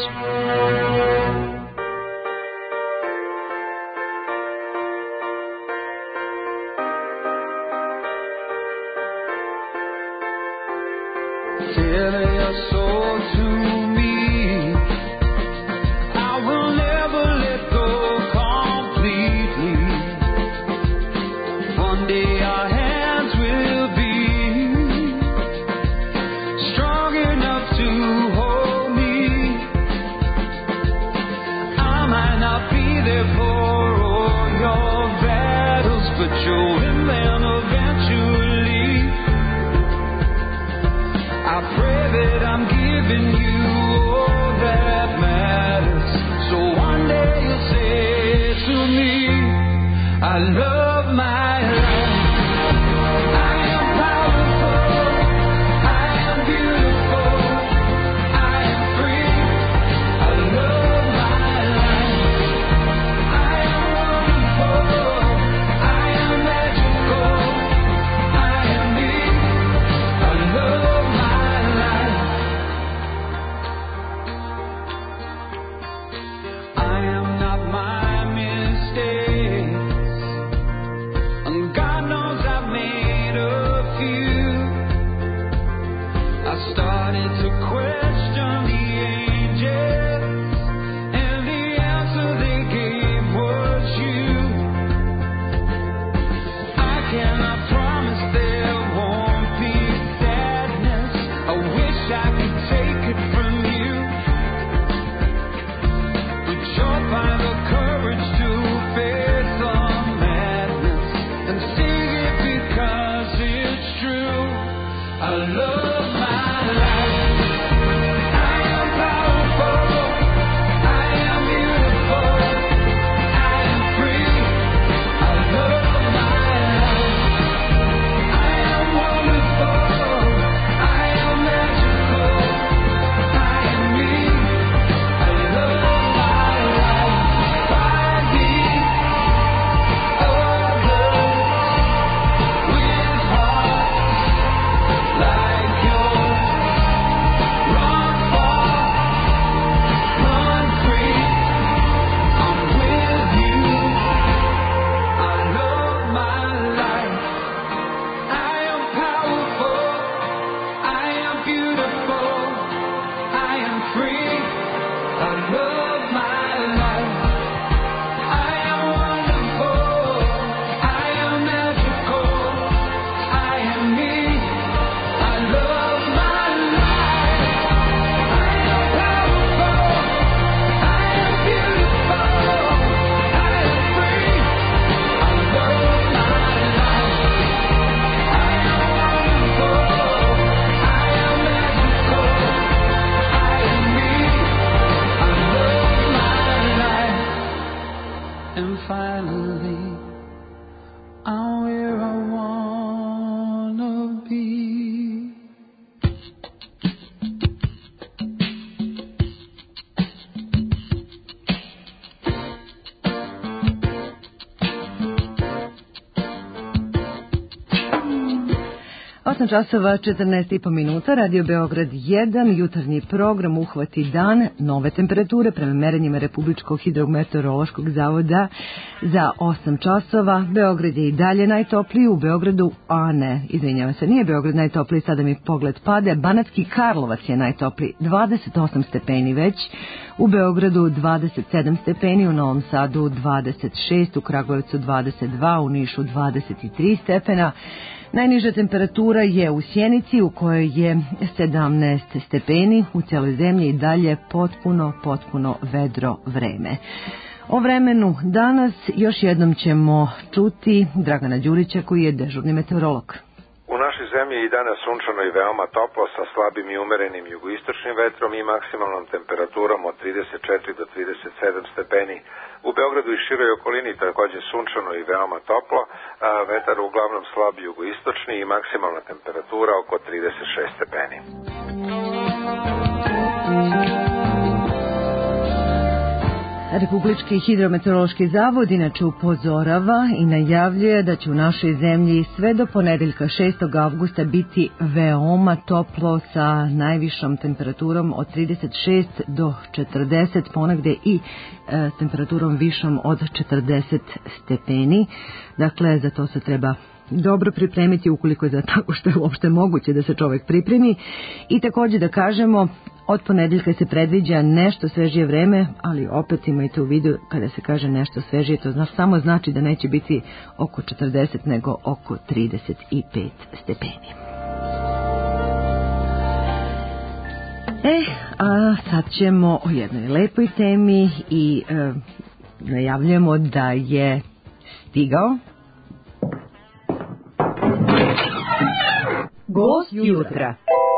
osam časova četrnaest i po minuta, Radio Beograd jedan, jutarnji program Uhvati dan, nove temperature prema merenjima Republičkog hidrometeorološkog zavoda za osam časova. Beograd je i dalje najtopliji, u Beogradu, a ne, izvinjavam se, nije Beograd najtopliji, sada mi pogled pade, Banatski Karlovac je najtopliji, dvadeset osam stepeni već, u Beogradu dvadeset sedam stepeni, u Novom Sadu dvadeset šest, u Kragujevcu dvadeset dva, u Nišu dvadeset tri stepena. Najniža temperatura je u Sjenici u kojoj je sedamnaest stepeni, u cijeloj zemlji i dalje potpuno, potpuno vedro vreme. O vremenu danas još jednom ćemo čuti Dragana Đurića koji je dežurni meteorolog. U našoj zemlji je i danas sunčano i veoma toplo sa slabim i umerenim jugoistočnim vetrom i maksimalnom temperaturom od trideset četiri do trideset sedam stepeni. U Beogradu i široj okolini također sunčano i veoma toplo, a vetar uglavnom slab jugoistočni i maksimalna temperatura oko trideset šest stepeni. Republički hidrometeorološki zavod inače upozorava i najavljuje da će u našoj zemlji sve do ponedeljka šestog avgusta biti veoma toplo sa najvišom temperaturom od trideset šest do četrdeset, ponegde i e, temperaturom višom od četrdeset stepeni. Dakle, za to se treba dobro pripremiti ukoliko je za tako što je uopšte moguće da se čovjek pripremi. I također da kažemo, od ponedeljka se predviđa nešto svežije vreme, ali opet imajte u vidu kada se kaže nešto svežije, to samo znači da neće biti oko četrdeset nego oko trideset pet stepeni. E, a sad ćemo o jednoj lepoj temi i e, najavljujemo da je stigao gost jutra.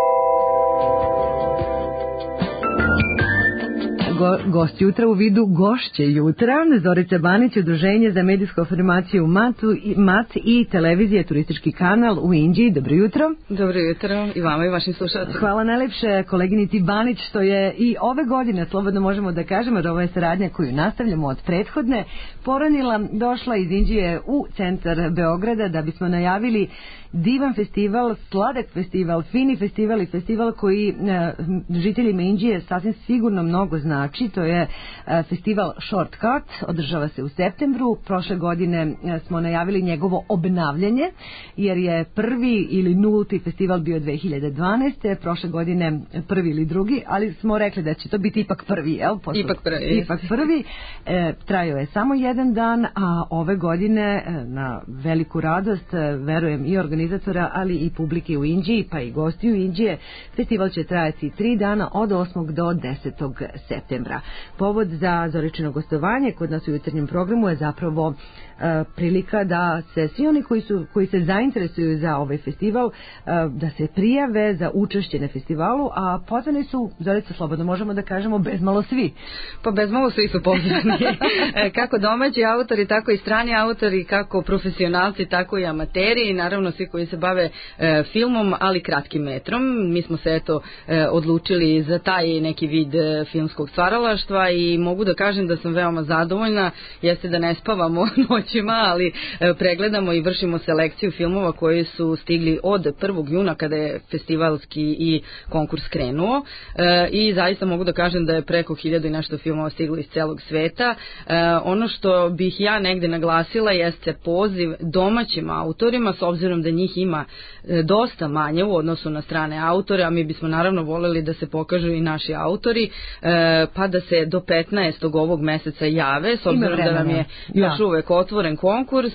Go, gost jutra u vidu gošće jutra, Zorica Banić, Udruženje za medijsku afirmaciju Matu, Mat i televizije Turistički kanal u Inđiji. Dobro jutro. Dobro jutro i vama i vašim slušateljima. Hvala najlepše koleginici Banić što je i ove godine, slobodno možemo da kažemo, jer ovo je saradnja koju nastavljamo od prethodne, poranila, došla iz Inđije u centar Beograda da bismo najavili divan festival, sladak festival, fini festival i festival koji e, žiteljima Inđije sasvim sigurno mnogo znači. To je e, festival Shortcut, održava se u septembru. Prošle godine e, smo najavili njegovo obnavljanje, jer je prvi ili nulti festival bio dve hiljade dvanaeste. Prošle godine prvi ili drugi, ali smo rekli da će to biti ipak prvi, jel? Posle, ipak prvi. Ipak prvi. E, trajao je samo jedan dan, a ove godine e, na veliku radost, e, verujem i organizacija, ali i publike u Inđiji, pa i gosti u Inđije. Festival će trajati tri dana od osmog do desetog septembra. Povod za Zoričino gostovanje kod nas u jutarnjem programu je zapravo e, prilika da se svi oni koji, su, koji se zainteresuju za ovaj festival, e, da se prijave za učešće na festivalu, a pozvani su, Zorica, slobodno možemo da kažemo, bezmalo svi. Pa bezmalo svi su pozvani. Kako domaći autori, tako i strani autori, kako profesionalci, tako i amateri i naravno svi koji se bave e, filmom, ali kratkim metrom. Mi smo se eto e, odlučili za taj neki vid e, filmskog stvaralaštva i mogu da kažem da sam veoma zadovoljna. Jeste da ne spavamo noćima, ali e, pregledamo i vršimo selekciju filmova koji su stigli od prvog juna kada je festivalski i konkurs krenuo e, i zaista mogu da kažem da je preko hiljadu i nešto filmova stiglo iz celog sveta. E, ono što bih ja negde naglasila jeste poziv domaćim autorima, s obzirom da njih ima dosta manje u odnosu na strane autore, a mi bismo naravno voljeli da se pokažu i naši autori, pa da se do petnaestog ovog meseca jave, s obzirom da nam je još uvek otvoren konkurs,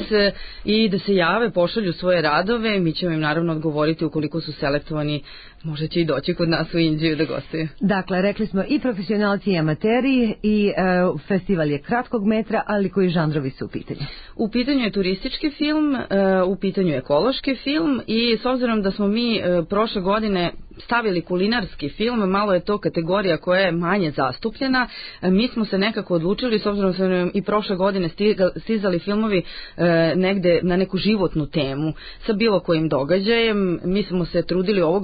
i da se jave, pošalju svoje radove, mi ćemo im naravno odgovoriti ukoliko su selektovani, možda će i doći kod nas u Inđiju da gostuju. Dakle, rekli smo i profesionalci i amateri i e, festival je kratkog metra, ali koji žanrovi su u pitanju? U pitanju je turistički film, e, u pitanju je ekološki film i s obzirom da smo mi e, prošle godine stavili kulinarski film, malo je to kategorija koja je manje zastupljena. Mi smo se nekako odlučili, s obzirom da su nam i prošle godine stizali filmovi e, negde na neku životnu temu sa bilo kojim događajem. Mi smo se trudili ovoga puta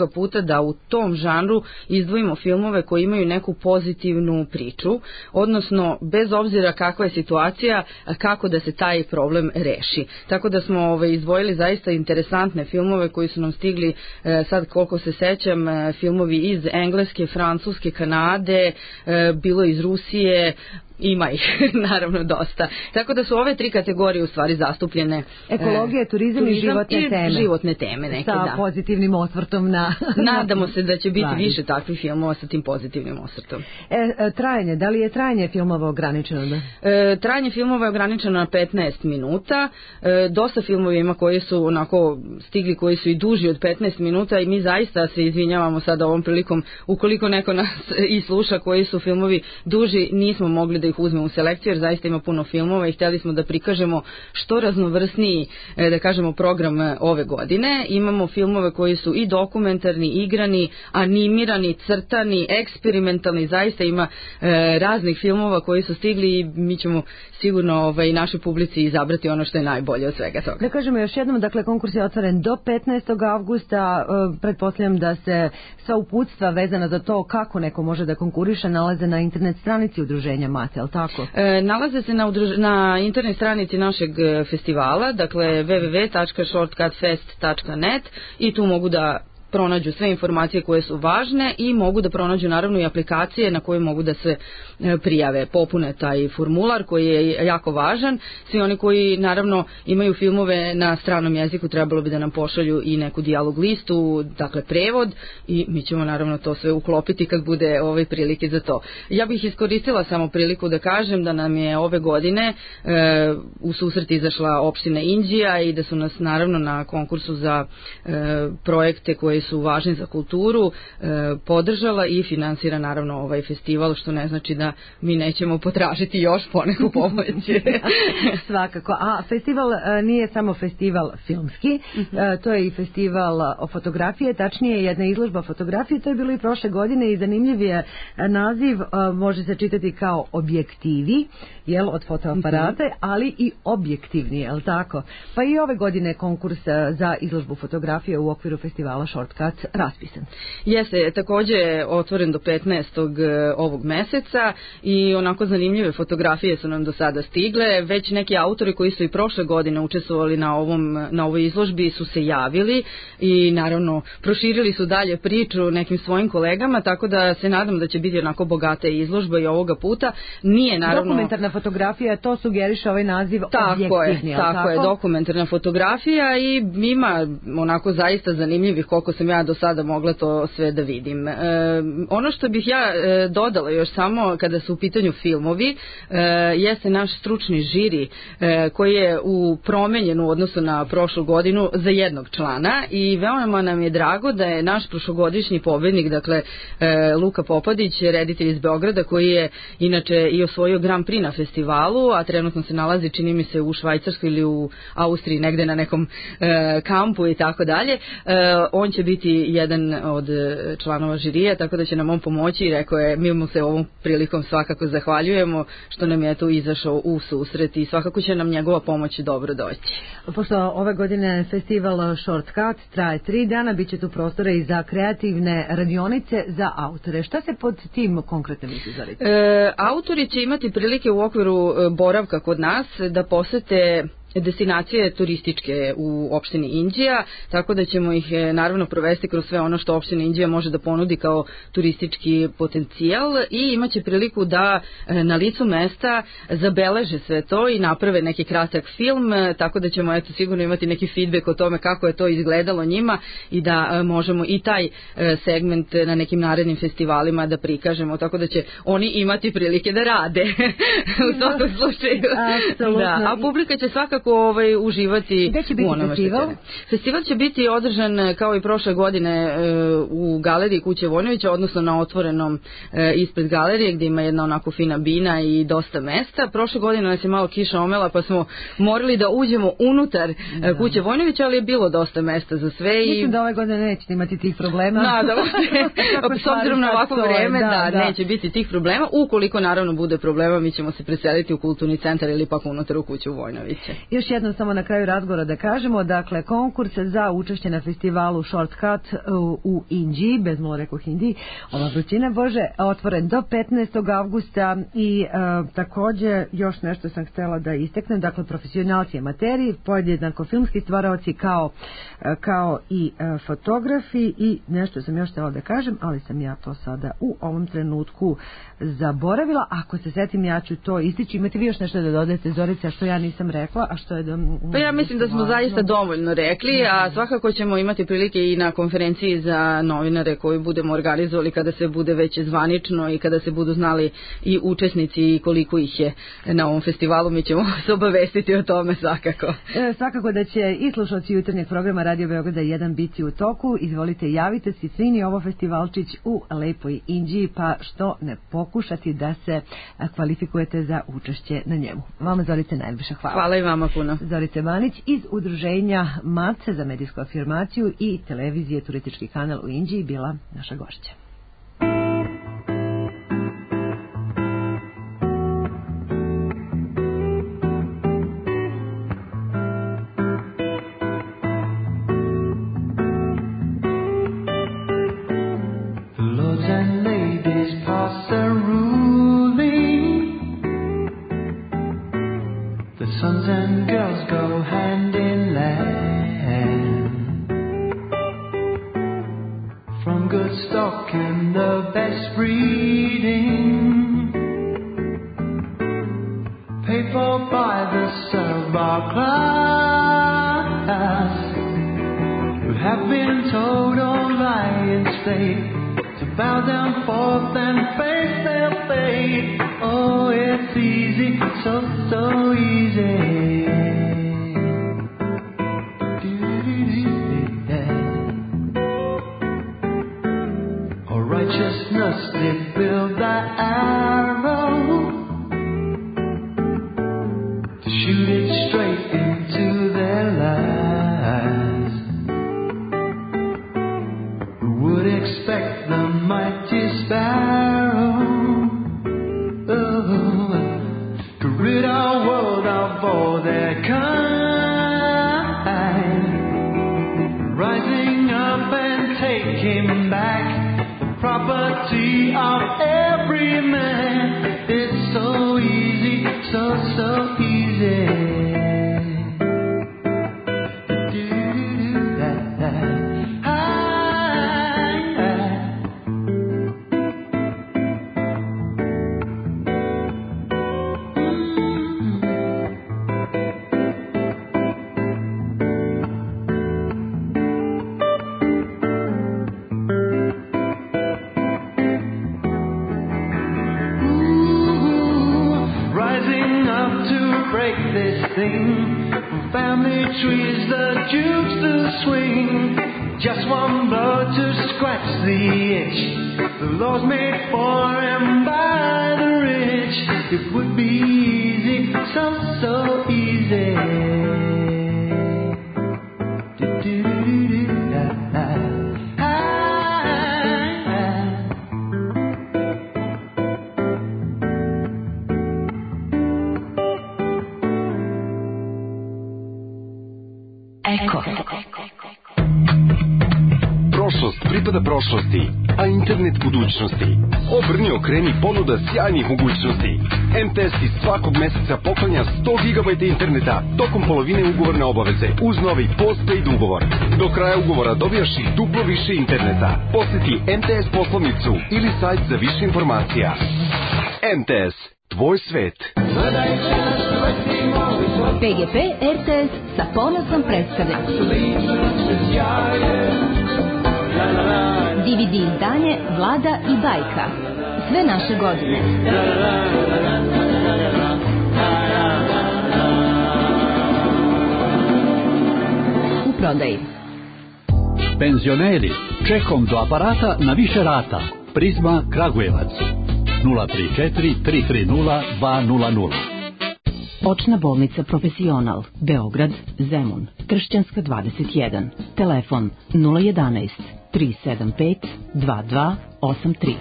da u tom žanru izdvojimo filmove koji imaju neku pozitivnu priču, odnosno bez obzira kakva je situacija, kako da se taj problem reši. Tako da smo ovaj, izdvojili zaista interesantne filmove koji su nam stigli, e, sad koliko se sećam, e, filmovi iz Engleske, Francuske, Kanade, e, bilo iz Rusije, ima ih naravno dosta. Tako da su ove tri kategorije u stvari zastupljene. Ekologija, turizam, turizam i životne i teme. životne teme neke, sa da. pozitivnim osvrtom na... Nadamo se da će biti stvari. Više takvih filmova sa tim pozitivnim osvrtom. E, trajanje, da li je trajanje filmova ograničeno? Da? E, trajanje filmova je ograničeno na petnaest minuta. E, dosta filmova ima koji su onako stigli, koji su i duži od petnaest minuta i mi zaista se izvinjavamo sada ovom prilikom, ukoliko neko nas i sluša koji su filmovi duži, nismo mogli da ih uzmemo u selekciju jer zaista ima puno filmova i htjeli smo da prikažemo što raznovrsniji, da kažemo, program ove godine. Imamo filmove koji su i dokumentarni, igrani, animirani, crtani, eksperimentalni, zaista ima e, raznih filmova koji su stigli i mi ćemo sigurno ovaj, našoj publici izabrati ono što je najbolje od svega toga. Da kažemo još jednom, dakle konkurs je otvoren do petnaestog avgusta, e, pretpostavljam da se sva uputstva vezana za to kako neko može da konkuriše nalaze na internet stranici udruženja Mace, ali tako? E, nalaze se na, udruž... na internet stranici našeg festivala, dakle w w w tačka shortcut fest tačka net i tu mogu da pronađu sve informacije koje su važne i mogu da pronađu naravno i aplikacije na koje mogu da se prijave, popune taj formular koji je jako važan. Svi oni koji naravno imaju filmove na stranom jeziku trebalo bi da nam pošalju i neku dijalog listu, dakle prevod, i mi ćemo naravno to sve uklopiti kad bude ovaj prilike za to. Ja bih iskoristila samo priliku da kažem da nam je ove godine e, u susret izašla opština Inđija i da su nas naravno na konkursu za e, projekte koje su važni za kulturu e, podržala i finansira naravno ovaj festival, što ne znači da mi nećemo potražiti još poneku pomoć. Svakako. A festival e, nije samo festival filmski, e, to je i festival o fotografije, tačnije jedna izložba fotografije, to je bilo i prošle godine i zanimljiv je naziv, e, može se čitati kao objektivi, jel, od fotoaparate, mm-hmm. ali i objektivni, jel tako? Pa i ove godine konkurs za izložbu fotografije u okviru festivala Shortcut raspisan. Jeste, također otvoren do petnaestog ovog meseca i onako zanimljive fotografije su nam do sada stigle. Već neki autori koji su i prošle godine učestvovali na ovom na ovoj izložbi su se javili i naravno proširili su dalje priču nekim svojim kolegama, tako da se nadam da će biti onako bogata izložba i ovoga puta. Nije naravno dokumentarna fotografija, to sugeriše ovaj naziv tako objektivni, je, tako, tako je, dokumentarna fotografija i ima onako zaista zanimljivih, koliko sam ja do sada mogla to sve da vidim. E, ono što bih ja e, dodala još samo kada su u pitanju filmovi, e, jeste naš stručni žiri e, koji je u promenjen u odnosu na prošlu godinu za jednog člana i veoma nam je drago da je naš prošlogodišnji pobednik, dakle e, Luka Popadić, reditelj iz Beograda, koji je inače i osvojio Grand Prix na festivalu, a trenutno se nalazi, čini mi se, u Švajcarskoj ili u Austriji, negde na nekom e, kampu i tako dalje. E, on će biti jedan od članova žirija, tako da će nam on pomoći i rekao je, mi mu se ovom prilikom svakako zahvaljujemo što nam je tu izašao u susret i svakako će nam njegova pomoć dobro doći. Pošto ove godine festival Shortcut traje tri dana, bit će tu prostora i za kreativne radionice za autore. Šta se pod tim konkretno misli za reći? E, autori će imati prilike u okviru boravka kod nas da posete destinacije turističke u opštini Inđija, tako da ćemo ih naravno provesti kroz sve ono što opština Inđija može da ponudi kao turistički potencijal i imaće priliku da na licu mesta zabeleže sve to i naprave neki kratak film, tako da ćemo eto sigurno imati neki feedback o tome kako je to izgledalo njima i da možemo i taj segment na nekim narednim festivalima da prikažemo, tako da će oni imati prilike da rade u svakom slučaju. Da, a publika će svakako ovaj uživati u onome što će. Festival će biti održan kao i prošle godine u galeriji Kuće Vojnovića, odnosno na otvorenom ispred galerije gdje ima jedna onako fina bina i dosta mesta. Prošle godine nas je malo kiša omela pa smo morali da uđemo unutar da. Kuće Vojnovića, ali je bilo dosta mesta za sve. Mislim i... da ove godine nećete imati tih problema. Nadamo se. S obzirom na ovako vreme da, da, da neće biti tih problema. Ukoliko naravno bude problema, mi ćemo se preseliti u kulturni centar ili pak unutar u Kuću Vojnovića. Još jednom samo na kraju razgovora da kažemo, dakle, konkurs za učešće na festivalu Shortcut u, u Indiji, bez malo rekao Hindi, ova vrućina Bože, otvoren do petnaestog avgusta i uh, također još nešto sam htjela da isteknem, dakle, profesionalci amateri, podjednako filmski stvaraoci kao, uh, kao i uh, fotografi i nešto sam još htjela da kažem, ali sam ja to sada u ovom trenutku zaboravila. Ako se setim, ja ću to istići. Imate vi još nešto da dodate, Zorica, što ja nisam rekla, a što je da... Pa ja mislim da smo zaista dovoljno rekli, a svakako ćemo imati prilike i na konferenciji za novinare koju budemo organizovali kada se bude već zvanično i kada se budu znali i učesnici i koliko ih je na ovom festivalu. Mi ćemo se obavestiti o tome svakako. E, svakako da će i slušalci jutarnjeg programa Radio Beograda jedan biti u toku. Izvolite, javite se svini ovo festivalčić u lepoj Indiji, pa što ne pokušati da se kvalifikujete za učešće na njemu. Vama, Zorice, najviše hvala. Hvala i vama puno. Zorice Banić iz udruženja Mace za medijsku afirmaciju i televizije Turistički kanal u Indiji bila naša gošća. Sons and girls go hand in hand, from good stock and the best breeding, paid for by the Sarbar class, who have been told all lion state to bow down forth and face their fate. Oh, it's easy, so, so easy. Oh, righteousness did build that arrow to shoot it straight into their lives. Who would expect the mighty sparrow to rid our world of all their kind, rising up and taking back the property of every man. It's so easy, so, so easy. Family trees, the jukes to swing, just one blow to scratch the itch. The laws made for and by the rich. It would be easy, so, so easy. Eko. Prošlost pripada prošlosti, a internet budućnosti. Obrni, okreni, ponuda sjajnih mogućnosti. em te es ti svakog meseca poklanja sto gigabajta interneta tokom polovine ugovorne obaveze uz novi postpaid ugovor. Do kraja ugovora dobijaš i duplo više interneta. Posjeti em te es poslovnicu ili sajt za više informacija. em te es, tvoj svet. pe ge pe er te es sa ponosom predstavlja D V D izdanje Vlada i bajka. Sve naše godine. U prodaji. Penzioneri, čekom do aparata na više rata. Prizma Kragujevac. nula tri četiri tri tri nula dva nula nula. Očna bolnica Profesional, Beograd, Zemun, Kršćanska dvadeset jedan. Telefon nula jedanaest tri sedam pet dva dva osam tri.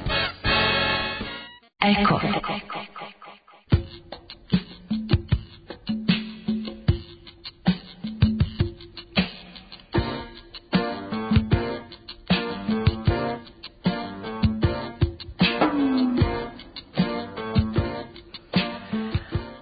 Eko.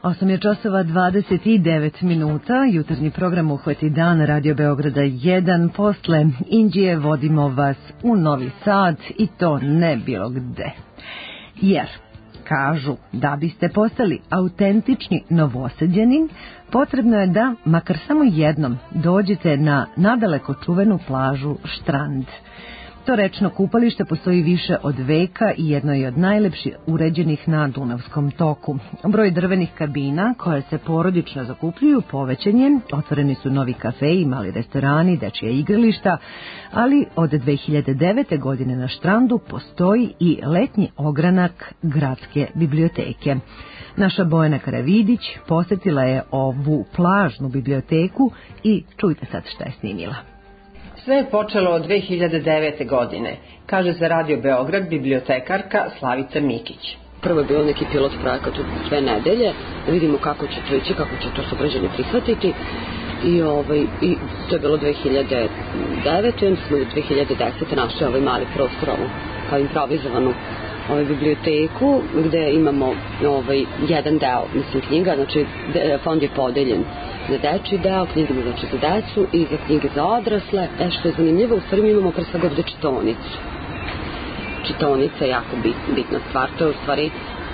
osam je časova dvadeset devet minuta, jutarnji program Uhvati dan Radio Beograda jedan. Posle Inđije vodimo vas u Novi Sad i to ne bilo gde. Jer kažu da biste postali autentični Novosađanin, potrebno je da, makar samo jednom, dođete na nadaleko čuvenu plažu Štrand. To rečno kupalište postoji više od veka i jedno je od najlepših uređenih na Dunavskom toku. Broj drvenih kabina koje se porodično zakupljuju povećan je, otvoreni su novi kafeji, mali restorani, dečija igrališta, ali od dve hiljade devete. godine na Štrandu postoji i letnji ogranak gradske biblioteke. Naša Bojana Karavidić posetila je ovu plažnu biblioteku i čujte sad šta je snimila. Sve je počelo od dve hiljade devete. godine, kaže za Radio Beograd bibliotekarka Slavica Mikić. Prvo je bilo neki pilot projekat u dve nedelje, da vidimo kako će to ići, kako će to sugrađani prihvatiti. I, ovaj, i to je bilo dve hiljade devete. i onda smo u dve hiljade desete. našli ovaj mali prostor, ovu kao improvizovanu ovaj biblioteku, gde imamo ovaj, jedan deo, mislim, knjiga, znači fond je podeljen za dečji deo, knjige znači za decu i za knjige za odrasle. E što je zanimljivo, u stvari mi imamo pre svega ovde čitaonicu. Čitaonica je jako bit, bitna stvar, to je u stvari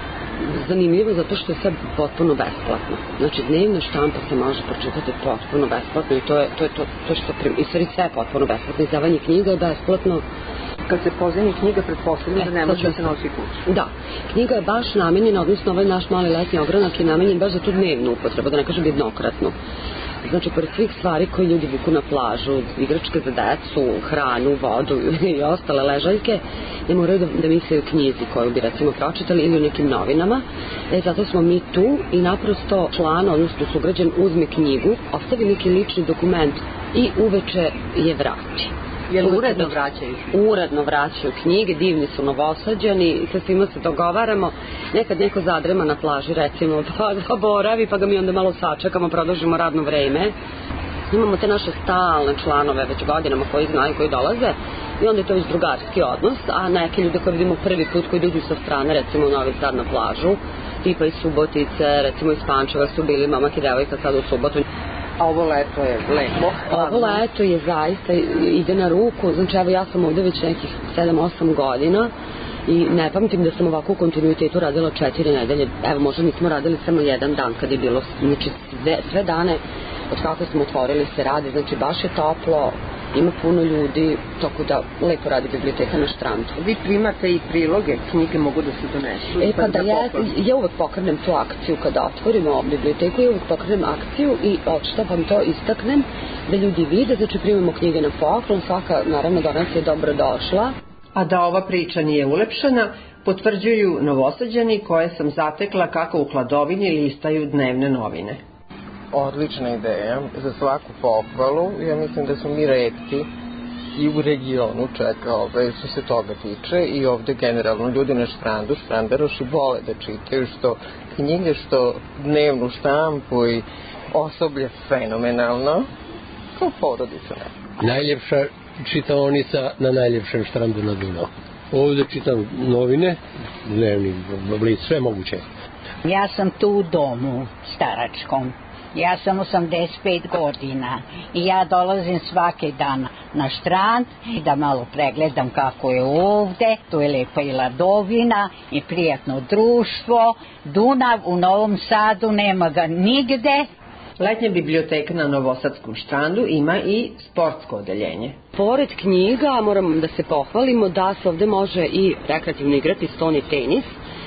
zanimljivo zato što je sve potpuno besplatno. Znači dnevna štampa se može pročitati potpuno besplatno i to je to, je to, to što prim... i stvari sve je potpuno besplatno. Izdavanje knjiga je besplatno. Kad se pozajmi knjiga, pretpostavljam da ne može da se nosi kući. Da, knjiga je baš namenjena, odnosno ovaj naš mali letnji ogranak je namenjen baš za tu dnevnu upotrebu, da ne kažem jednokratnu. Znači, pored svih stvari koje ljudi vuku na plažu, igračke za decu, hranu, vodu i ostale ležaljke, ne moraju da, da misle o knjizi koju bi recimo pročitali ili o nekim novinama. E, zato smo mi tu i naprosto član, odnosno sugrađan, uzme knjigu, ostavi neki lični dokument i uveče je vrati. Jel uredno vraćaju? Uredno vraćaju knjige, divni su Novosađani, sa svima se dogovaramo. Nekad neko zadrema na plaži, recimo, pa zaboravi, pa ga mi onda malo sačekamo, produžimo radno vreme. Imamo te naše stalne članove već godinama koji znaju, koji dolaze i onda je to već drugarski odnos, a neke ljude koje vidimo prvi put koji dođu sa strane, recimo u Novi Sad na plažu, tipa iz Subotice, recimo iz Pančeva su bili momak i devojka sad u subotu. A ovo leto je lepo. Ovo leto je zaista, ide na ruku. Znači, evo ja sam ovde već nekih sedam osam godina i ne pamtim da sam ovako u kontinuitetu radila četiri nedelje. Evo, možda nismo radili samo jedan dan kad je bilo, znači sve, sve dane od kako smo otvorili se radi, znači baš je toplo, ima puno ljudi, tako da lepo radi biblioteka na Štrandu. Vi primate i priloge, knjige mogu da se donesu? E pa da, ja, ja uvek pokrenem tu akciju kada otvorimo biblioteku, ja uvek pokrenem akciju i odštampam to, istaknem da ljudi vide, znači primamo knjige na poklon, svaka naravno donacija je dobro došla. A da ova priča nije ulepšana, potvrđuju Novosađani koje sam zatekla kako u hladovini listaju dnevne novine. Odlična ideja, za svaku pohvalu. Ja mislim da smo mi retki i u regionu čeka ove, što se toga tiče i ovde generalno ljudi na Štrandu, Štranderoši vole da čitaju što knjige, što dnevnu štampu i osoblje fenomenalno, kao porodica. Najljepša čitaonica na najljepšem Štrandu na Dunavu. Ovde čitam novine, dnevni blic, sve moguće. Ja sam tu u domu staračkom. Ja sam osamdeset pet godina i ja dolazim svaki dan na Štrand da malo pregledam kako je ovde. Tu je lepa i ladovina i prijatno društvo. Dunav u Novom Sadu nema ga nigde. Letnja biblioteka na Novosadskom Štrandu ima i sportsko odeljenje. Pored knjiga moram da se pohvalimo da se ovde može i rekreativno igrati stoni tenis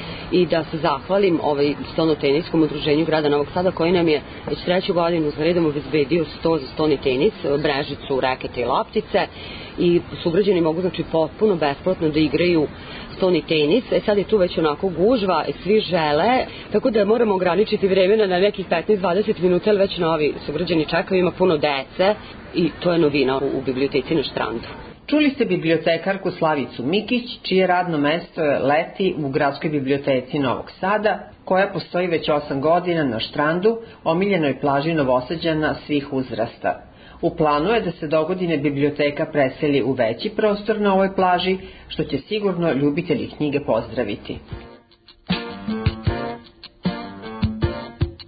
i da se zahvalim ovaj stono-teniskom udruženju grada Novog Sada koji nam je već treću godinu za redom obezbedio sto za stoni tenis, brežicu, rekete i loptice i sugrađani mogu znači potpuno besplatno da igraju stoni tenis. E sad je tu već onako gužva i svi žele, tako da moramo ograničiti vremena na nekih petnaest dvadeset minuta, ali već novi sugrađani čekaju, ima puno dece i to je novina u, u biblioteci na Štrandu. Čuli ste bibliotekarku Slavicu Mikić, čije radno mesto je leti u Gradskoj biblioteci Novog Sada, koja postoji već osam godina na Štrandu, omiljenoj plaži Novosađana svih uzrasta. U planu je da se dogodine biblioteka preseli u veći prostor na ovoj plaži, što će sigurno ljubitelji knjige pozdraviti.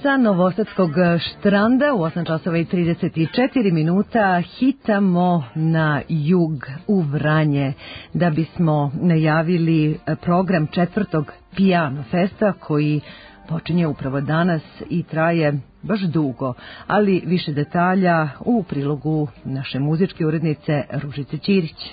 sa novosadskog Štranda u osam časova i trideset četiri minuta hitamo na jug u Vranje da bismo najavili program četvrtog Piano Festa koji počinje upravo danas i traje baš dugo, ali više detalja u prilogu naše muzičke urednice Ružice Ćirić.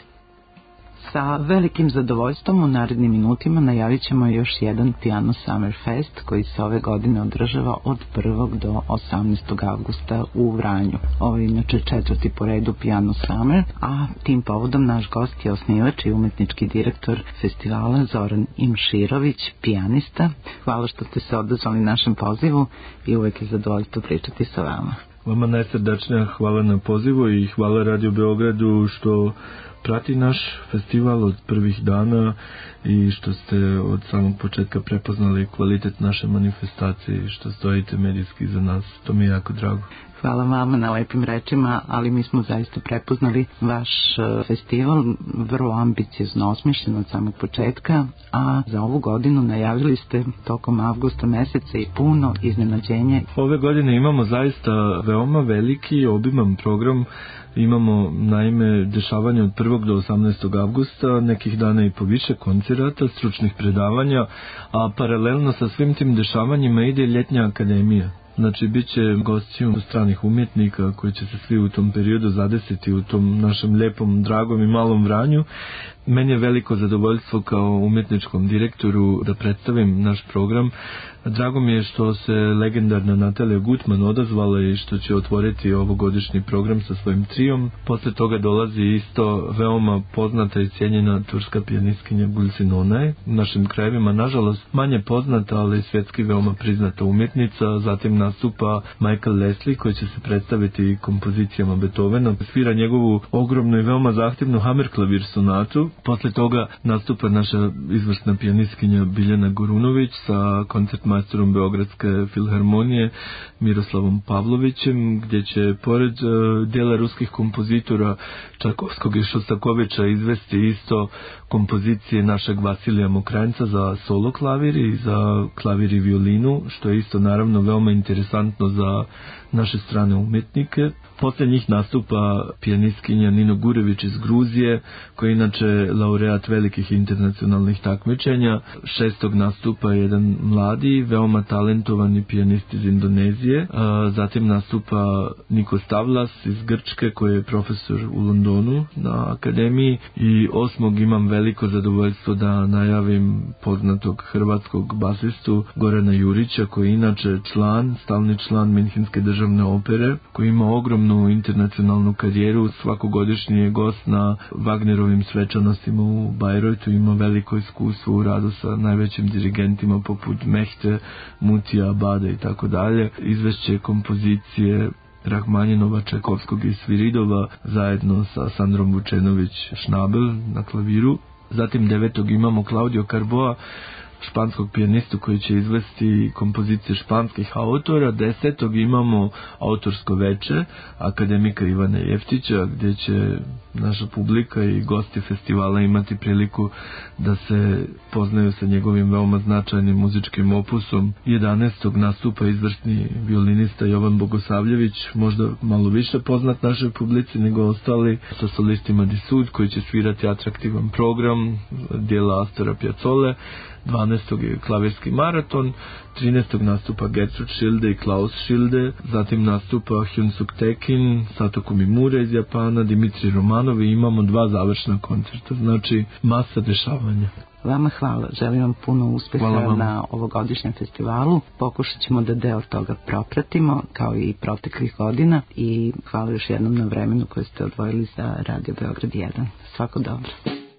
Sa velikim zadovoljstvom u narednim minutima najavit ćemo još jedan Piano Summer Fest koji se ove godine održava od prvog do osamnaestog avgusta u Vranju. Ovo je inače četvrti po redu Piano Summer, a tim povodom naš gost je osnivač i umetnički direktor festivala Zoran Imširović, pijanista. Hvala što ste se odazvali našem pozivu i uvek je zadovoljstvo pričati sa vama. Vama najsrdačnija hvala na pozivu i hvala Radio Beogradu što prati naš festival od prvih dana i što ste od samog početka prepoznali kvalitet naše manifestacije i što stojite medijski za nas. To mi je jako drago. Hvala vama na lepim rečima, ali mi smo zaista prepoznali vaš festival, vrlo ambiciozno osmišljen od samog početka, a za ovu godinu najavili ste tokom avgusta meseca i puno iznenađenje. Ove godine imamo zaista veoma veliki, obiman program. Imamo naime dešavanje od prvog do osamnaestog avgusta, nekih dana i po više koncerata, stručnih predavanja, a paralelno sa svim tim dešavanjima ide ljetnja akademija. Znači, bit će gostiju stranih umjetnika koji će se svi u tom periodu zadesiti u tom našem lijepom, dragom i malom Vranju. Meni je veliko zadovoljstvo kao umjetničkom direktoru da predstavim naš program. Drago mi je što se legendarna Natalija Gutman odazvala i što će otvoriti ovogodišnji program sa svojim trijom. Posle toga dolazi isto veoma poznata i cijenjena turska pijanistkinja Gulsin Onay. U našim krajevima, nažalost, manje poznata, ali svjetski veoma priznata umjetnica. Zatim nastupa Michael Leslie koji će se predstaviti kompozicijama Beethovena. Svira njegovu ogromnu i veoma zahtjevnu Hammerklavir sonatu. Posle toga nastupa naša izvrsna pijanistkinja Biljana Gorunović sa koncertmajstorom Beogradske filharmonije Miroslavom Pavlovićem, gdje će pored uh, dijela ruskih kompozitora Čajkovskog i Šostakovića izvesti isto kompozicije našeg Vasilija Mokranjca za solo klavir i za klavir i violinu, što je isto naravno veoma interesantno za naše strane umjetnike. Posle njih nastupa pijanistkinja Nino Gurević iz Gruzije, koja je inače laureat velikih internacionalnih takmičenja. Šestog nastupa jedan mladi, veoma talentovani pijanist iz Indonezije. Zatim nastupa Niko Stavlas iz Grčke, koji je profesor u Londonu na akademiji. I osmog imam veliko zadovoljstvo da najavim poznatog hrvatskog basistu Gorana Jurića, koji je inače član, stalni član Minhenske državne opere, koji ima ogromnu internacionalnu karijeru, svakogodišnji je gost na Wagnerovim svečanostima u Bajrojtu, ima veliko iskustvo u radu sa najvećim dirigentima poput Mehte, Mutija, Abada i tako dalje. Izvešće kompozicije Rahmanjinova, Čajkovskog i Sviridova zajedno sa Sandrom Vučenović-Šnabel na klaviru. Zatim devetog imamo Claudio Carboa, španskog pijanistu koji će izvesti kompozicije španskih autora. Desetog imamo autorsko veče akademika Ivana Jeftića, gdje će naša publika i gosti festivala imati priliku da se poznaju sa njegovim veoma značajnim muzičkim opusom. Jedanaestog nastupa izvršni violinista Jovan Bogosavljević, možda malo više poznat našoj publici nego ostali, sa solistima Di Sud, koji će svirati atraktivan program dijela Astora Piazzole. dvanaestog je klavirski maraton, trinaestog nastupa Gertrud Schilde i Klaus Schilde, zatim nastupa Hyunsuk Tekin, Satoko Mimura iz Japana, Dimitri Romanov i imamo dva završna koncerta, znači masa dešavanja. Vama hvala, želim vam puno uspeha na ovogodišnjem festivalu. Pokušat ćemo da deo toga propratimo, kao i proteklih godina, i hvala još jednom na vremenu koje ste odvojili za Radio Beograd jedan. Svako dobro.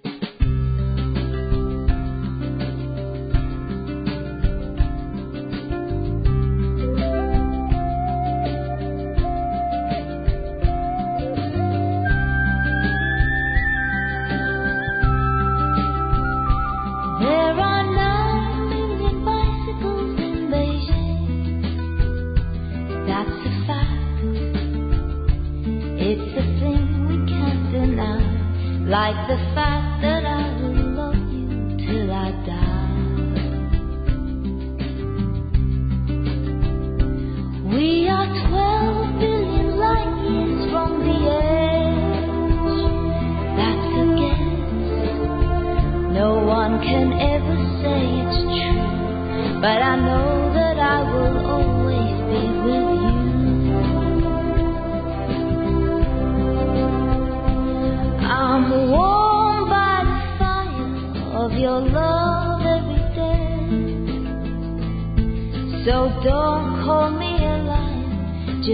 Like the fact that I will love you till I die.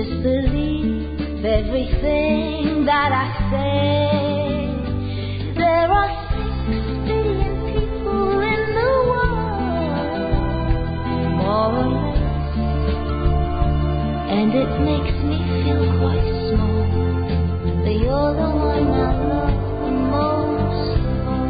disbelieve everything that I say. There are six billion people in the world, more or less, and it makes me feel quite small, but you're the one I love the most of all.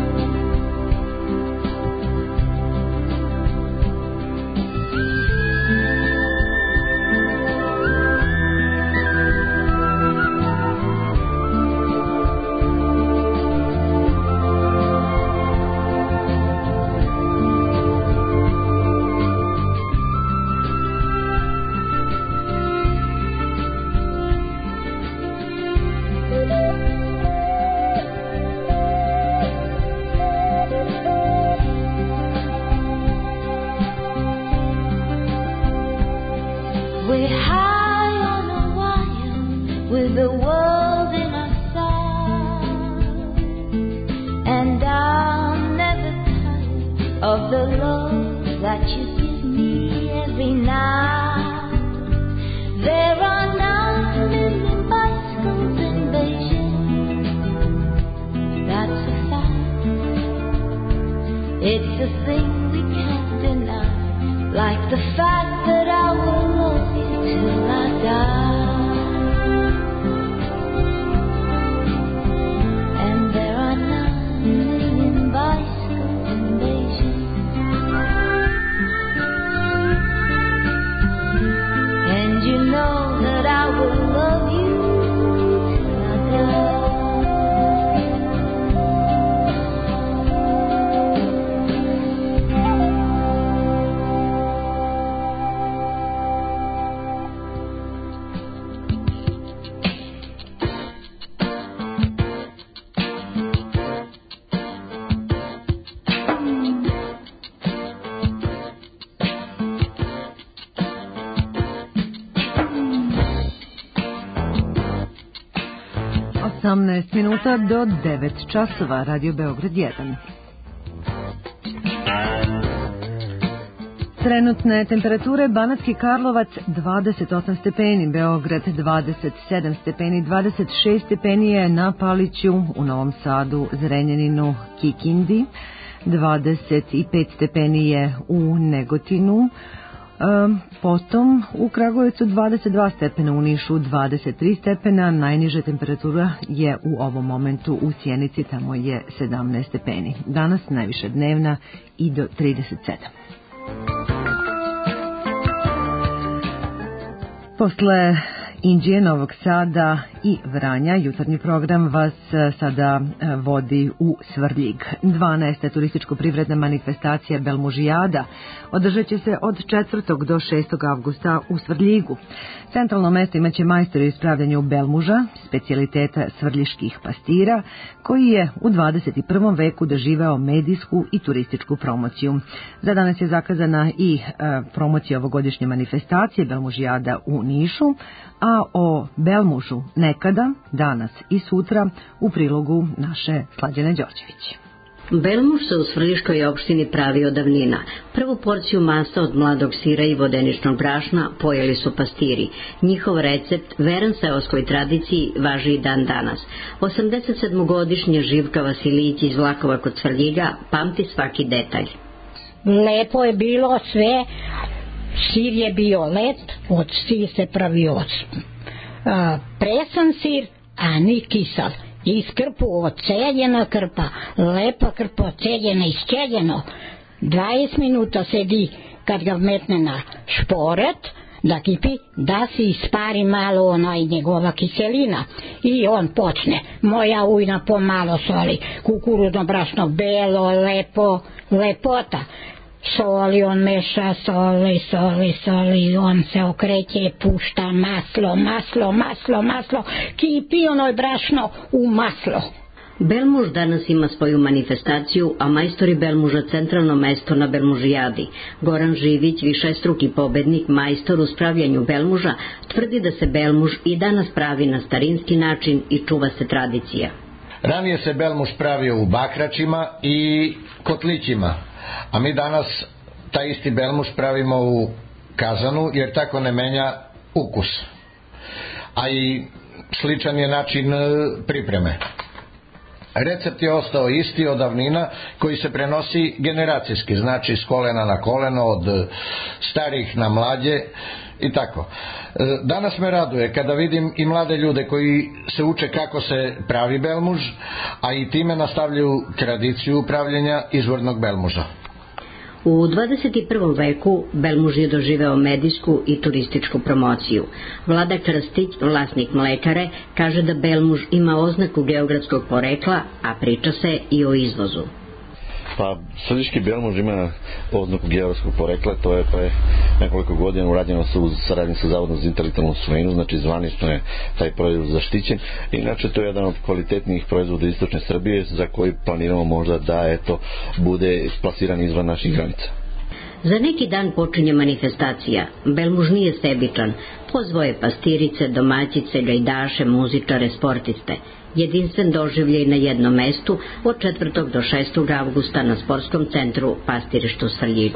We're high on a wire with the world in our sight, and I'm never tired of the love that you give me every night. There are nine million bicycles in Beijing, that's a fact. It's a thing we can't deny, like the fact that I will love you till I die. And there are nine million bicycles in Beijing, and you know that I will love you till I die. osamnaest minuta do devet časova, Radio Beograd jedan. Trenutne temperature: Banatski Karlovac dvadeset osam stepeni, Beograd dvadeset sedam stepeni, dvadeset šest stepeni je na Paliću, u Novom Sadu, Zrenjaninu, Kikindi, dvadeset pet stepeni je u Negotinu, potom u Kragujevcu dvadeset dva stepena, u Nišu dvadeset tri stepena, najniža temperatura je u ovom momentu u Sjenici, tamo je sedamnaest stepeni. Danas najviša dnevna i do trideset sedam. Posle Inđije, Novog Sada i Vranja, jutarnji program vas sada vodi u Svrljig. dvanaesta turističko-privredna manifestacija Belmužijada održat će se od četvrtog do šestog avgusta u Svrljigu. Centralno mesto imaće majstor u ispravljanju belmuža, specijaliteta svrljiških pastira, koji je u dvadeset prvom veku doživeo medijsku i turističku promociju. Za danas je zakazana i e, promocija ovogodišnje manifestacije Belmužijada u Nišu, a o belmužu nekada, danas i sutra u prilogu naše Slađane Đorđević. Belmuž se u Svrljiškoj opštini pravi od davnina. Prvu porciju masa od mladog sira i vodeničnog brašna pojeli su pastiri. Njihov recept, veran seoskoj tradiciji, važi i dan danas. osamdeset sedmogodišnja Živka Vasilić iz Vlakova kod Svrljiga pamti svaki detalj. Lepo je bilo sve, sir je bio let, od sir se pravio a, presan sir, a ni kisal. Iz krpu oceljena krpa, lepa krpa oceljena, isčeljeno. dvadeset minuta sedi kad ga metne na šporet, da kipi, da se ispari malo onaj njegova kiselina i on počne. Moja ujna pomalo soli, kukuruzno brašno belo, lepo, lepota. Soli, on meša, soli, soli, soli, on se okreće, pušta maslo, maslo, maslo, maslo, kipi onoj brašno u maslo. Belmuž danas ima svoju manifestaciju, a majstori belmuža centralno mesto na Belmužijadi. Goran Živić, višestruki pobednik, majstor u spravljanju belmuža, tvrdi da se belmuž i danas pravi na starinski način i čuva se tradicija. Ranije se belmuž pravio u bakračima i kotlićima, a mi danas taj isti belmuž pravimo u kazanu jer tako ne menja ukus. a i sličan je način pripreme. Recept je ostao isti od davnina, koji se prenosi generacijski, znači s kolena na koleno, od starih na mlađe i tako. Danas me raduje kada vidim i mlade ljude koji se uče kako se pravi belmuž, a i time nastavljaju tradiciju pravljenja izvornog belmuža. U dvadeset prvom veku belmuž je doživeo medijsku i turističku promociju. Vlada Krstić, vlasnik mlekare, kaže da belmuž ima oznaku geografskog porekla, a priča se i o izvozu. Pa, središki belmuž ima oznaku geografskog porekla, to je pre nekoliko godina urađeno sa saradnji sa Zavodom za intelektualnu svojinu, znači zvanično je taj proizvod zaštićen. Inače, to je jedan od kvalitetnijih proizvoda istočne Srbije, za koji planiramo možda da eto bude plasiran izvan naših granica. Za neki dan počinje manifestacija. Belmuž nije sebičan. Pozvao je pastirice, domaćice, gajdaše, muzičare, sportiste. Jedinstven doživljaj na jednom mestu od četvrtog do šestog avgusta na sportskom centru Pastirištu u Svrljigu.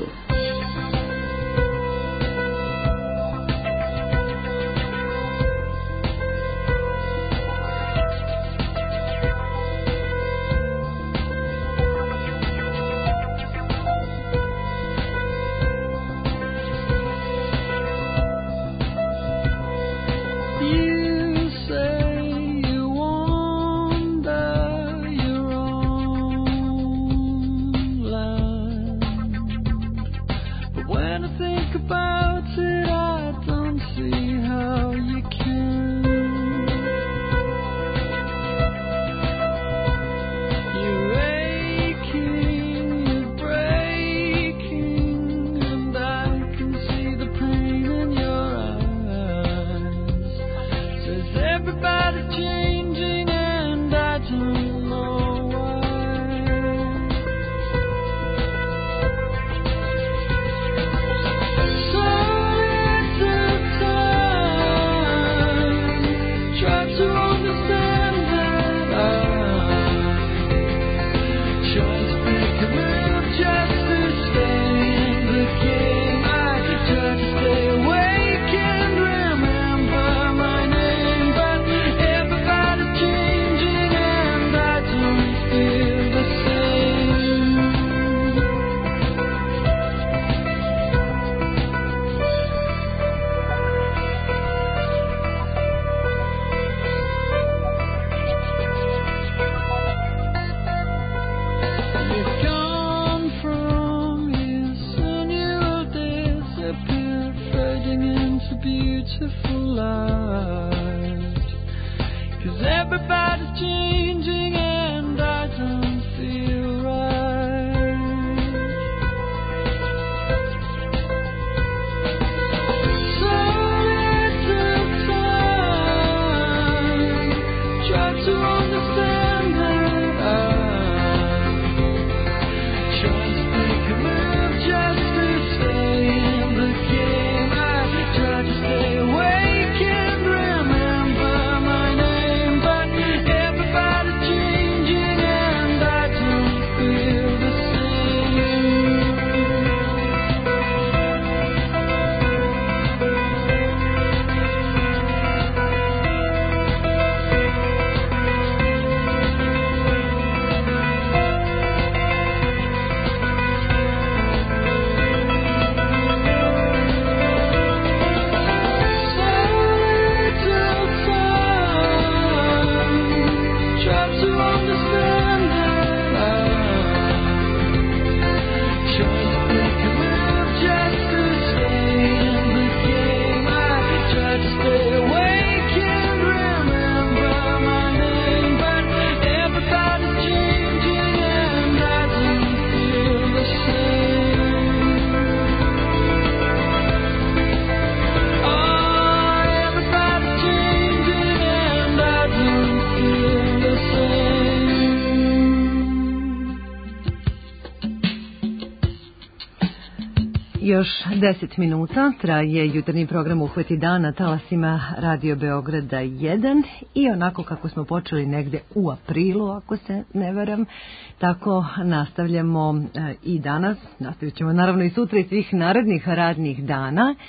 Još deset minuta traje jutarnji program Uhvati dan na talasima Radio Beograda jedan i onako kako smo počeli negde u aprilu, ako se ne varam, tako nastavljamo i danas, nastavit ćemo naravno i sutra i svih narednih radnih dana.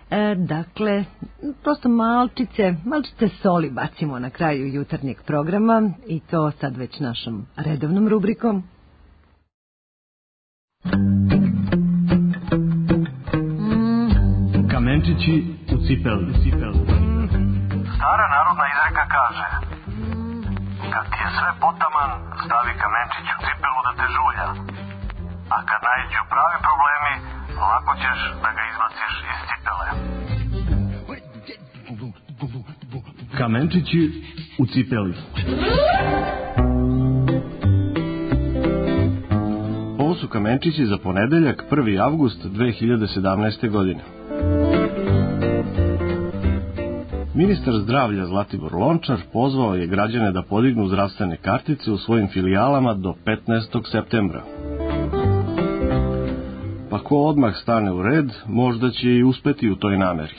E, dakle, prosto malčice, malčice soli bacimo na kraju jutarnjeg programa i to sad već našom redovnom rubrikom. Kamenčići u cipeli. Stara narodna izreka kaže: kad ti je sve potaman, stavi kamenčić u cipelu da te žulja. A kad naiđu pravi problemi, lako ćeš da ga izbaciš iz cipele. Kamenčići u cipeli. Ovo su kamenčići za ponedeljak, prvi avgust dve hiljade sedamnaeste. godine. Ministar zdravlja Zlatibor Lončar pozvao je građane da podignu zdravstvene kartice u svojim filijalama do petnaestog septembra. Pa ko odmah stane u red, možda će i uspeti u toj nameri.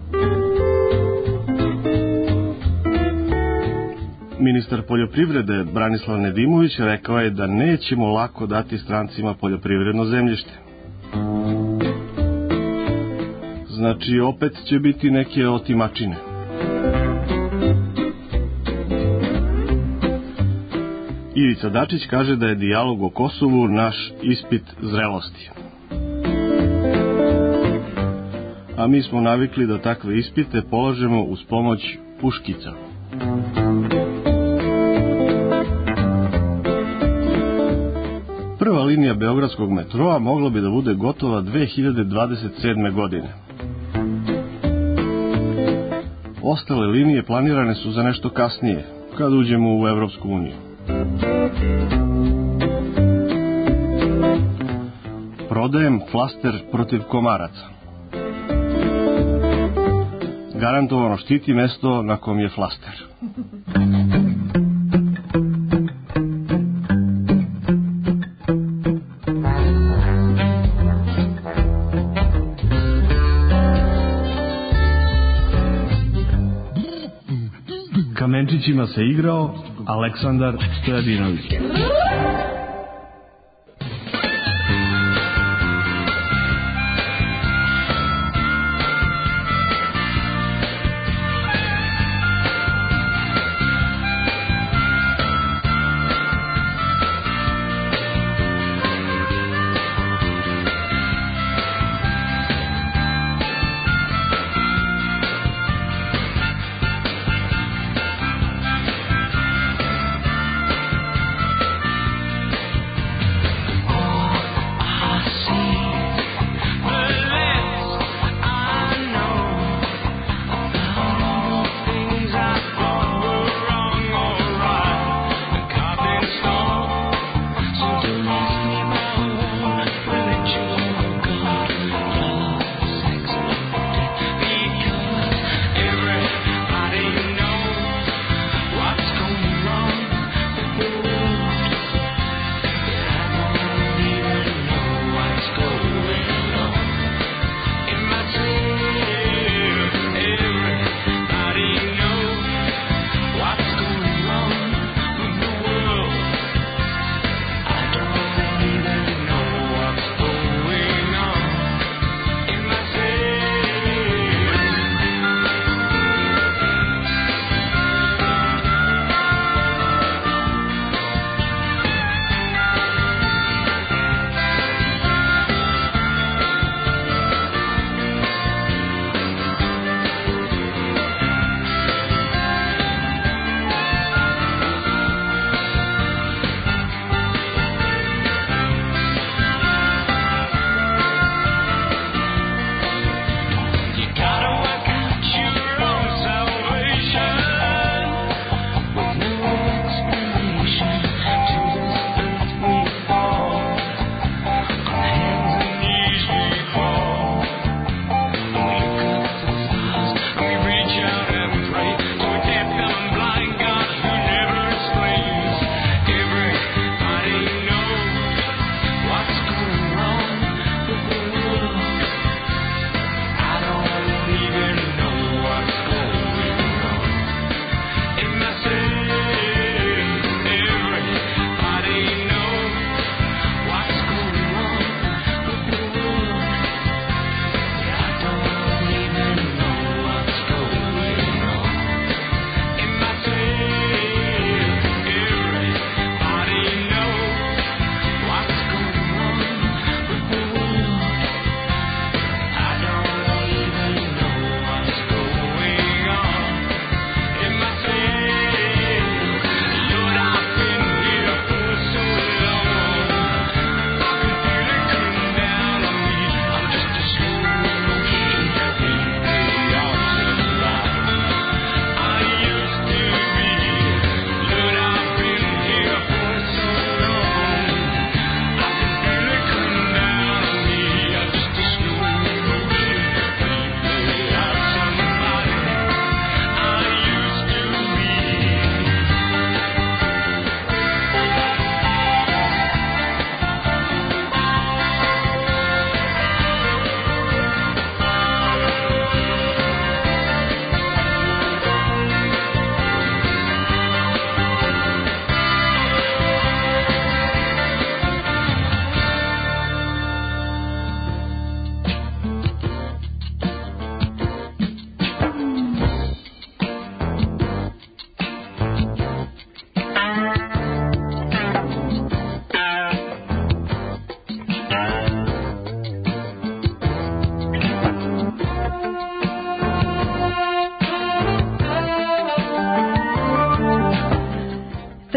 Ministar poljoprivrede Branislav Nedimović rekao je da nećemo lako dati strancima poljoprivredno zemljište. Znači, opet će biti neke otimačine. Ivica Dačić kaže da je dijalog o Kosovu naš ispit zrelosti. A mi smo navikli da takve ispite polažemo uz pomoć puškica. Prva linija beogradskog metroa mogla bi da bude gotova dve hiljade dvadeset sedme. godine. Ostale linije planirane su za nešto kasnije, kad uđemo u Evropsku uniju. Prodajem flaster protiv komaraca. Garantovano štiti mesto na kom je flaster. Kamenčićima se igrao Aleksandar Stojadinović.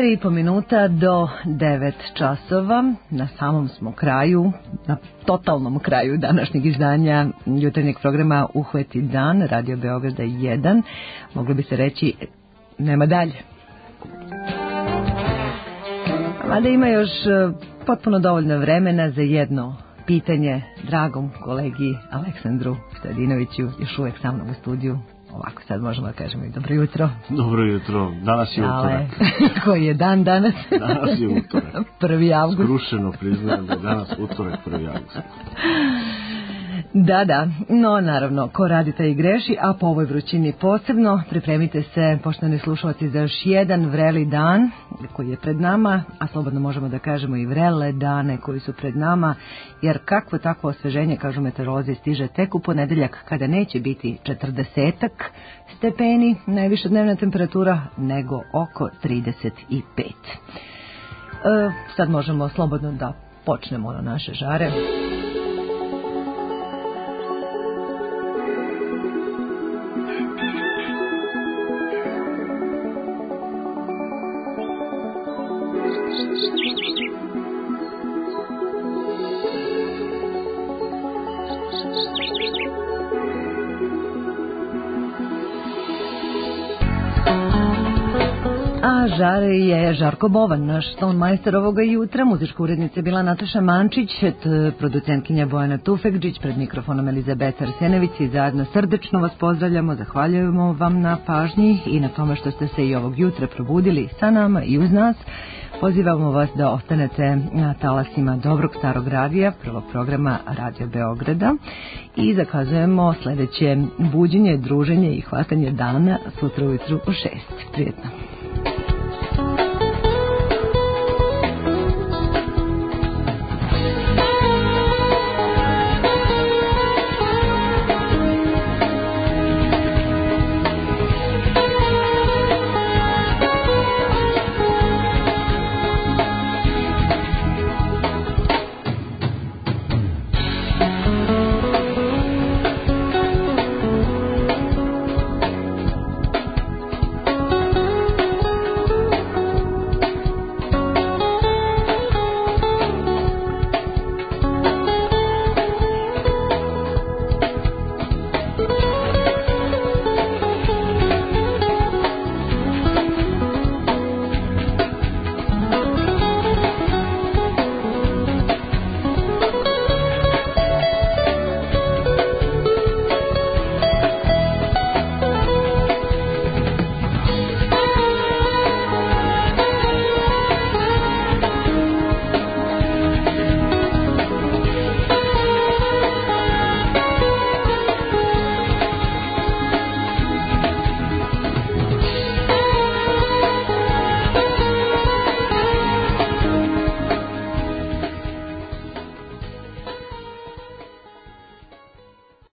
Četiri i po minuta do devet časova. Na samom smo kraju, na totalnom kraju današnjeg izdanja jutarnjeg programa Uhvati dan, Radio Beograda jedan. Moglo bi se reći, nema dalje. Mada ima još potpuno dovoljno vremena za jedno pitanje dragom kolegi Aleksandru Stojadinoviću, još uvek sa mnom u studiju. Ovako sad možemo da kažemo i dobro jutro. Dobro jutro, danas je utorak. Koji je dan danas? Danas je utorak. prvi avgust. Skrušeno priznajem da je danas utorak prvi avgust. Da, da, no naravno, ko radi taj i greši, a po ovoj vrućini posebno. Pripremite se, poštovani slušalci, za još jedan vreli dan koji je pred nama, a slobodno možemo da kažemo i vrele dane koji su pred nama, jer kakvo takvo osveženje, kažu meteorolozi, stiže tek u ponedeljak kada neće biti četrdesetak stepeni, najviša dnevna temperatura, nego oko trideset pet. E, sad možemo slobodno da počnemo na naše žare. Žare je Žarko Bovan, naš ton majster ovoga jutra, muzička urednica je bila Nataša Mančić, producentkinja Bojana Tufekđić, pred mikrofonom Elizabeta Arsenević i zajedno srdečno vas pozdravljamo, zahvaljujemo vam na pažnji i na tome što ste se i ovog jutra probudili sa nama i uz nas. Pozivamo vas da ostanete na talasima dobrog starog radija, prvog programa Radio Beograda i zakazujemo sledeće buđenje, druženje i hvatanje dana sutra ujutru u šest. Prijetno.